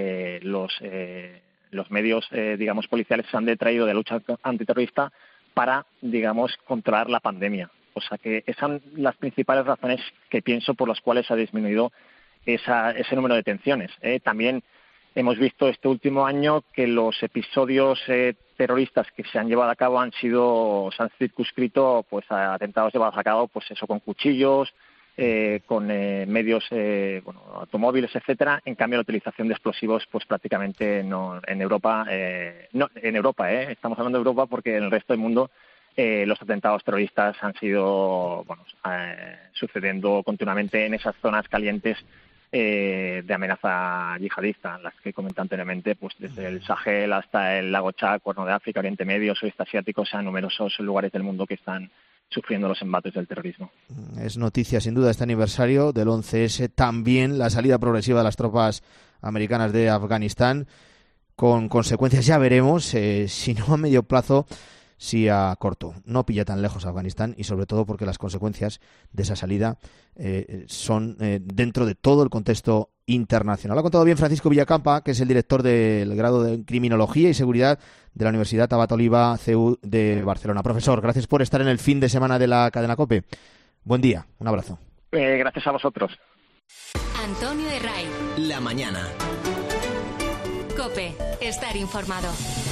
S13: los medios, policiales se han detraído de la lucha antiterrorista para, controlar la pandemia. O sea que esas son las principales razones que pienso por las cuales ha disminuido ese número de detenciones. También hemos visto este último año que los episodios terroristas que se han llevado a cabo se han circunscrito pues a atentados llevados a cabo con cuchillos, con medios automóviles, etcétera. En cambio, la utilización de explosivos pues prácticamente no en Europa. Estamos hablando de Europa porque en el resto del mundo los atentados terroristas han sido sucediendo continuamente en esas zonas calientes de amenaza yihadista, las que comenté anteriormente, pues desde el Sahel hasta el lago Chad, Cuerno de África, Oriente Medio, Sudeste Asiático, numerosos lugares del mundo que están sufriendo los embates del terrorismo.
S1: Es noticia sin duda este aniversario del 11S, también la salida progresiva de las tropas americanas de Afganistán, con consecuencias, ya veremos, si no a medio plazo, si a corto. No pilla tan lejos Afganistán, y sobre todo porque las consecuencias de esa salida son dentro de todo el contexto internacional. Lo ha contado bien Francisco Villacampa, que es el director del grado de Criminología y Seguridad de la Universidad Abat Oliba CEU de Barcelona. Profesor, gracias por estar en el fin de semana de la cadena COPE. Buen día, un abrazo.
S13: Gracias a vosotros.
S3: Antonio Herray.
S2: La mañana.
S3: COPE, estar informado.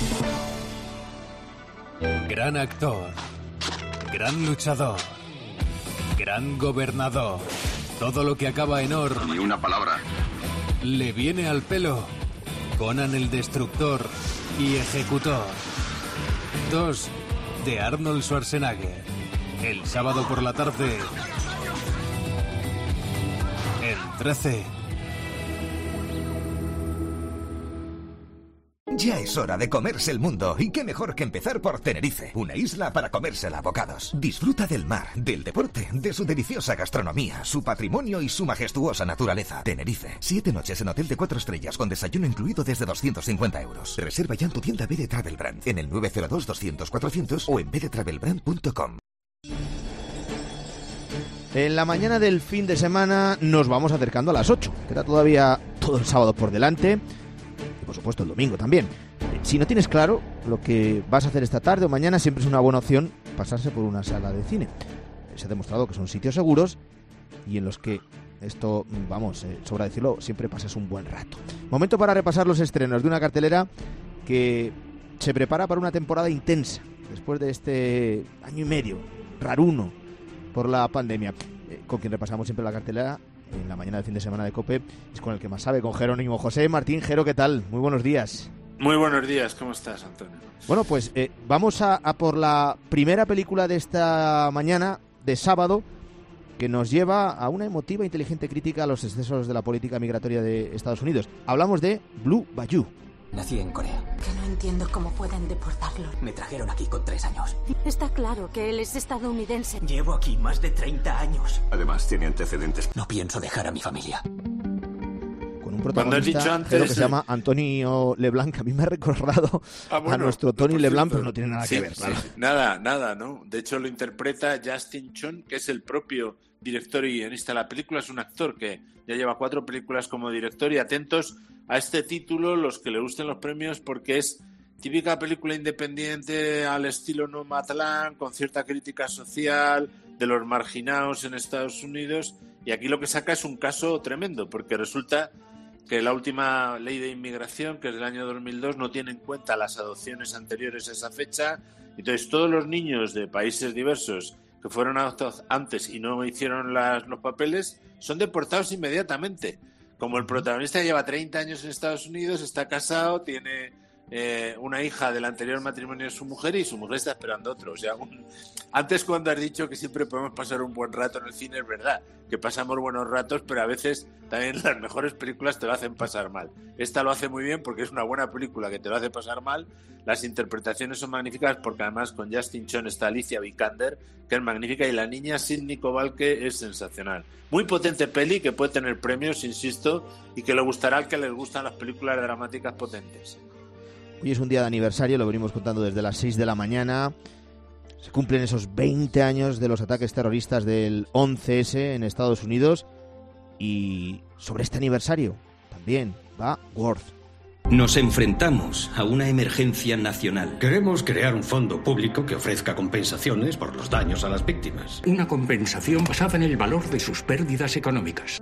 S5: Gran actor, gran luchador, gran gobernador. Todo lo que acaba en or.
S14: Ni una palabra.
S5: Le viene al pelo. Conan el Destructor y Ejecutor. 2 de Arnold Schwarzenegger. El sábado por la tarde. En 13.
S16: Ya es hora de comerse el mundo, y qué mejor que empezar por Tenerife, una isla para comérsela a bocados. Disfruta del mar, del deporte, de su deliciosa gastronomía, su patrimonio y su majestuosa naturaleza. Tenerife, 7 noches en hotel de 4 estrellas con desayuno incluido desde 250 euros. Reserva ya en tu tienda BD Travel Brand en el 902-200-400 o en bdtravelbrand.com.
S1: En la mañana del fin de semana nos vamos acercando a las 8. Queda todavía todo el sábado por delante. Y por supuesto el domingo también. Si no tienes claro lo que vas a hacer esta tarde o mañana, siempre es una buena opción pasarse por una sala de cine. Se ha demostrado que son sitios seguros y en los que esto, sobra decirlo, siempre pasas un buen rato. Momento para repasar los estrenos de una cartelera que se prepara para una temporada intensa después de este año y medio raruno por la pandemia. Con quien repasamos siempre la cartelera en la mañana del fin de semana de COPE es con el que más sabe, con Jerónimo José Martín. Jero, ¿qué tal? Muy buenos días.
S18: Muy buenos días, ¿cómo estás, Antonio?
S1: Bueno, pues vamos a por la primera película de esta mañana de sábado, que nos lleva a una emotiva e inteligente crítica a los excesos de la política migratoria de Estados Unidos. Hablamos de Blue Bayou.
S19: Nací en Corea.
S20: Que no entiendo cómo pueden deportarlo.
S19: Me trajeron aquí con 3 años.
S20: Está claro que él es estadounidense.
S19: Llevo aquí más de 30 años.
S14: Además, tiene antecedentes.
S19: No pienso dejar a mi familia.
S1: Con un un protagonista que se llama Antonio Leblanc, que a mí me ha recordado a nuestro Tony Leblanc, pero no tiene nada que ver.
S18: Sí. Nada, ¿no? De hecho, lo interpreta Justin Chon, que es el propio director y guionista de la película. Es un actor que ya lleva 4 películas como director, y atentos a este título los que le gusten los premios, porque es típica película independiente al estilo Nomadland, con cierta crítica social de los marginados en Estados Unidos, y aquí lo que saca es un caso tremendo, porque resulta que la última ley de inmigración, que es del año 2002, no tiene en cuenta las adopciones anteriores a esa fecha. Entonces todos los niños de países diversos que fueron adoptados antes y no hicieron los papeles son deportados inmediatamente. Como el protagonista lleva 30 años en Estados Unidos, está casado, tiene una hija del anterior matrimonio de su mujer, y su mujer está esperando otro. O sea, antes, cuando has dicho que siempre podemos pasar un buen rato en el cine, es verdad que pasamos buenos ratos, pero a veces también las mejores películas te lo hacen pasar mal. Esta lo hace muy bien porque es una buena película que te lo hace pasar mal. Las interpretaciones son magníficas, porque además con Justin Chon está Alicia Vikander, que es magnífica, y la niña Sidney Cobal, que es sensacional. Muy potente peli, que puede tener premios, insisto, y que le gustará al que les gustan las películas dramáticas potentes.
S1: Hoy es un día de aniversario, lo venimos contando desde las 6 de la mañana. Se cumplen esos 20 años de los ataques terroristas del 11S en Estados Unidos. Y sobre este aniversario también va Worth.
S12: Nos enfrentamos a una emergencia nacional.
S14: Queremos crear un fondo público que ofrezca compensaciones por los daños a las víctimas.
S15: Una compensación basada en el valor de sus pérdidas económicas.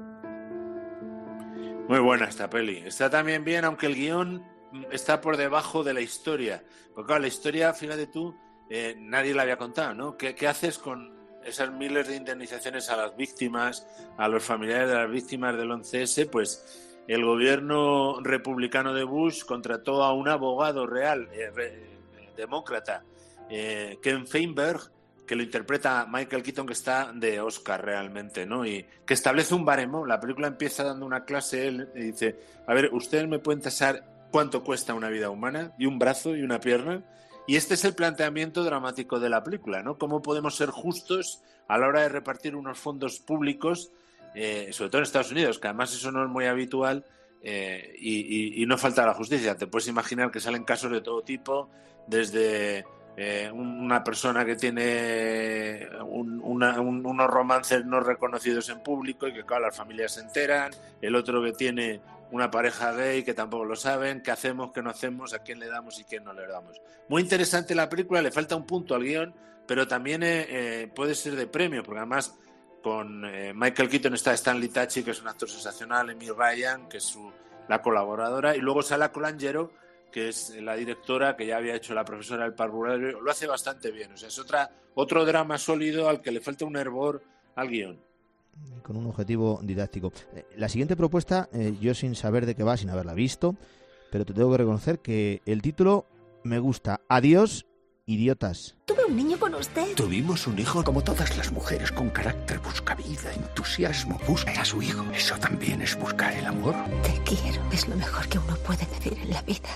S18: Muy buena esta peli. Está también bien, aunque el guión está por debajo de la historia. Porque claro, la historia, fíjate tú, nadie la había contado, ¿no? ¿Qué haces con esas miles de indemnizaciones a las víctimas, a los familiares de las víctimas del 11S? Pues el gobierno republicano de Bush contrató a un abogado real, demócrata, Ken Feinberg, que lo interpreta Michael Keaton, que está de Oscar realmente, ¿no? Y que establece un baremo. La película empieza dando una clase, él y dice: a ver, ustedes me pueden tasar cuánto cuesta una vida humana, y un brazo y una pierna. Y este es el planteamiento dramático de la película, ¿no? Cómo podemos ser justos a la hora de repartir unos fondos públicos, sobre todo en Estados Unidos, que además eso no es muy habitual, y no falta la justicia. Te puedes imaginar que salen casos de todo tipo, desde una persona que tiene unos romances no reconocidos en público y que, claro, las familias se enteran, el otro que tiene una pareja gay que tampoco lo saben, qué hacemos, qué no hacemos, a quién le damos y quién no le damos. Muy interesante la película, le falta un punto al guión, pero también puede ser de premio, porque además con Michael Keaton está Stanley Tucci, que es un actor sensacional, Amy Ryan, que es la colaboradora, y luego Sala Colangelo, que es la directora, que ya había hecho La profesora del parvulario. Lo hace bastante bien, o sea, es otro drama sólido al que le falta un hervor al guión.
S1: Con un objetivo didáctico. La siguiente propuesta, yo sin saber de qué va, sin haberla visto, pero te tengo que reconocer que el título me gusta. Adiós, idiotas.
S17: Tuve un niño con usted.
S15: Tuvimos un hijo. Como todas las mujeres, con carácter, busca vida, entusiasmo, busca a su hijo. Eso también es buscar el amor.
S17: Te quiero, es lo mejor que uno puede decir en la vida.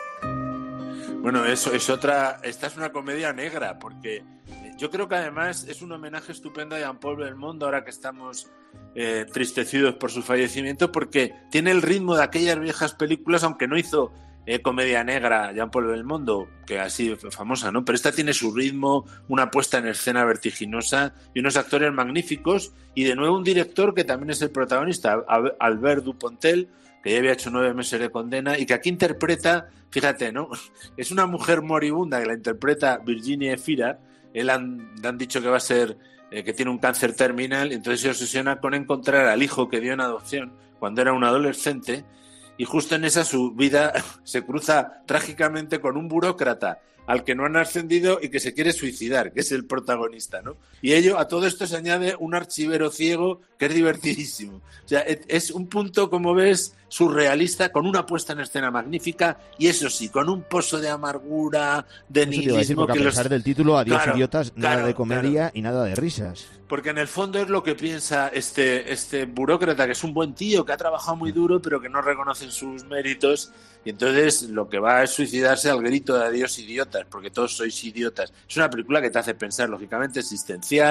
S18: Bueno, eso es otra. Esta es una comedia negra, porque yo creo que además es un homenaje estupendo a Jean-Paul Belmondo, ahora que estamos tristecidos por su fallecimiento, porque tiene el ritmo de aquellas viejas películas, aunque no hizo comedia negra Jean-Paul Belmondo, que así famosa, ¿no? Pero esta tiene su ritmo, una puesta en escena vertiginosa y unos actores magníficos, y de nuevo un director que también es el protagonista, Albert Dupontel, que ya había hecho 9 meses de condena y que aquí interpreta, fíjate, ¿no? Es una mujer moribunda que la interpreta Virginia Efira. Le han dicho que va a ser, que tiene un cáncer terminal, y entonces se obsesiona con encontrar al hijo que dio en adopción cuando era un adolescente, y justo en esa su vida se cruza trágicamente con un burócrata al que no han ascendido y que se quiere suicidar, que es el protagonista, ¿no? Y a todo esto se añade un archivero ciego que es divertidísimo. O sea, es un punto, como ves, surrealista, con una puesta en escena magnífica, y eso sí, con un pozo de amargura, de nihilismo.
S1: A pesar del título, Adiós, idiotas, nada de comedia y nada de risas.
S18: Porque en el fondo es lo que piensa este burócrata, que es un buen tío, que ha trabajado muy duro, pero que no reconocen sus méritos, y entonces lo que va es suicidarse al grito de adiós, idiotas, porque todos sois idiotas. Es una película que te hace pensar, lógicamente, existencial,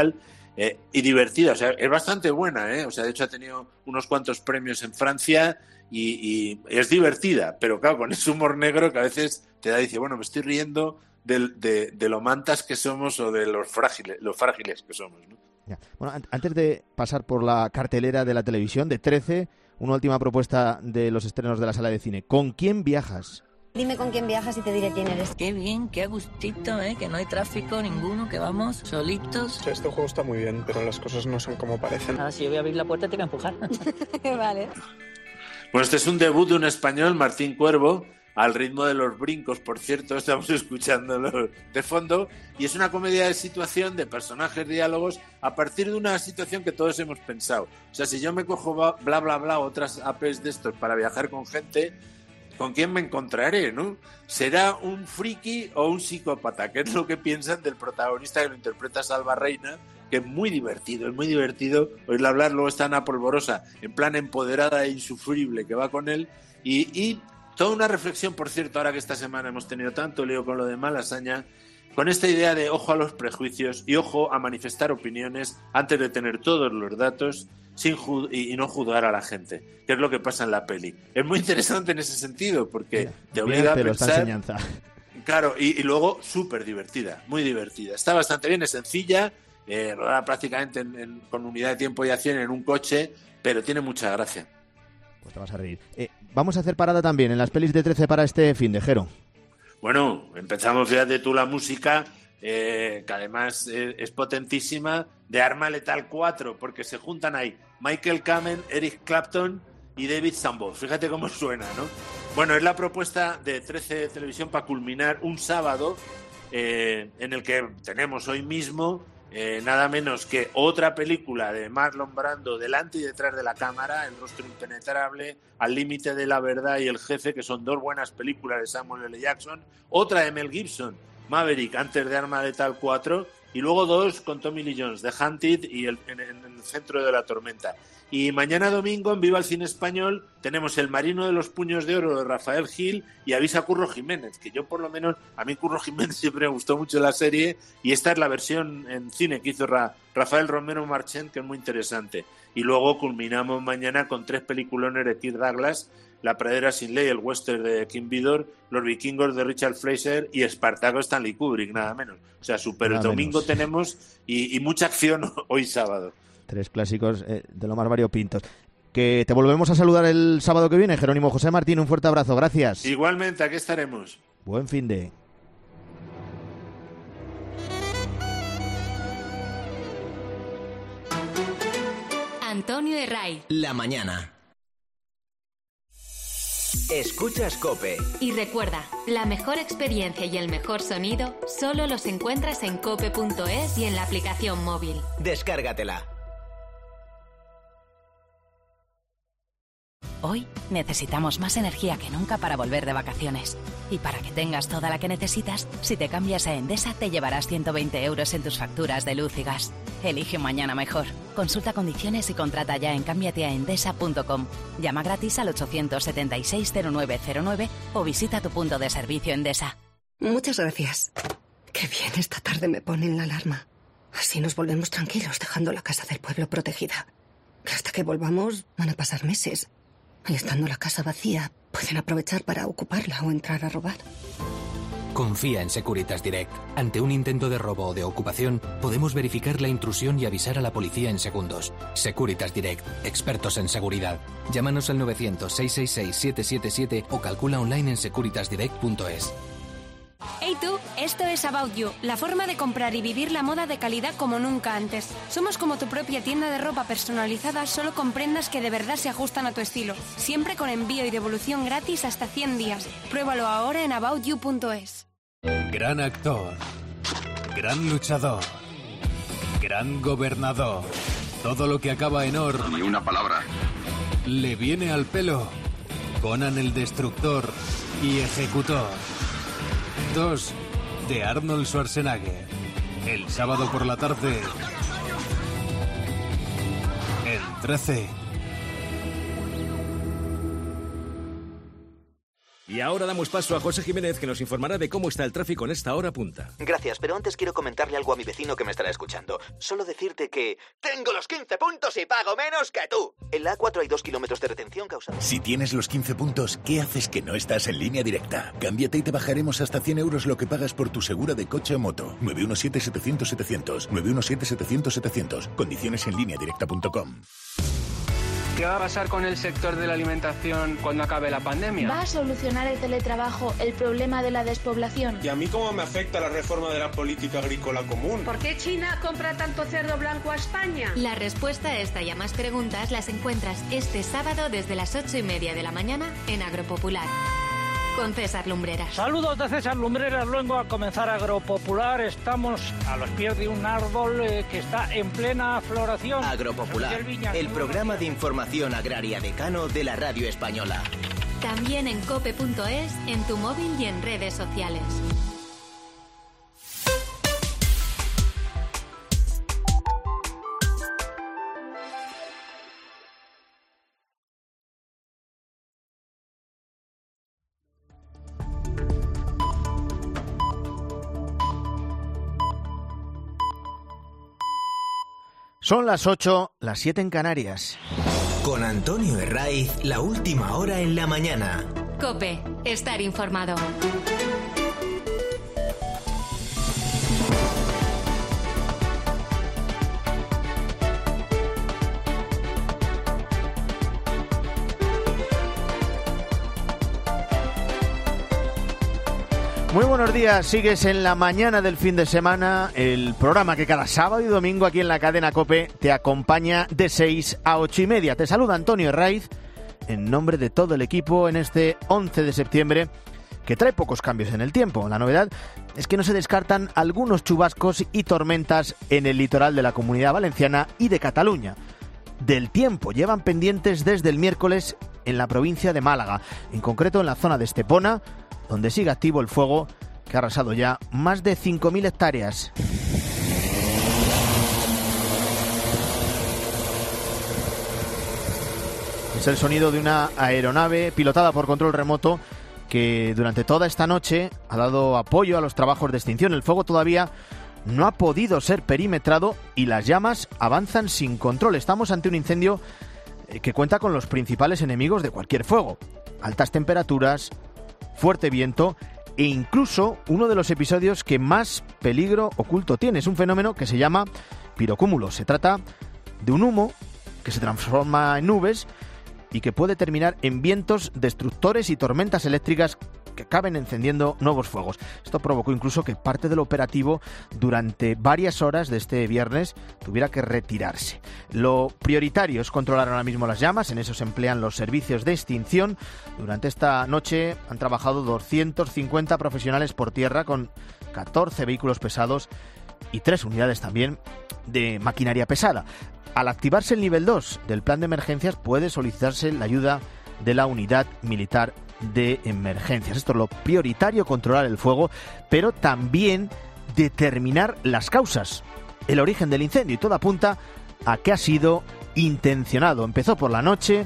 S18: y divertida. O sea, es bastante buena, O sea, de hecho ha tenido unos cuantos premios en Francia y es divertida, pero claro, con ese humor negro que a veces te da y dice, bueno, me estoy riendo de lo mantas que somos o de los frágiles que somos, ¿no?
S1: Ya. Bueno, antes de pasar por la cartelera de la televisión, de 13, una última propuesta de los estrenos de la sala de cine. ¿Con quién viajas?
S17: Dime con quién viajas y te diré quién eres.
S21: Qué bien, qué a gustito, que no hay tráfico ninguno, que vamos solitos.
S22: Este juego está muy bien, pero las cosas no son como parecen.
S21: Ahora si yo voy a abrir la puerta te voy a empujar.
S17: Vale.
S18: Bueno, este es un debut de un español, Martín Cuervo, al ritmo de los brincos, por cierto, estamos escuchándolo de fondo, y es una comedia de situación, de personajes, diálogos, a partir de una situación que todos hemos pensado. O sea, si yo me cojo bla, bla, bla, otras apps de estos para viajar con gente, ¿con quién me encontraré, no? ¿Será un friki o un psicópata? ¿Qué es lo que piensan del protagonista que lo interpreta Salva Reina? Que es muy divertido oírle hablar. Luego está Ana Polvorosa, en plan empoderada e insufrible, que va con él, y toda una reflexión, por cierto, ahora que esta semana hemos tenido tanto lío con lo de Malasaña, con esta idea de ojo a los prejuicios y ojo a manifestar opiniones antes de tener todos los datos y no juzgar a la gente, que es lo que pasa en la peli. Es muy interesante en ese sentido, porque te obliga a pensar...
S1: Esta enseñanza.
S18: Claro, y luego súper divertida, muy divertida. Está bastante bien, es sencilla, rodada prácticamente con unidad de tiempo y acción en un coche, pero tiene mucha gracia.
S1: Pues te vas a reír. Vamos a hacer parada también en las pelis de 13 para este fin de Jero.
S18: Bueno, empezamos, fíjate tú, la música, que además es potentísima, de Arma Letal 4, porque se juntan ahí Michael Kamen, Eric Clapton y David Sanborn. Fíjate cómo suena, ¿no? Bueno, es la propuesta de 13 de Televisión para culminar un sábado en el que tenemos hoy mismo nada menos que otra película de Marlon Brando, delante y detrás de la cámara, El rostro impenetrable, Al límite de la verdad y El jefe, que son dos buenas películas de Samuel L. Jackson, otra de Mel Gibson, Maverick, antes de Arma Letal 4, y luego dos con Tommy Lee Jones, The Hunted y en el centro de la tormenta. Y mañana domingo, en Viva el Cine Español, tenemos El marino de los puños de oro de Rafael Gil y Avisa Curro Jiménez, que yo por lo menos, a mí Curro Jiménez siempre me gustó mucho la serie, y esta es la versión en cine que hizo Rafael Romero Marchant, que es muy interesante. Y luego culminamos mañana con tres peliculones de Kirk Douglas, La pradera sin ley, el western de Kim Vidor, Los vikingos de Richard Fleischer y Espartaco Stanley Kubrick, nada menos. O sea, super nada domingo menos. Tenemos y mucha acción hoy sábado.
S1: Tres clásicos de lo más variopintos. Que te volvemos a saludar el sábado que viene, Jerónimo José Martín, un fuerte abrazo, gracias.
S18: Igualmente, aquí estaremos.
S1: Buen fin de...
S3: Antonio Herray.
S2: La mañana. Escuchas COPE.
S3: Y recuerda, la mejor experiencia y el mejor sonido solo los encuentras en cope.es y en la aplicación móvil.
S2: Descárgatela.
S23: Hoy necesitamos más energía que nunca para volver de vacaciones. Y para que tengas toda la que necesitas, si te cambias a Endesa te llevarás 120 euros en tus facturas de luz y gas. Elige un mañana mejor. Consulta condiciones y contrata ya en cambiateaendesa.com. Llama gratis al 876-0909 o visita tu punto de servicio Endesa.
S17: Muchas gracias. Qué bien, esta tarde me ponen la alarma. Así nos volvemos tranquilos dejando la casa del pueblo protegida. Que hasta que volvamos van a pasar meses. Y estando la casa vacía, pueden aprovechar para ocuparla o entrar a robar.
S24: Confía en Securitas Direct. Ante un intento de robo o de ocupación, podemos verificar la intrusión y avisar a la policía en segundos. Securitas Direct. Expertos en seguridad. Llámanos al 900-666-777 o calcula online en securitasdirect.es.
S25: Hey tú, esto es About You, la forma de comprar y vivir la moda de calidad como nunca antes. Somos como tu propia tienda de ropa personalizada, solo con prendas que de verdad se ajustan a tu estilo. Siempre con envío y devolución gratis hasta 100 días. Pruébalo ahora en aboutyou.es.
S5: Gran actor, gran luchador, gran gobernador. Todo lo que acaba en or...
S26: Ni una palabra.
S5: Le viene al pelo. Conan el Destructor y Ejecutor. 2 de Arnold Schwarzenegger. El sábado por la tarde en 13.
S4: Y ahora damos paso a José Jiménez, que nos informará de cómo está el tráfico en esta hora punta.
S6: Gracias, pero antes quiero comentarle algo a mi vecino que me estará escuchando. Solo decirte que... ¡tengo los 15 puntos y pago menos que tú! En la A4 hay 2 kilómetros de retención causada...
S7: Si tienes los 15 puntos, ¿qué haces que no estás en Línea Directa? Cámbiate y te bajaremos hasta 100 euros lo que pagas por tu segura de coche o moto. 917-700-700. 917-700-700. Condiciones en lineadirecta.com.
S8: ¿Qué va a pasar con el sector de la alimentación cuando acabe la pandemia?
S9: ¿Va a solucionar el teletrabajo el problema de la despoblación?
S26: ¿Y a mí cómo me afecta la reforma de la política agrícola común?
S27: ¿Por qué China compra tanto cerdo blanco a España?
S3: La respuesta a esta y a más preguntas las encuentras este sábado desde las 8:30 de la mañana en Agropopular. Con César Lumbreras.
S28: Saludos de César Lumbreras, luego a comenzar Agropopular. Estamos a los pies de un árbol que está en plena floración.
S2: Agropopular, el programa de información agraria decano de la radio española.
S3: También en cope.es, en tu móvil y en redes sociales.
S1: Son las 8, las 7 en Canarias.
S2: Con Antonio Herraiz, la última hora en la mañana.
S3: COPE, estar informado.
S1: Muy buenos días, sigues en la mañana del fin de semana, el programa que cada sábado y domingo aquí en la cadena COPE te acompaña de 6 a 8:30. Te saluda Antonio Herraiz en nombre de todo el equipo en este 11 de septiembre que trae pocos cambios en el tiempo. La novedad es que no se descartan algunos chubascos y tormentas en el litoral de la Comunidad Valenciana y de Cataluña. Del tiempo llevan pendientes desde el miércoles en la provincia de Málaga, en concreto en la zona de Estepona, donde sigue activo el fuego que ha arrasado ya más de 5.000 hectáreas. Es el sonido de una aeronave pilotada por control remoto que durante toda esta noche ha dado apoyo a los trabajos de extinción. El fuego todavía no ha podido ser perimetrado y las llamas avanzan sin control. Estamos ante un incendio que cuenta con los principales enemigos de cualquier fuego: altas temperaturas, fuerte viento e incluso uno de los episodios que más peligro oculto tiene. Es un fenómeno que se llama pirocúmulo. Se trata de un humo que se transforma en nubes y que puede terminar en vientos destructores y tormentas eléctricas que acaben encendiendo nuevos fuegos. Esto provocó incluso que parte del operativo durante varias horas de este viernes tuviera que retirarse. Lo prioritario es controlar ahora mismo las llamas, en eso se emplean los servicios de extinción. Durante esta noche han trabajado 250 profesionales por tierra con 14 vehículos pesados y 3 unidades también de maquinaria pesada. Al activarse el nivel 2 del plan de emergencias puede solicitarse la ayuda de la unidad militar de emergencias. Esto es lo prioritario, controlar el fuego, pero también determinar las causas, el origen del incendio, y todo apunta a que ha sido intencionado. Empezó por la noche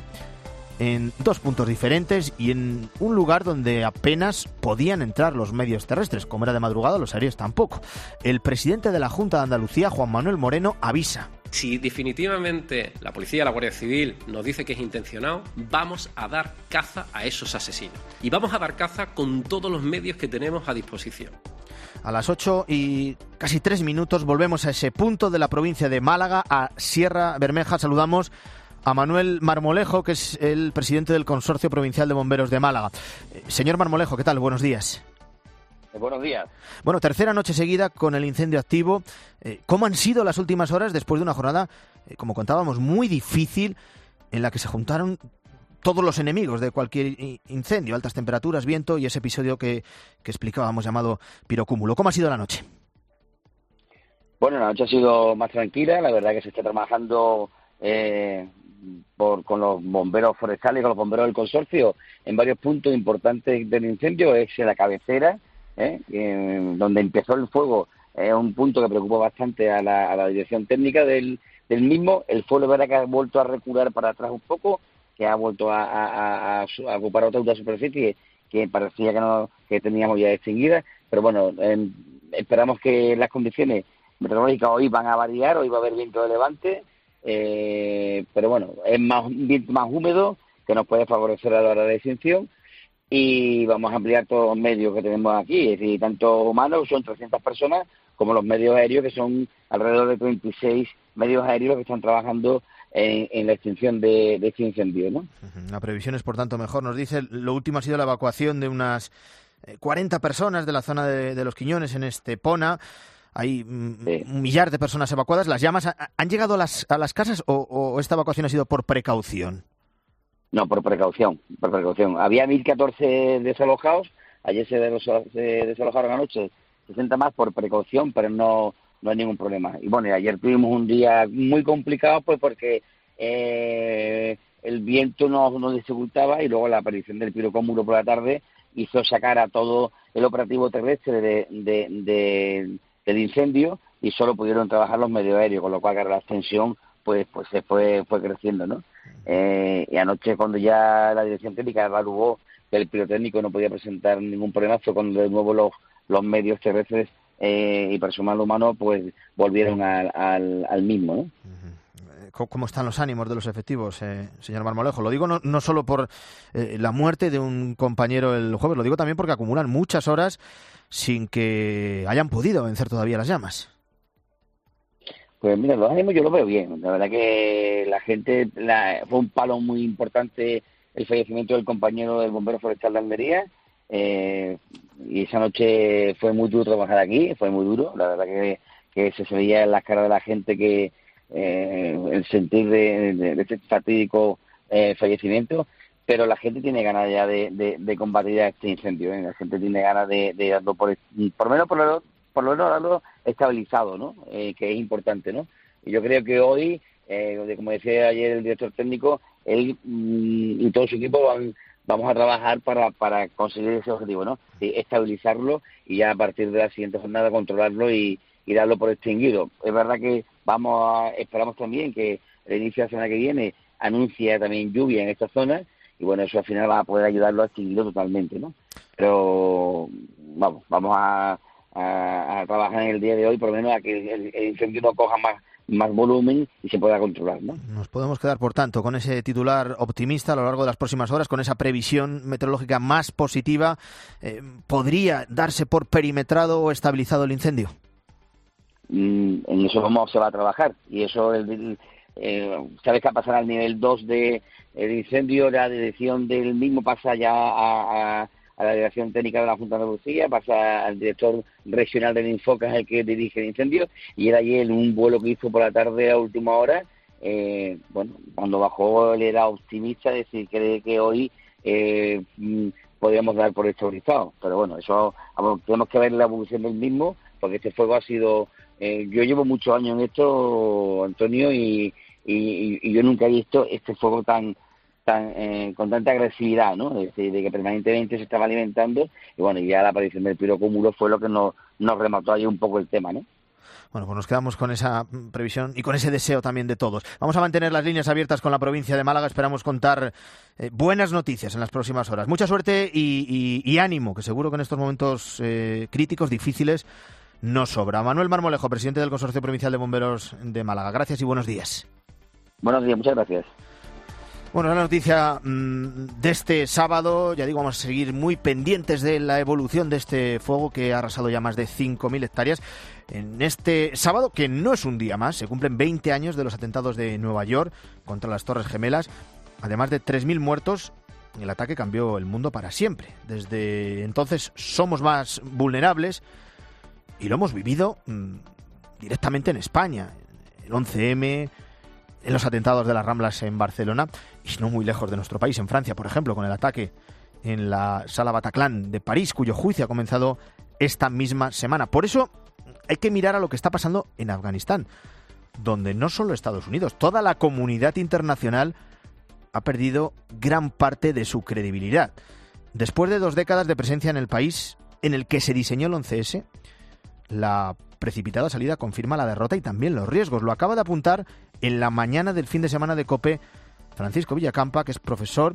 S1: en 2 puntos diferentes y en un lugar donde apenas podían entrar los medios terrestres. Como era de madrugada, los aéreos tampoco. El presidente de la Junta de Andalucía, Juan Manuel Moreno, avisa:
S29: si definitivamente la policía, la Guardia Civil nos dice que es intencionado, vamos a dar caza a esos asesinos. Y vamos a dar caza con todos los medios que tenemos a disposición.
S1: A las 8 y casi 3 minutos volvemos a ese punto de la provincia de Málaga, a Sierra Bermeja. Saludamos a Manuel Marmolejo, que es el presidente del Consorcio Provincial de Bomberos de Málaga. Señor Marmolejo, ¿qué tal? Buenos días.
S30: Buenos días.
S1: Bueno, tercera noche seguida con el incendio activo. ¿Cómo han sido las últimas horas después de una jornada, como contábamos, muy difícil, en la que se juntaron todos los enemigos de cualquier incendio: altas temperaturas, viento y ese episodio que explicábamos llamado pirocúmulo? ¿Cómo ha sido la noche?
S30: Bueno, la noche ha sido más tranquila. La verdad que se está trabajando con los bomberos forestales, con los bomberos del consorcio, en varios puntos importantes del incendio. Es en la cabecera, donde empezó el fuego. Es un punto que preocupa bastante a la dirección técnica del mismo. El fuego, verá que ha vuelto a recular para atrás un poco, que ha vuelto a ocupar otra superficie, que que parecía que teníamos ya extinguidas, pero bueno, esperamos que las condiciones meteorológicas hoy van a variar, hoy va a haber viento de levante, pero bueno, es un viento más húmedo que nos puede favorecer a la hora de extinción, y vamos a ampliar todos los medios que tenemos aquí, es decir, tanto humanos, son 300 personas, como los medios aéreos, que son alrededor de 36 medios aéreos que están trabajando en la extinción de este incendio, ¿no?
S1: La previsión es, por tanto, mejor. Nos dice, lo último ha sido la evacuación de unas 40 personas de la zona de Los Quiñones, en Estepona. Hay un millar de personas evacuadas. ¿Las llamas han llegado a las casas o esta evacuación ha sido por precaución?
S30: No, por precaución. Había 1.014 desalojados. Ayer se desalojaron anoche 60 más por precaución, pero no hay ningún problema. Y bueno, ayer tuvimos un día muy complicado, pues porque el viento nos dificultaba, y luego la aparición del pirocómulo por la tarde hizo sacar a todo el operativo terrestre del incendio, y solo pudieron trabajar los medios aéreos, con lo cual la extensión pues se fue creciendo, ¿no? Y anoche, cuando ya la dirección técnica evaluó que el pirotécnico no podía presentar ningún problema, fue cuando de nuevo los medios terrestres y personal humano pues volvieron al mismo, ¿no?
S1: ¿Cómo están los ánimos de los efectivos, señor Marmolejo? Lo digo no solo por la muerte de un compañero el jueves, lo digo también porque acumulan muchas horas sin que hayan podido vencer todavía las llamas.
S30: Pues mira, los ánimos yo los veo bien. La verdad que la gente, fue un palo muy importante el fallecimiento del compañero del bombero forestal de Almería, y esa noche fue muy duro trabajar aquí, fue muy duro. La verdad que se veía en las caras de la gente que el sentir de este fatídico fallecimiento, pero la gente tiene ganas ya de combatir a este incendio, ¿eh? La gente tiene ganas de darlo por lo menos darlo estabilizado, ¿no? Que es importante, ¿no? Y yo creo que hoy, como decía ayer el director técnico, él y todo su equipo vamos a trabajar para conseguir ese objetivo, ¿no? Estabilizarlo, y ya a partir de la siguiente jornada controlarlo y darlo por extinguido. Es verdad que esperamos también que el inicio de la semana que viene anuncie también lluvia en esta zona, y bueno, eso al final va a poder ayudarlo a extinguirlo totalmente, ¿no? Pero vamos a trabajar en el día de hoy, por lo menos a que el incendio no coja más volumen y se pueda controlar, ¿no?
S1: Nos podemos quedar, por tanto, con ese titular optimista a lo largo de las próximas horas, con esa previsión meteorológica más positiva. ¿Podría darse por perimetrado o estabilizado el incendio?
S30: En eso se va a trabajar, y eso sabes que pasará al nivel 2 del incendio. La dirección del mismo pasa ya a la dirección técnica de la Junta de Andalucía, pasa al director regional del Infocas, el que dirige el incendio, y él ayer en un vuelo que hizo por la tarde a última hora, cuando bajó él era optimista, es decir, cree que hoy podríamos dar por estabilizado, pero bueno, eso tenemos que ver la evolución del mismo, porque este fuego ha sido, yo llevo muchos años en esto, Antonio, y yo nunca he visto este fuego con tanta agresividad, ¿no? Es decir, de que permanentemente se estaba alimentando, y bueno, ya la aparición del pirocúmulo fue lo que nos remató ahí un poco el tema, ¿no?
S1: Bueno, pues nos quedamos con esa previsión y con ese deseo también de todos. Vamos a mantener las líneas abiertas con la provincia de Málaga. Esperamos contar buenas noticias en las próximas horas. Mucha suerte y ánimo, que seguro que en estos momentos críticos, difíciles, no sobra. Manuel Marmolejo, presidente del Consorcio Provincial de Bomberos de Málaga. Gracias y buenos días.
S30: Buenos días, muchas gracias.
S1: Bueno, la noticia de este sábado, ya digo, vamos a seguir muy pendientes de la evolución de este fuego que ha arrasado ya más de 5.000 hectáreas. En este sábado, que no es un día más, se cumplen 20 años de los atentados de Nueva York contra las Torres Gemelas. Además de 3.000 muertos, el ataque cambió el mundo para siempre. Desde entonces somos más vulnerables y lo hemos vivido directamente en España. El 11M, en los atentados de las Ramblas en Barcelona, y no muy lejos de nuestro país, en Francia, por ejemplo, con el ataque en la Sala Bataclan de París, cuyo juicio ha comenzado esta misma semana. Por eso hay que mirar a lo que está pasando en Afganistán, donde no solo Estados Unidos, toda la comunidad internacional ha perdido gran parte de su credibilidad. Después de 2 décadas de presencia en el país en el que se diseñó el 11S, la precipitada salida confirma la derrota y también los riesgos. Lo acaba de apuntar en la mañana del fin de semana de COPE Francisco Villacampa, que es profesor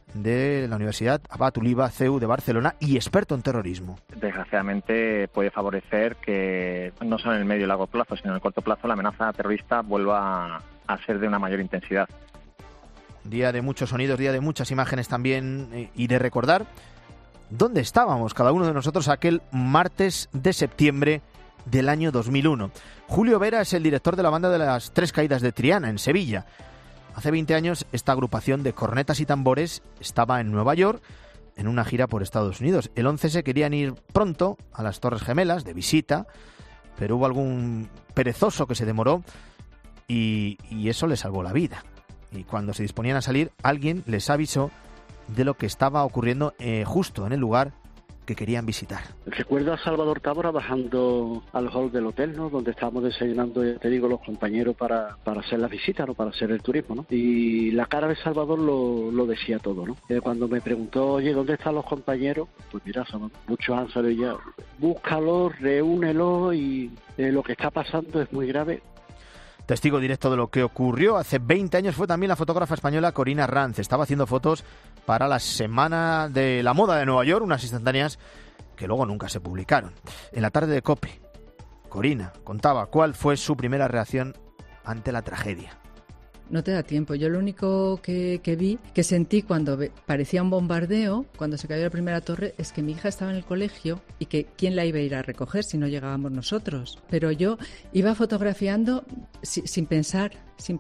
S1: de la Universidad Abat Oliba CEU de Barcelona y experto en terrorismo.
S10: Desgraciadamente puede favorecer que no solo en el medio y largo plazo, sino en el corto plazo la amenaza terrorista vuelva a ser de una mayor intensidad.
S1: Día de muchos sonidos, día de muchas imágenes también y de recordar dónde estábamos cada uno de nosotros aquel martes de septiembre del año 2001. Julio Vera es el director de la banda de las Tres Caídas de Triana, en Sevilla. Hace 20 años esta agrupación de cornetas y tambores estaba en Nueva York en una gira por Estados Unidos. El 11 se querían ir pronto a las Torres Gemelas de visita, pero hubo algún perezoso que se demoró y eso les salvó la vida. Y cuando se disponían a salir, alguien les avisó de lo que estaba ocurriendo justo en el lugar que querían visitar.
S11: Recuerdo a Salvador Tábora bajando al hall del hotel, ¿no?, donde estábamos desayunando, ya te digo, los compañeros para hacer las visitas, ¿no?, para hacer el turismo, ¿no? Y la cara de Salvador lo decía todo, ¿no? Cuando me preguntó, oye, ¿dónde están los compañeros? Pues mira, muchos han salido ya. Búscalos, reúnelo y lo que está pasando es muy grave.
S1: Testigo directo de lo que ocurrió hace 20 años fue también la fotógrafa española Corina Ranz. Estaba haciendo fotos para la Semana de la Moda de Nueva York, unas instantáneas que luego nunca se publicaron. En la tarde de COPE, Corina contaba cuál fue su primera reacción ante la tragedia.
S12: No te da tiempo. Yo lo único que vi, que sentí cuando parecía un bombardeo, cuando se cayó la primera torre, es que mi hija estaba en el colegio y que quién la iba a ir a recoger si no llegábamos nosotros. Pero yo iba fotografiando sin pensar.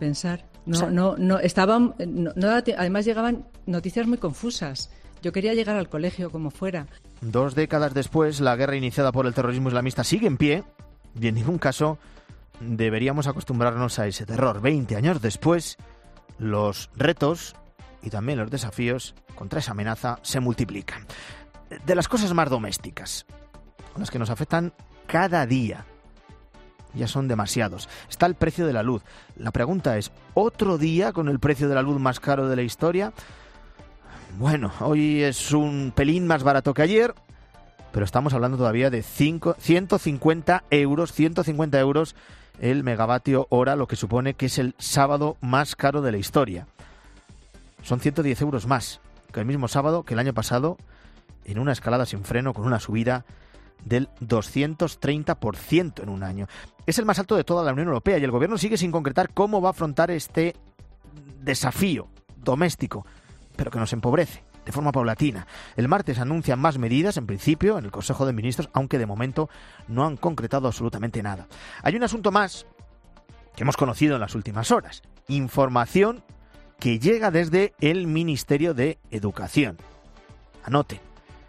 S12: Además llegaban noticias muy confusas. Yo quería llegar al colegio como fuera.
S1: 2 décadas después, la guerra iniciada por el terrorismo islamista sigue en pie y en ningún caso deberíamos acostumbrarnos a ese terror. 20 años después, los retos y también los desafíos contra esa amenaza se multiplican. De las cosas más domésticas, con las que nos afectan cada día, ya son demasiados. Está el precio de la luz. La pregunta es, ¿otro día con el precio de la luz más caro de la historia? Bueno, hoy es un pelín más barato que ayer, pero estamos hablando todavía de 150 euros el megavatio hora, lo que supone que es el sábado más caro de la historia. Son 110 euros más que el mismo sábado que el año pasado, en una escalada sin freno con una subida del 230% en un año. Es el más alto de toda la Unión Europea y el gobierno sigue sin concretar cómo va a afrontar este desafío doméstico, pero que nos empobrece de forma paulatina. El martes anuncian más medidas, en principio, en el Consejo de Ministros, aunque de momento no han concretado absolutamente nada. Hay un asunto más que hemos conocido en las últimas horas. Información que llega desde el Ministerio de Educación. Anoten.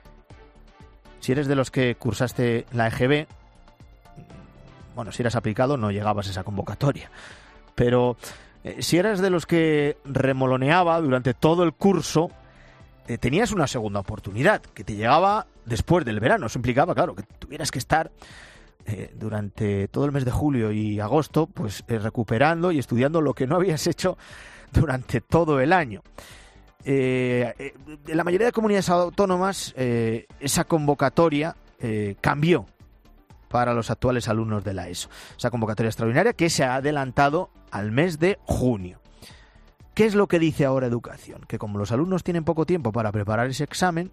S1: Si eres de los que cursaste la EGB, bueno, si eras aplicado no llegabas a esa convocatoria. Pero si eras de los que remoloneaba durante todo el curso, tenías una segunda oportunidad que te llegaba después del verano. Eso implicaba, claro, que tuvieras que estar durante todo el mes de julio y agosto pues recuperando y estudiando lo que no habías hecho durante todo el año. En la mayoría de comunidades autónomas esa convocatoria cambió para los actuales alumnos de la ESO. Esa convocatoria extraordinaria que se ha adelantado al mes de junio. ¿Qué es lo que dice ahora Educación? Que como los alumnos tienen poco tiempo para preparar ese examen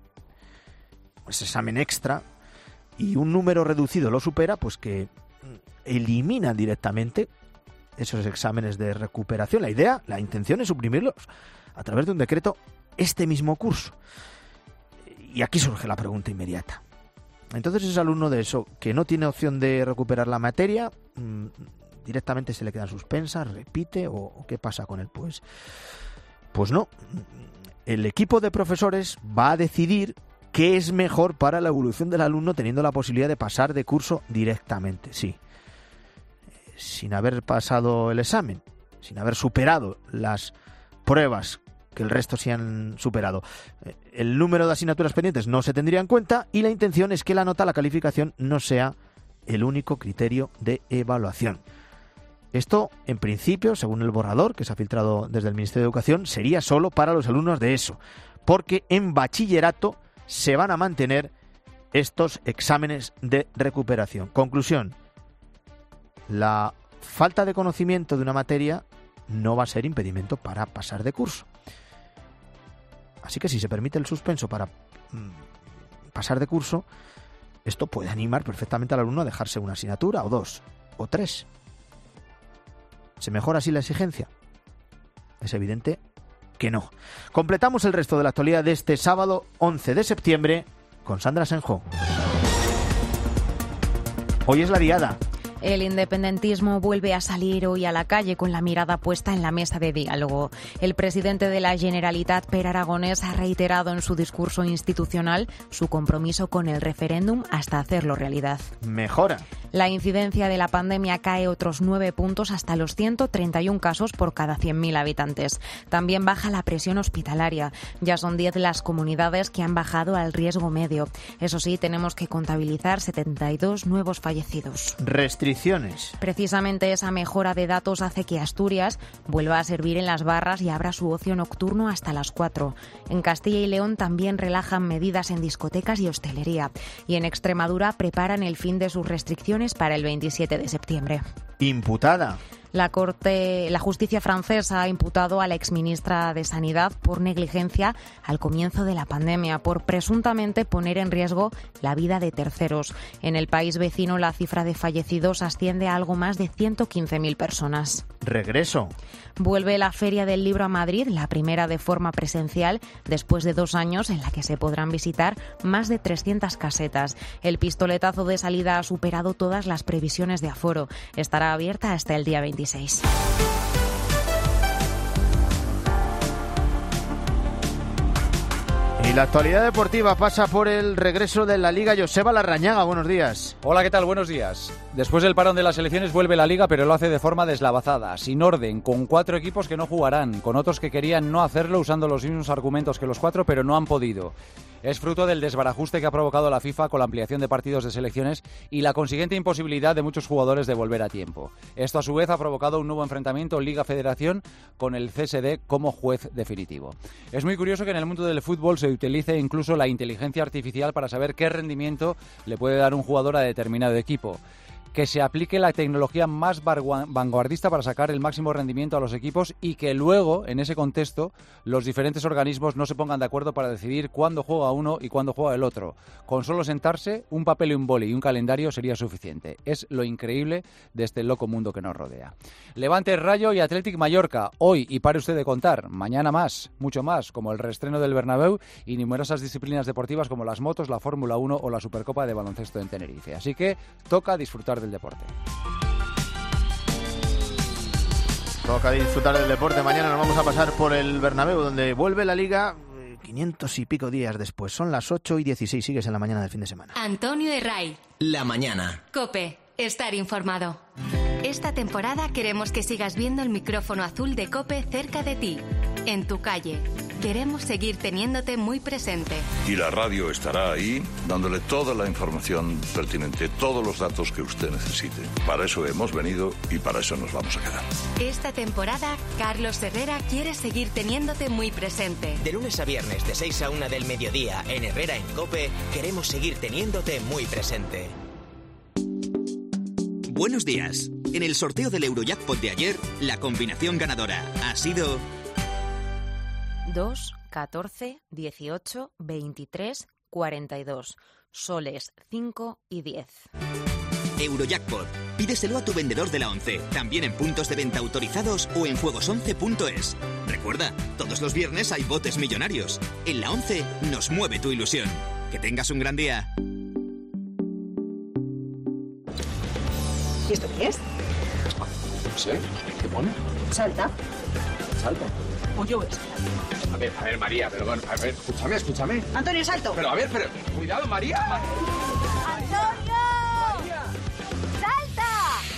S1: extra, y un número reducido lo supera, pues que eliminan directamente esos exámenes de recuperación. La intención es suprimirlos a través de un decreto este mismo curso. Y aquí surge la pregunta inmediata. Entonces ese alumno de ESO que no tiene opción de recuperar la materia, directamente se le queda suspensa, repite, o ¿qué pasa con él? Pues no. El equipo de profesores va a decidir qué es mejor para la evolución del alumno, teniendo la posibilidad de pasar de curso directamente, sí. Sin haber pasado el examen, sin haber superado las pruebas que el resto sí han superado. El número de asignaturas pendientes no se tendría en cuenta y la intención es que la nota, la calificación, no sea el único criterio de evaluación. Esto, en principio, según el borrador que se ha filtrado desde el Ministerio de Educación, sería solo para los alumnos de ESO, porque en bachillerato se van a mantener estos exámenes de recuperación. Conclusión: la falta de conocimiento de una materia no va a ser impedimento para pasar de curso. Así que si se permite el suspenso para pasar de curso, esto puede animar perfectamente al alumno a dejarse una asignatura, o 2, o 3. ¿Se mejora así la exigencia? Es evidente que no. Completamos el resto de la actualidad de este sábado 11 de septiembre con Sandra Senjo. Hoy es la diada.
S13: El independentismo vuelve a salir hoy a la calle con la mirada puesta en la mesa de diálogo. El presidente de la Generalitat, Per Aragonés, ha reiterado en su discurso institucional su compromiso con el referéndum hasta hacerlo realidad.
S1: Mejora.
S13: La incidencia de la pandemia cae otros 9 puntos hasta los 131 casos por cada 100.000 habitantes. También baja la presión hospitalaria. Ya son 10 las comunidades que han bajado al riesgo medio. Eso sí, tenemos que contabilizar 72 nuevos fallecidos.
S1: Restricciones.
S13: Precisamente esa mejora de datos hace que Asturias vuelva a servir en las barras y abra su ocio nocturno hasta las 4. En Castilla y León también relajan medidas en discotecas y hostelería. Y en Extremadura preparan el fin de sus restricciones para el 27 de septiembre.
S1: Imputada.
S13: La justicia francesa ha imputado a la exministra de Sanidad por negligencia al comienzo de la pandemia, por presuntamente poner en riesgo la vida de terceros. En el país vecino, la cifra de fallecidos asciende a algo más de 115.000 personas.
S1: Regreso.
S13: Vuelve la Feria del Libro a Madrid, la primera de forma presencial, después de 2 años en la que se podrán visitar más de 300 casetas. El pistoletazo de salida ha superado todas las previsiones de aforo. Estará abierta hasta el día 26.
S1: Y la actualidad deportiva pasa por el regreso de la Liga. Joseba Larrañaga, buenos días.
S14: Hola, ¿qué tal? Buenos días. Después del parón de las selecciones vuelve la Liga, pero lo hace de forma deslavazada, sin orden, con 4 equipos que no jugarán, con otros que querían no hacerlo usando los mismos argumentos que los 4, pero no han podido. Es fruto del desbarajuste que ha provocado la FIFA con la ampliación de partidos de selecciones y la consiguiente imposibilidad de muchos jugadores de volver a tiempo. Esto, a su vez, ha provocado un nuevo enfrentamiento Liga-Federación con el CSD como juez definitivo. Es muy curioso que en el mundo del fútbol se utilice incluso la inteligencia artificial para saber qué rendimiento le puede dar un jugador a determinado equipo. Que se aplique la tecnología más vanguardista para sacar el máximo rendimiento a los equipos y que luego, en ese contexto, los diferentes organismos no se pongan de acuerdo para decidir cuándo juega uno y cuándo juega el otro. Con solo sentarse, un papel y un boli y un calendario sería suficiente. Es lo increíble de este loco mundo que nos rodea. Levante, Rayo y Athletic Mallorca. Hoy, y pare usted de contar, mañana más, mucho más, como el reestreno del Bernabéu y numerosas disciplinas deportivas como las motos, la Fórmula 1 o la Supercopa de baloncesto en Tenerife. Así que toca disfrutar del deporte.
S1: Toca disfrutar del deporte. Mañana nos vamos a pasar por el Bernabéu, donde vuelve la Liga 500 y pico días después. Son las 8:16, sigues en la mañana del fin de semana.
S3: Antonio Herray.
S2: La mañana.
S3: COPE. Estar informado. Esta temporada queremos que sigas viendo el micrófono azul de COPE cerca de ti, en tu calle. Queremos seguir teniéndote muy presente.
S15: Y la radio estará ahí, dándole toda la información pertinente, todos los datos que usted necesite. Para eso hemos venido y para eso nos vamos a quedar.
S3: Esta temporada, Carlos Herrera quiere seguir teniéndote muy presente.
S2: De lunes a viernes, de 6 a 1 del mediodía, en Herrera en COPE, queremos seguir teniéndote muy presente.
S16: Buenos días. En el sorteo del Eurojackpot de ayer, la combinación ganadora ha sido
S13: 2, 14, 18, 23, 42. Soles 5 y 10.
S16: Eurojackpot. Pídeselo a tu vendedor de la 11, también en puntos de venta autorizados o en juegos11.es. Recuerda, todos los viernes hay botes millonarios. En la 11 nos mueve tu ilusión. Que tengas un gran día.
S18: ¿Y esto qué es?
S15: No sé, ¿qué pone?
S18: Salta.
S15: Salta.
S18: Pues yo voy a saltar.
S15: A ver, María, pero bueno, a ver, escúchame.
S18: Antonio, salto.
S15: Pero, cuidado, María.
S18: ¡Antonio! María. ¡Salta!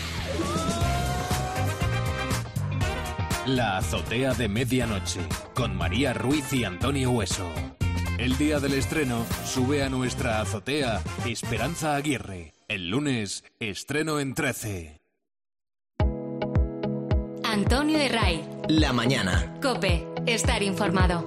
S5: La azotea de medianoche, con María Ruiz y Antonio Hueso. El día del estreno sube a nuestra azotea Esperanza Aguirre. El lunes, estreno en 13.
S3: Antonio Herray.
S2: La mañana.
S3: COPE. Estar informado.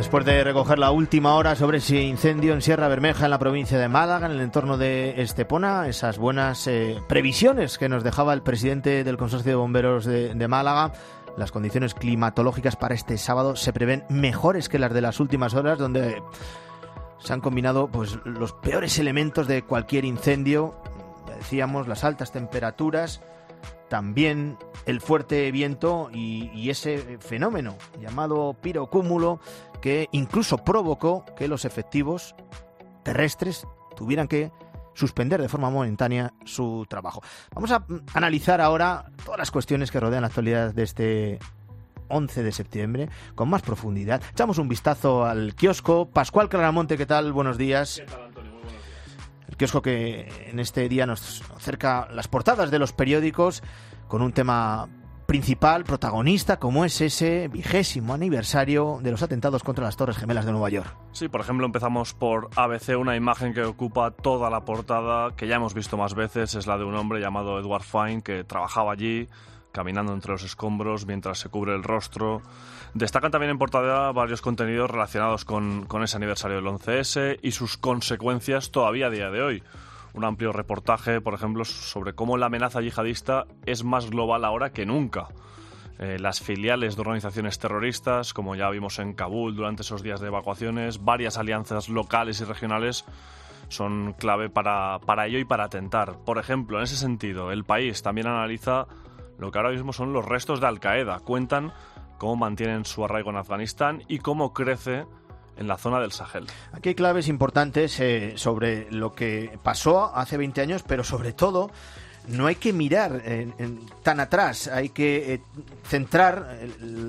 S1: Después de recoger la última hora sobre ese incendio en Sierra Bermeja, en la provincia de Málaga, en el entorno de Estepona, esas buenas previsiones que nos dejaba el presidente del Consorcio de Bomberos de Málaga, las condiciones climatológicas para este sábado se prevén mejores que las de las últimas horas, donde se han combinado pues los peores elementos de cualquier incendio. Ya decíamos, las altas temperaturas, también el fuerte viento y ese fenómeno llamado pirocúmulo que incluso provocó que los efectivos terrestres tuvieran que suspender de forma momentánea su trabajo. Vamos a analizar ahora todas las cuestiones que rodean la actualidad de este 11 de septiembre con más profundidad. Echamos un vistazo al kiosco. Pascual Claramonte, ¿qué tal? Buenos días.
S4: ¿Qué tal, Antonio? Muy buenos días.
S1: El kiosco que en este día nos acerca las portadas de los periódicos con un tema principal, protagonista, como es ese 20º aniversario de los atentados contra las Torres Gemelas de Nueva York.
S4: Sí, por ejemplo, empezamos por ABC, una imagen que ocupa toda la portada, que ya hemos visto más veces, es la de un hombre llamado Edward Fine, que trabajaba allí, caminando entre los escombros mientras se cubre el rostro. Destacan también en portada varios contenidos relacionados con ese aniversario del 11S y sus consecuencias todavía a día de hoy. Un amplio reportaje, por ejemplo, sobre cómo la amenaza yihadista es más global ahora que nunca. Las filiales de organizaciones terroristas, como ya vimos en Kabul durante esos días de evacuaciones, varias alianzas locales y regionales son clave para ello y para atentar. Por ejemplo, en ese sentido, El País también analiza lo que ahora mismo son los restos de Al-Qaeda. Cuentan cómo mantienen su arraigo en Afganistán y cómo crece en la zona del Sahel.
S1: Aquí hay claves importantes sobre lo que pasó hace 20 años, pero sobre todo no hay que mirar tan atrás, hay que centrar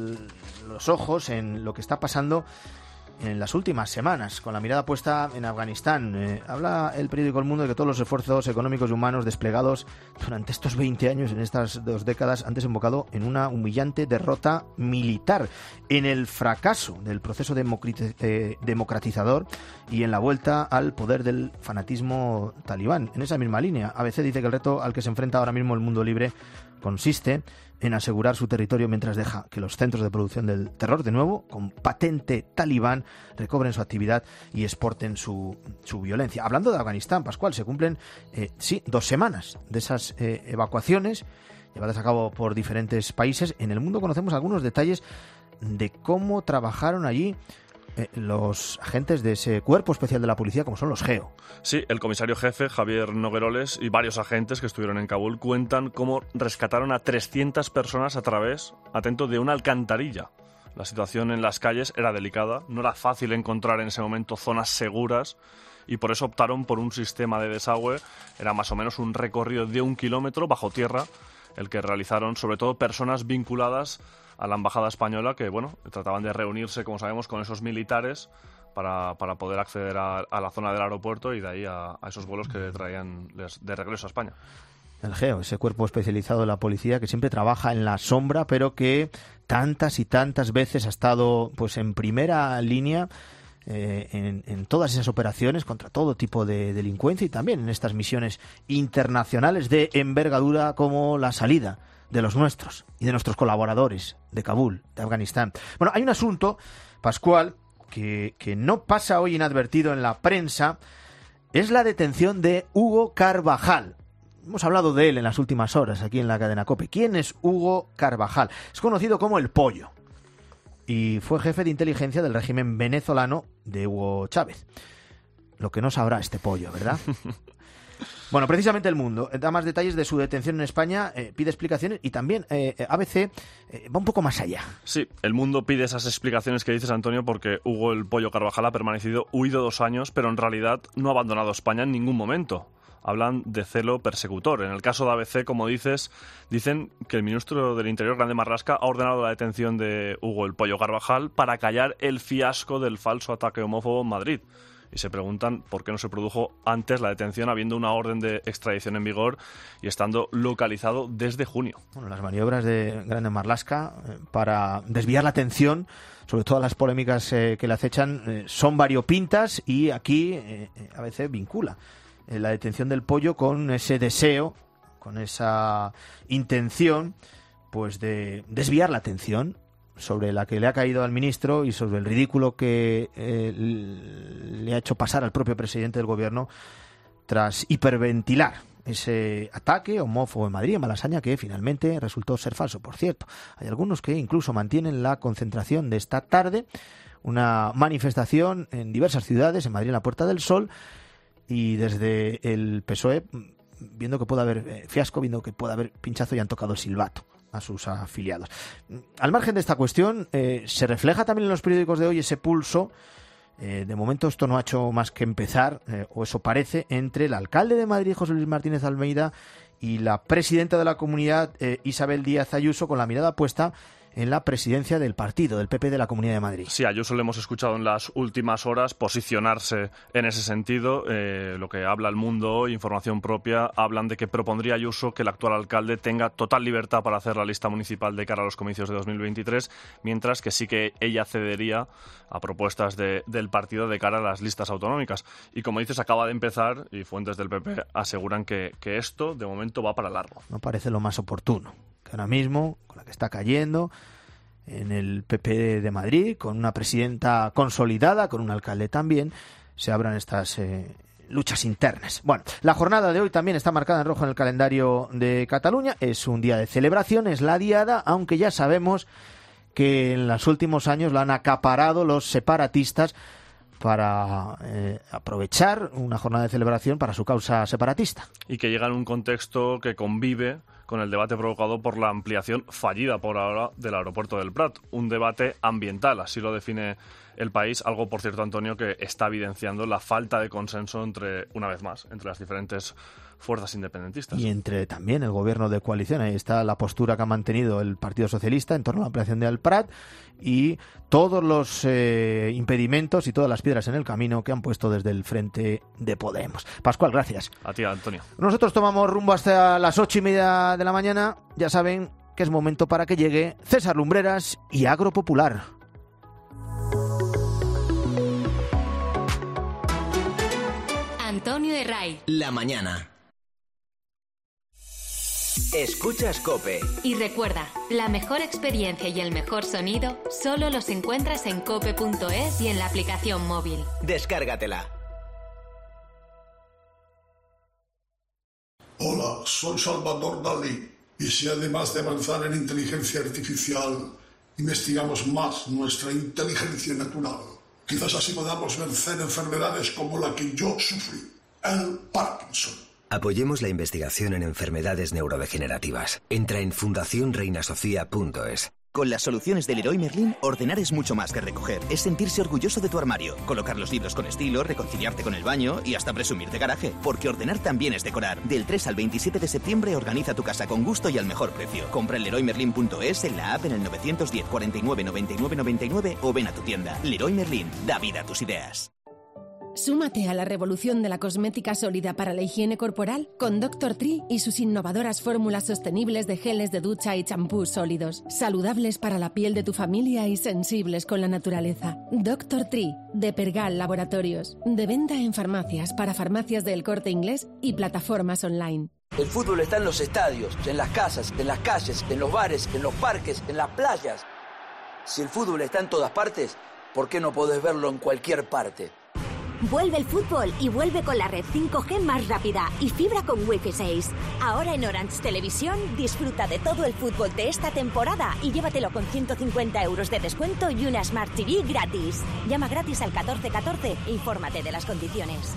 S1: los ojos en lo que está pasando en las últimas semanas, con la mirada puesta en Afganistán. Habla el periódico El Mundo de que todos los esfuerzos económicos y humanos desplegados durante estos 20 años, en estas 2 décadas, han desembocado en una humillante derrota militar, en el fracaso del proceso democratizador y en la vuelta al poder del fanatismo talibán. En esa misma línea, ABC dice que el reto al que se enfrenta ahora mismo el mundo libre consiste en asegurar su territorio mientras deja que los centros de producción del terror, de nuevo, con patente talibán, recobren su actividad y exporten su violencia. Hablando de Afganistán, Pascual, se cumplen 2 semanas de esas evacuaciones llevadas a cabo por diferentes países. En el mundo conocemos algunos detalles de cómo trabajaron allí los agentes de ese cuerpo especial de la policía, como son los GEO.
S4: Sí, el comisario jefe, Javier Nogueroles, y varios agentes que estuvieron en Kabul cuentan cómo rescataron a 300 personas a través, atento, de una alcantarilla. La situación en las calles era delicada, no era fácil encontrar en ese momento zonas seguras y por eso optaron por un sistema de desagüe. Era más o menos un recorrido de 1 kilómetro bajo tierra el que realizaron sobre todo personas vinculadas a la embajada española que, bueno, trataban de reunirse, como sabemos, con esos militares para poder acceder a la zona del aeropuerto y de ahí a esos vuelos que traían de regreso a España.
S1: El GEO, ese cuerpo especializado de la policía que siempre trabaja en la sombra, pero que tantas y tantas veces ha estado pues en primera línea en todas esas operaciones contra todo tipo de delincuencia y también en estas misiones internacionales de envergadura como la salida de los nuestros y de nuestros colaboradores de Kabul, de Afganistán. Bueno, hay un asunto, Pascual, que no pasa hoy inadvertido en la prensa, es la detención de Hugo Carvajal. Hemos hablado de él en las últimas horas aquí en la cadena COPE. ¿Quién es Hugo Carvajal? Es conocido como el Pollo y fue jefe de inteligencia del régimen venezolano de Hugo Chávez. Lo que no sabrá este Pollo, ¿verdad? Bueno, precisamente El Mundo da más detalles de su detención en España, pide explicaciones y también ABC va un poco más allá.
S4: Sí, El Mundo pide esas explicaciones que dices, Antonio, porque Hugo el Pollo Carvajal ha permanecido huido 2 años, pero en realidad no ha abandonado España en ningún momento. Hablan de celo persecutor. En el caso de ABC, como dices, dicen que el ministro del Interior, Grande Marlaska, ha ordenado la detención de Hugo el Pollo Carvajal para callar el fiasco del falso ataque homófobo en Madrid. Y se preguntan por qué no se produjo antes la detención, habiendo una orden de extradición en vigor y estando localizado desde junio.
S1: Bueno, las maniobras de Grande Marlaska para desviar la atención sobre todas las polémicas que le acechan son variopintas y aquí a veces vincula la detención del Pollo con ese deseo, con esa intención pues de desviar la atención sobre la que le ha caído al ministro y sobre el ridículo que le ha hecho pasar al propio presidente del gobierno tras hiperventilar ese ataque homófobo en Madrid, en Malasaña, que finalmente resultó ser falso. Por cierto, hay algunos que incluso mantienen la concentración de esta tarde, una manifestación en diversas ciudades, en Madrid en la Puerta del Sol, y desde el PSOE, viendo que puede haber fiasco, viendo que puede haber pinchazo, y han tocado el silbato a sus afiliados. Al margen de esta cuestión, se refleja también en los periódicos de hoy ese pulso. De momento esto no ha hecho más que empezar, o eso parece, entre el alcalde de Madrid, José Luis Martínez Almeida, y la presidenta de la comunidad, Isabel Díaz Ayuso, con la mirada puesta en la presidencia del partido, del PP de la Comunidad de Madrid.
S4: Sí, Ayuso le hemos escuchado en las últimas horas posicionarse en ese sentido. Lo que habla El Mundo hoy, información propia, hablan de que propondría Ayuso que el actual alcalde tenga total libertad para hacer la lista municipal de cara a los comicios de 2023, mientras que sí que ella cedería a propuestas del partido de cara a las listas autonómicas. Y como dices, acaba de empezar y fuentes del PP aseguran que esto de momento va para largo.
S1: No parece lo más oportuno que ahora mismo, con la que está cayendo en el PP de Madrid, con una presidenta consolidada, con un alcalde también, se abran estas luchas internas. Bueno, la jornada de hoy también está marcada en rojo en el calendario de Cataluña. Es un día de celebración, es la diada, aunque ya sabemos que en los últimos años la han acaparado los separatistas para aprovechar una jornada de celebración para su causa separatista.
S4: Y que llega en un contexto que convive con el debate provocado por la ampliación fallida por ahora del aeropuerto del Prat. Un debate ambiental, así lo define El País, algo, por cierto, Antonio, que está evidenciando la falta de consenso entre las diferentes fuerzas independentistas.
S1: Y entre también el gobierno de coalición. Ahí está la postura que ha mantenido el Partido Socialista en torno a la ampliación del Prat y todos los impedimentos y todas las piedras en el camino que han puesto desde el Frente de Podemos. Pascual, gracias.
S4: A ti, Antonio.
S1: Nosotros tomamos rumbo hasta las 8:30 de la mañana. Ya saben que es momento para que llegue César Lumbreras y Agropopular.
S3: Antonio Herray.
S2: La mañana. Escuchas COPE.
S3: Y recuerda, la mejor experiencia y el mejor sonido solo los encuentras en cope.es y en la aplicación móvil.
S2: Descárgatela.
S6: Hola, soy Salvador Dalí. Y si además de avanzar en inteligencia artificial, investigamos más nuestra inteligencia natural, quizás así podamos vencer enfermedades como la que yo sufrí, el Parkinson.
S7: Apoyemos la investigación en enfermedades neurodegenerativas. Entra en fundacionreinasofía.es.
S16: Con las soluciones del Leroy Merlin, ordenar es mucho más que recoger. Es sentirse orgulloso de tu armario, colocar los libros con estilo, reconciliarte con el baño y hasta presumir de garaje. Porque ordenar también es decorar. Del 3 al 27 de septiembre organiza tu casa con gusto y al mejor precio. Compra en leroymerlin.es, en la app, en el 910 49 99 99 o ven a tu tienda. Leroy Merlin, da vida a tus ideas.
S17: Súmate a la revolución de la cosmética sólida para la higiene corporal con Dr. Tree y sus innovadoras fórmulas sostenibles de geles de ducha y champús sólidos, saludables para la piel de tu familia y sensibles con la naturaleza. Dr. Tree, de Pergal Laboratorios, de venta en farmacias para farmacias del Corte Inglés y plataformas online.
S19: El fútbol está en los estadios, en las casas, en las calles, en los bares, en los parques, en las playas. Si el fútbol está en todas partes, ¿por qué no podés verlo en cualquier parte?
S20: Vuelve el fútbol y vuelve con la red 5G más rápida y fibra con Wi-Fi 6. Ahora en Orange Televisión disfruta de todo el fútbol de esta temporada y llévatelo con 150 euros de descuento y una Smart TV gratis. Llama gratis al 1414 e infórmate de las condiciones.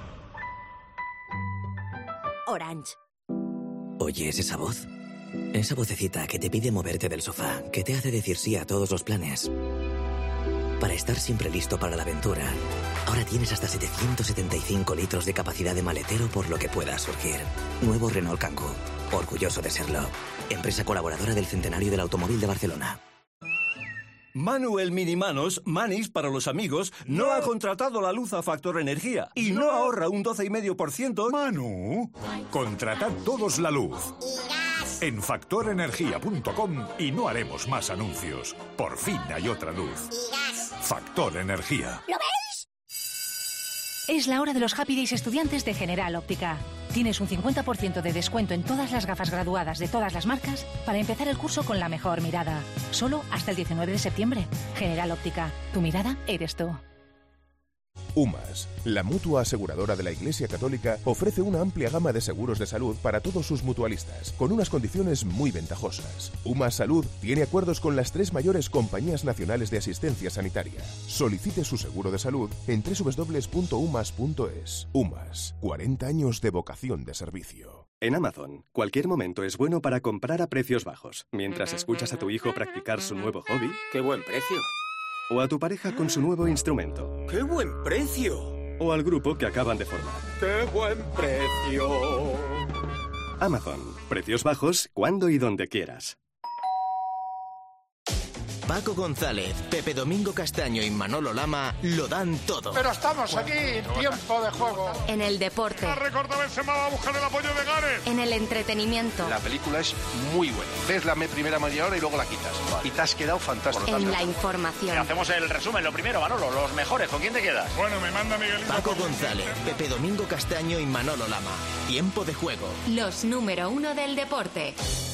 S20: Orange.
S21: ¿Oyes esa voz? Esa vocecita que te pide moverte del sofá, que te hace decir sí a todos los planes. Para estar siempre listo para la aventura, ahora tienes hasta 775 litros de capacidad de maletero por lo que pueda surgir. Nuevo Renault Kangoo, orgulloso de serlo. Empresa colaboradora del Centenario del Automóvil de Barcelona.
S22: Manu el Minimanos, Manis para los amigos, no ha contratado la luz a Factor Energía y no ahorra un 12,5%.
S23: Manu, contratad todos la luz en factorenergia.com y no haremos más anuncios. Por fin hay otra luz. Factor Energía.
S24: ¿Lo veis? Es la hora de los Happy Days estudiantes de General Óptica.
S8: Tienes un 50% de descuento en todas las gafas graduadas de todas las marcas para empezar el curso con la mejor mirada. Solo hasta el 19 de septiembre. General Óptica. Tu mirada eres tú.
S9: UMAS, la mutua aseguradora de la Iglesia Católica, ofrece una amplia gama de seguros de salud para todos sus mutualistas, con unas condiciones muy ventajosas. UMAS Salud tiene acuerdos con las 3 mayores compañías nacionales de asistencia sanitaria. Solicite su seguro de salud en www.umas.es. UMAS, 40 años de vocación de servicio.
S10: En Amazon, cualquier momento es bueno para comprar a precios bajos. Mientras escuchas a tu hijo practicar su nuevo hobby.
S24: ¡Qué buen precio!
S10: O a tu pareja con su nuevo instrumento.
S24: ¡Qué buen precio!
S10: O al grupo que acaban de formar.
S24: ¡Qué buen precio!
S10: Amazon. Precios bajos cuando y donde quieras.
S2: Paco González, Pepe Domingo Castaño y Manolo Lama lo dan todo.
S25: Pero estamos aquí, tiempo de juego.
S3: En el deporte.
S25: La recorta Benzema va a buscar el apoyo de Gareth.
S3: En el entretenimiento.
S25: La película es muy buena. Ves la primera media hora y luego la quitas. Vale. Y te has quedado fantástico.
S3: En la información.
S25: Hacemos el resumen, lo primero, Manolo, los mejores. ¿Con quién te quedas? Bueno, me manda Miguelito.
S2: Paco González, Pepe Domingo Castaño y Manolo Lama. Tiempo de juego.
S3: Los número 1 del deporte.